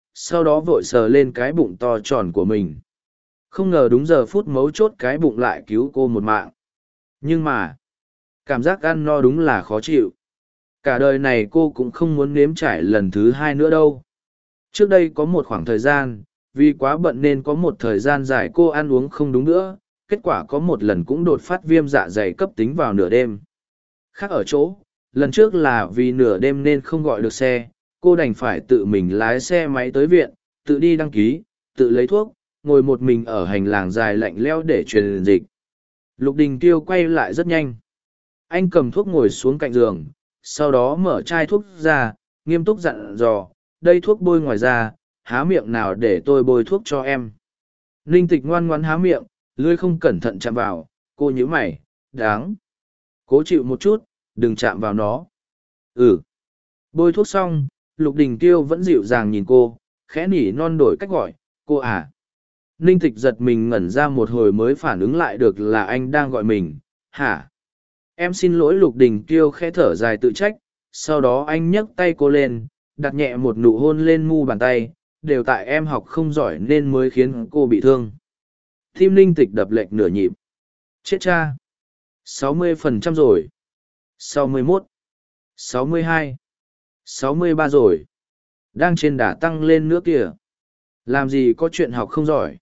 Speaker 1: sau đó vội sờ lên cái bụng to tròn của mình. Không ngờ đúng giờ phút mấu chốt cái bụng lại cứu cô một mạng. Nhưng mà, cảm giác ăn no đúng là khó chịu. Cả đời này cô cũng không muốn nếm trải lần thứ hai nữa đâu. Trước đây có một khoảng thời gian, vì quá bận nên có một thời gian dài cô ăn uống không đúng nữa, kết quả có một lần cũng đột phát viêm dạ dày cấp tính vào nửa đêm. Khác ở chỗ, lần trước là vì nửa đêm nên không gọi được xe, cô đành phải tự mình lái xe máy tới viện, tự đi đăng ký, tự lấy thuốc, ngồi một mình ở hành lang dài lạnh lẽo để truyền dịch. Lục Đình Kiêu quay lại rất nhanh. Anh cầm thuốc ngồi xuống cạnh giường, sau đó mở chai thuốc ra, nghiêm túc dặn dò, đây thuốc bôi ngoài da, há miệng nào để tôi bôi thuốc cho em. Ninh Tịch ngoan ngoãn há miệng, lưỡi không cẩn thận chạm vào, cô nhíu mày, đáng. Cố chịu một chút, đừng chạm vào nó. Ừ. Bôi thuốc xong, Lục Đình Kiêu vẫn dịu dàng nhìn cô, khẽ nỉ non đổi cách gọi, cô à. Ninh Tịch giật mình ngẩn ra một hồi mới phản ứng lại được là anh đang gọi mình, hả? Em xin lỗi. Lục Đình Kiêu khẽ thở dài tự trách, sau đó anh nhấc tay cô lên, đặt nhẹ một nụ hôn lên mu bàn tay, đều tại em học không giỏi nên mới khiến cô bị thương. Tim Ninh Tịch đập lệch nửa nhịp. Chết cha! sáu mươi phần trăm rồi. sáu mươi mốt. sáu mươi hai. sáu mươi ba rồi. Đang trên đà tăng lên nữa kìa. Làm gì có chuyện học không giỏi.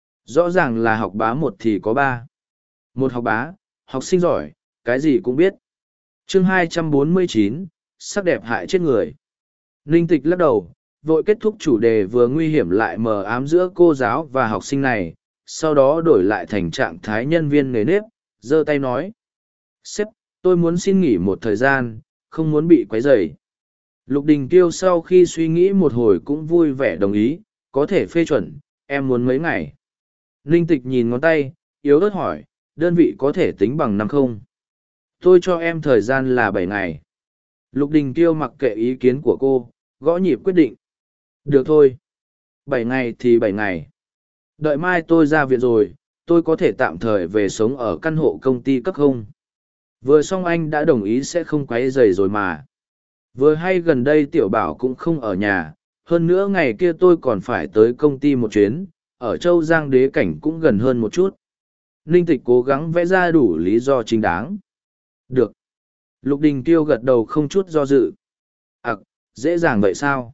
Speaker 1: Rõ ràng là học bá một thì có ba. Một học bá, học sinh giỏi, cái gì cũng biết. Chương hai trăm bốn mươi chín, sắc đẹp hại chết người. Ninh Tịch lắc đầu, vội kết thúc chủ đề vừa nguy hiểm lại mờ ám giữa cô giáo và học sinh này, sau đó đổi lại thành trạng thái nhân viên nề nếp, giơ tay nói. Sếp, tôi muốn xin nghỉ một thời gian, không muốn bị quấy rầy. Lục Đình Kiêu sau khi suy nghĩ một hồi cũng vui vẻ đồng ý, có thể phê chuẩn, em muốn mấy ngày. Ninh Tịch nhìn ngón tay, yếu ớt hỏi, đơn vị có thể tính bằng năm không? Tôi cho em thời gian là bảy ngày. Lục Đình Kiêu mặc kệ ý kiến của cô, gõ nhịp quyết định. Được thôi. Bảy ngày thì bảy ngày. Đợi mai tôi ra viện rồi, tôi có thể tạm thời về sống ở căn hộ công ty cấp không? Vừa xong anh đã đồng ý sẽ không quấy rầy rồi mà. Vừa hay gần đây Tiểu Bảo cũng không ở nhà, hơn nữa ngày kia tôi còn phải tới công ty một chuyến, ở Châu Giang Đế Cảnh cũng gần hơn một chút. Ninh Tịch cố gắng vẽ ra đủ lý do chính đáng. Được. Lục Đình Kiêu gật đầu không chút do dự. À, dễ dàng vậy sao?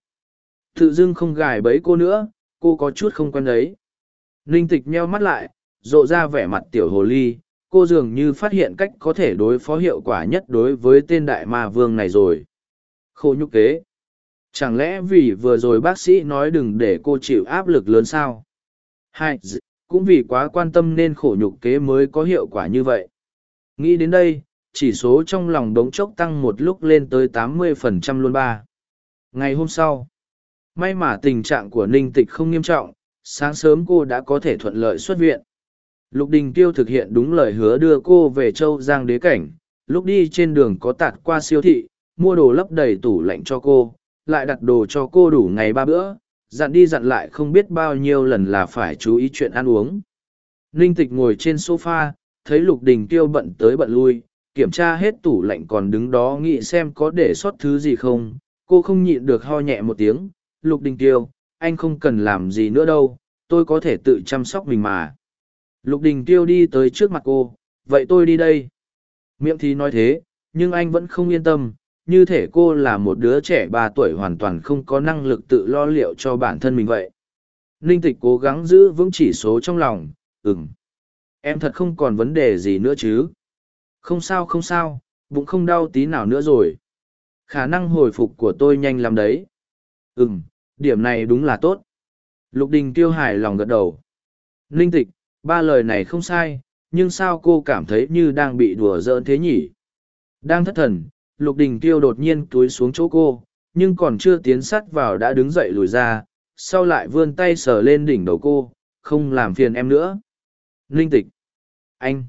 Speaker 1: Tự dưng không gài bẫy cô nữa, cô có chút không quen đấy. Ninh Tịch nheo mắt lại, rộ ra vẻ mặt tiểu hồ ly, cô dường như phát hiện cách có thể đối phó hiệu quả nhất đối với tên đại ma vương này rồi. Khổ nhục kế. Chẳng lẽ vì vừa rồi bác sĩ nói đừng để cô chịu áp lực lớn sao? Hai, cũng vì quá quan tâm nên khổ nhục kế mới có hiệu quả như vậy. Nghĩ đến đây, chỉ số trong lòng đống chốc tăng một lúc lên tới tám mươi phần trăm luôn ba. Ngày hôm sau, may mà tình trạng của Ninh Tịch không nghiêm trọng, sáng sớm cô đã có thể thuận lợi xuất viện. Lục Đình Kiêu thực hiện đúng lời hứa đưa cô về Châu Giang Đế Cảnh, lúc đi trên đường có tạt qua siêu thị, mua đồ lấp đầy tủ lạnh cho cô, lại đặt đồ cho cô đủ ngày ba bữa, dặn đi dặn lại không biết bao nhiêu lần là phải chú ý chuyện ăn uống. Ninh Tịch ngồi trên sofa, thấy Lục Đình Kiêu bận tới bận lui, kiểm tra hết tủ lạnh còn đứng đó nghĩ xem có để sót thứ gì không, cô không nhịn được ho nhẹ một tiếng. Lục Đình Kiêu, anh không cần làm gì nữa đâu, tôi có thể tự chăm sóc mình mà. Lục Đình Kiêu đi tới trước mặt cô, vậy tôi đi đây. Miệng thì nói thế, nhưng anh vẫn không yên tâm, như thể cô là một đứa trẻ ba tuổi hoàn toàn không có năng lực tự lo liệu cho bản thân mình vậy. Ninh Tịch cố gắng giữ vững chỉ số trong lòng, ừm. Em thật không còn vấn đề gì nữa chứ? Không sao không sao, bụng không đau tí nào nữa rồi. Khả năng hồi phục của tôi nhanh lắm đấy. Ừm, điểm này đúng là tốt. Lục Đình Kiêu hài lòng gật đầu. Ninh Tịch, ba lời này không sai, nhưng sao cô cảm thấy như đang bị đùa giỡn thế nhỉ? Đang thất thần, Lục Đình Kiêu đột nhiên túi xuống chỗ cô, nhưng còn chưa tiến sát vào đã đứng dậy lùi ra, sau lại vươn tay sờ lên đỉnh đầu cô, không làm phiền em nữa. Ninh Tịch, anh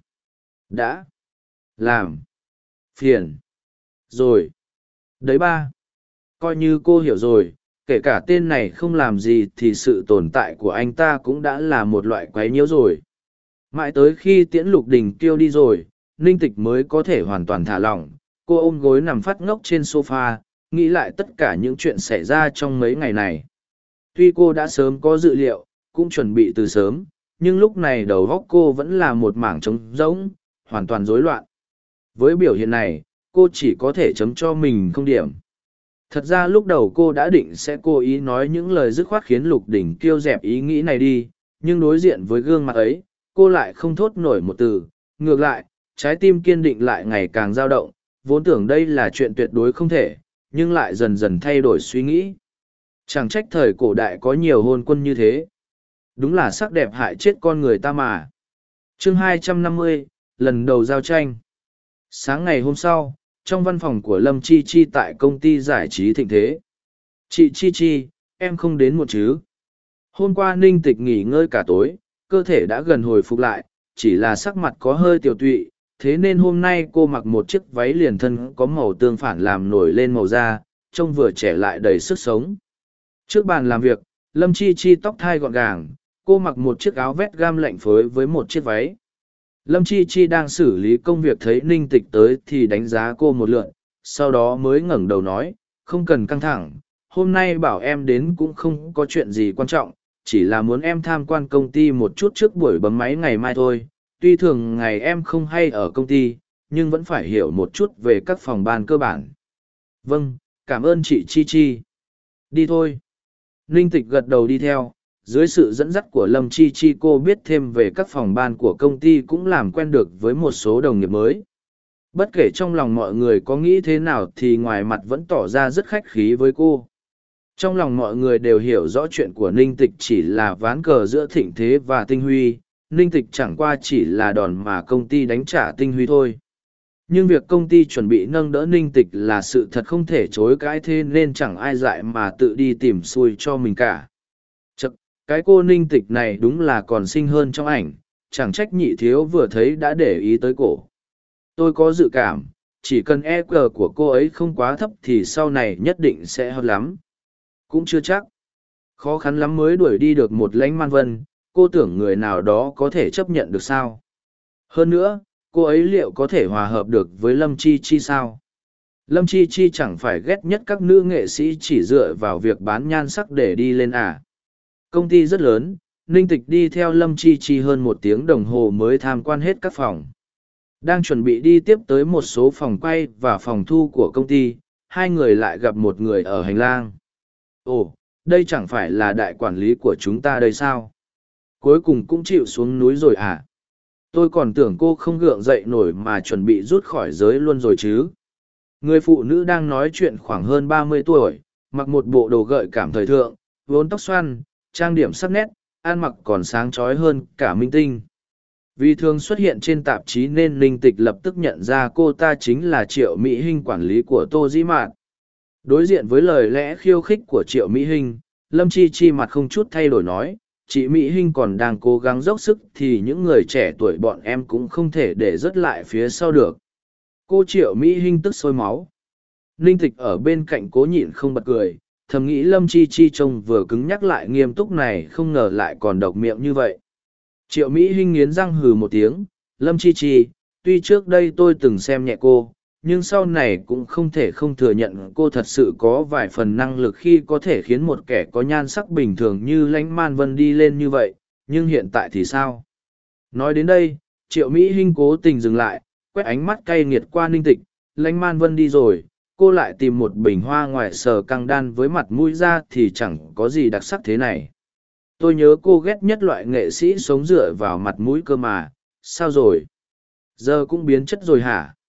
Speaker 1: đã làm phiền rồi đấy ba. Coi như cô hiểu rồi, kể cả tên này không làm gì thì sự tồn tại của anh ta cũng đã là một loại quấy nhiễu rồi. Mãi tới khi tiễn Lục Đình Kiêu đi rồi, Ninh Tịch mới có thể hoàn toàn thả lỏng. Cô ôm gối nằm phát ngốc trên sofa, nghĩ lại tất cả những chuyện xảy ra trong mấy ngày này. Tuy cô đã sớm có dự liệu, cũng chuẩn bị từ sớm, nhưng lúc này đầu óc cô vẫn là một mảng trống rỗng, hoàn toàn rối loạn. Với biểu hiện này, cô chỉ có thể chấm cho mình không điểm. Thật ra lúc đầu cô đã định sẽ cố ý nói những lời dứt khoát khiến Lục Đỉnh Kiêu dẹp ý nghĩ này đi, nhưng đối diện với gương mặt ấy, cô lại không thốt nổi một từ. Ngược lại, trái tim kiên định lại ngày càng dao động, vốn tưởng đây là chuyện tuyệt đối không thể, nhưng lại dần dần thay đổi suy nghĩ. Chẳng trách thời cổ đại có nhiều hôn quân như thế. Đúng là sắc đẹp hại chết con người ta mà. Chương hai trăm năm mươi, lần đầu giao tranh. Sáng ngày hôm sau, trong văn phòng của Lâm Chi Chi tại công ty giải trí Thịnh Thế. Chị Chi Chi, em không đến một chứ? Hôm qua Ninh Tịch nghỉ ngơi cả tối, cơ thể đã gần hồi phục lại, chỉ là sắc mặt có hơi tiều tụy, thế nên hôm nay cô mặc một chiếc váy liền thân có màu tương phản làm nổi lên màu da, trông vừa trẻ lại đầy sức sống. Trước bàn làm việc, Lâm Chi Chi tóc thai gọn gàng, cô mặc một chiếc áo vest gam lạnh phối với một chiếc váy. Lâm Chi Chi đang xử lý công việc thấy Ninh Tịch tới thì đánh giá cô một lượt, sau đó mới ngẩng đầu nói, không cần căng thẳng, hôm nay bảo em đến cũng không có chuyện gì quan trọng, chỉ là muốn em tham quan công ty một chút trước buổi bấm máy ngày mai thôi. Tuy thường ngày em không hay ở công ty, nhưng vẫn phải hiểu một chút về các phòng ban cơ bản. Vâng, cảm ơn chị Chi Chi. Đi thôi. Ninh Tịch gật đầu đi theo. Dưới sự dẫn dắt của Lâm Chi Chi cô biết thêm về các phòng ban của công ty cũng làm quen được với một số đồng nghiệp mới. Bất kể trong lòng mọi người có nghĩ thế nào thì ngoài mặt vẫn tỏ ra rất khách khí với cô. Trong lòng mọi người đều hiểu rõ chuyện của Ninh Tịch chỉ là ván cờ giữa Thịnh Thế và Tinh Huy. Ninh Tịch chẳng qua chỉ là đòn mà công ty đánh trả Tinh Huy thôi. Nhưng việc công ty chuẩn bị nâng đỡ Ninh Tịch là sự thật không thể chối cãi, thế nên chẳng ai dại mà tự đi tìm xui cho mình cả. Chật, cái cô Ninh Tịch này đúng là còn xinh hơn trong ảnh, chẳng trách nhị thiếu vừa thấy đã để ý tới cổ. Tôi có dự cảm, chỉ cần e quy của cô ấy không quá thấp thì sau này nhất định sẽ hot lắm. Cũng chưa chắc. Khó khăn lắm mới đuổi đi được một lãnh man vân, cô tưởng người nào đó có thể chấp nhận được sao? Hơn nữa, cô ấy liệu có thể hòa hợp được với Lâm Chi Chi sao? Lâm Chi Chi chẳng phải ghét nhất các nữ nghệ sĩ chỉ dựa vào việc bán nhan sắc để đi lên à. Công ty rất lớn, Ninh Tịch đi theo Lâm Chi Chi hơn một tiếng đồng hồ mới tham quan hết các phòng. Đang chuẩn bị đi tiếp tới một số phòng quay và phòng thu của công ty, hai người lại gặp một người ở hành lang. Ồ, đây chẳng phải là đại quản lý của chúng ta đây sao? Cuối cùng cũng chịu xuống núi rồi à? Tôi còn tưởng cô không gượng dậy nổi mà chuẩn bị rút khỏi giới luôn rồi chứ. Người phụ nữ đang nói chuyện khoảng hơn ba mươi tuổi, mặc một bộ đồ gợi cảm thời thượng, vốn tóc xoăn, trang điểm sắc nét, ăn mặc còn sáng chói hơn cả minh tinh. Vì thường xuất hiện trên tạp chí nên Ninh Tịch lập tức nhận ra cô ta chính là Triệu Mỹ Hinh, quản lý của Tô Dĩ Mạn. Đối diện với lời lẽ khiêu khích của Triệu Mỹ Hinh, Lâm Chi Chi mặt không chút thay đổi nói, chị Mỹ Hinh còn đang cố gắng dốc sức thì những người trẻ tuổi bọn em cũng không thể để rớt lại phía sau được. Cô Triệu Mỹ Hinh tức sôi máu. Ninh Tịch ở bên cạnh cố nhịn không bật cười, thầm nghĩ Lâm Chi Chi trông vừa cứng nhắc lại nghiêm túc này không ngờ lại còn độc miệng như vậy. Triệu Mỹ Hinh nghiến răng hừ một tiếng, Lâm Chi Chi, tuy trước đây tôi từng xem nhẹ cô, nhưng sau này cũng không thể không thừa nhận cô thật sự có vài phần năng lực khi có thể khiến một kẻ có nhan sắc bình thường như Lãnh Man Vân đi lên như vậy, nhưng hiện tại thì sao? Nói đến đây, Triệu Mỹ Hinh cố tình dừng lại, quét ánh mắt cay nghiệt qua Ninh Tịch, Lãnh Man Vân đi rồi, cô lại tìm một bình hoa ngoài sờ căng đan với mặt mũi ra thì chẳng có gì đặc sắc thế này. Tôi nhớ cô ghét nhất loại nghệ sĩ sống dựa vào mặt mũi cơ mà, sao rồi? Giờ cũng biến chất rồi hả?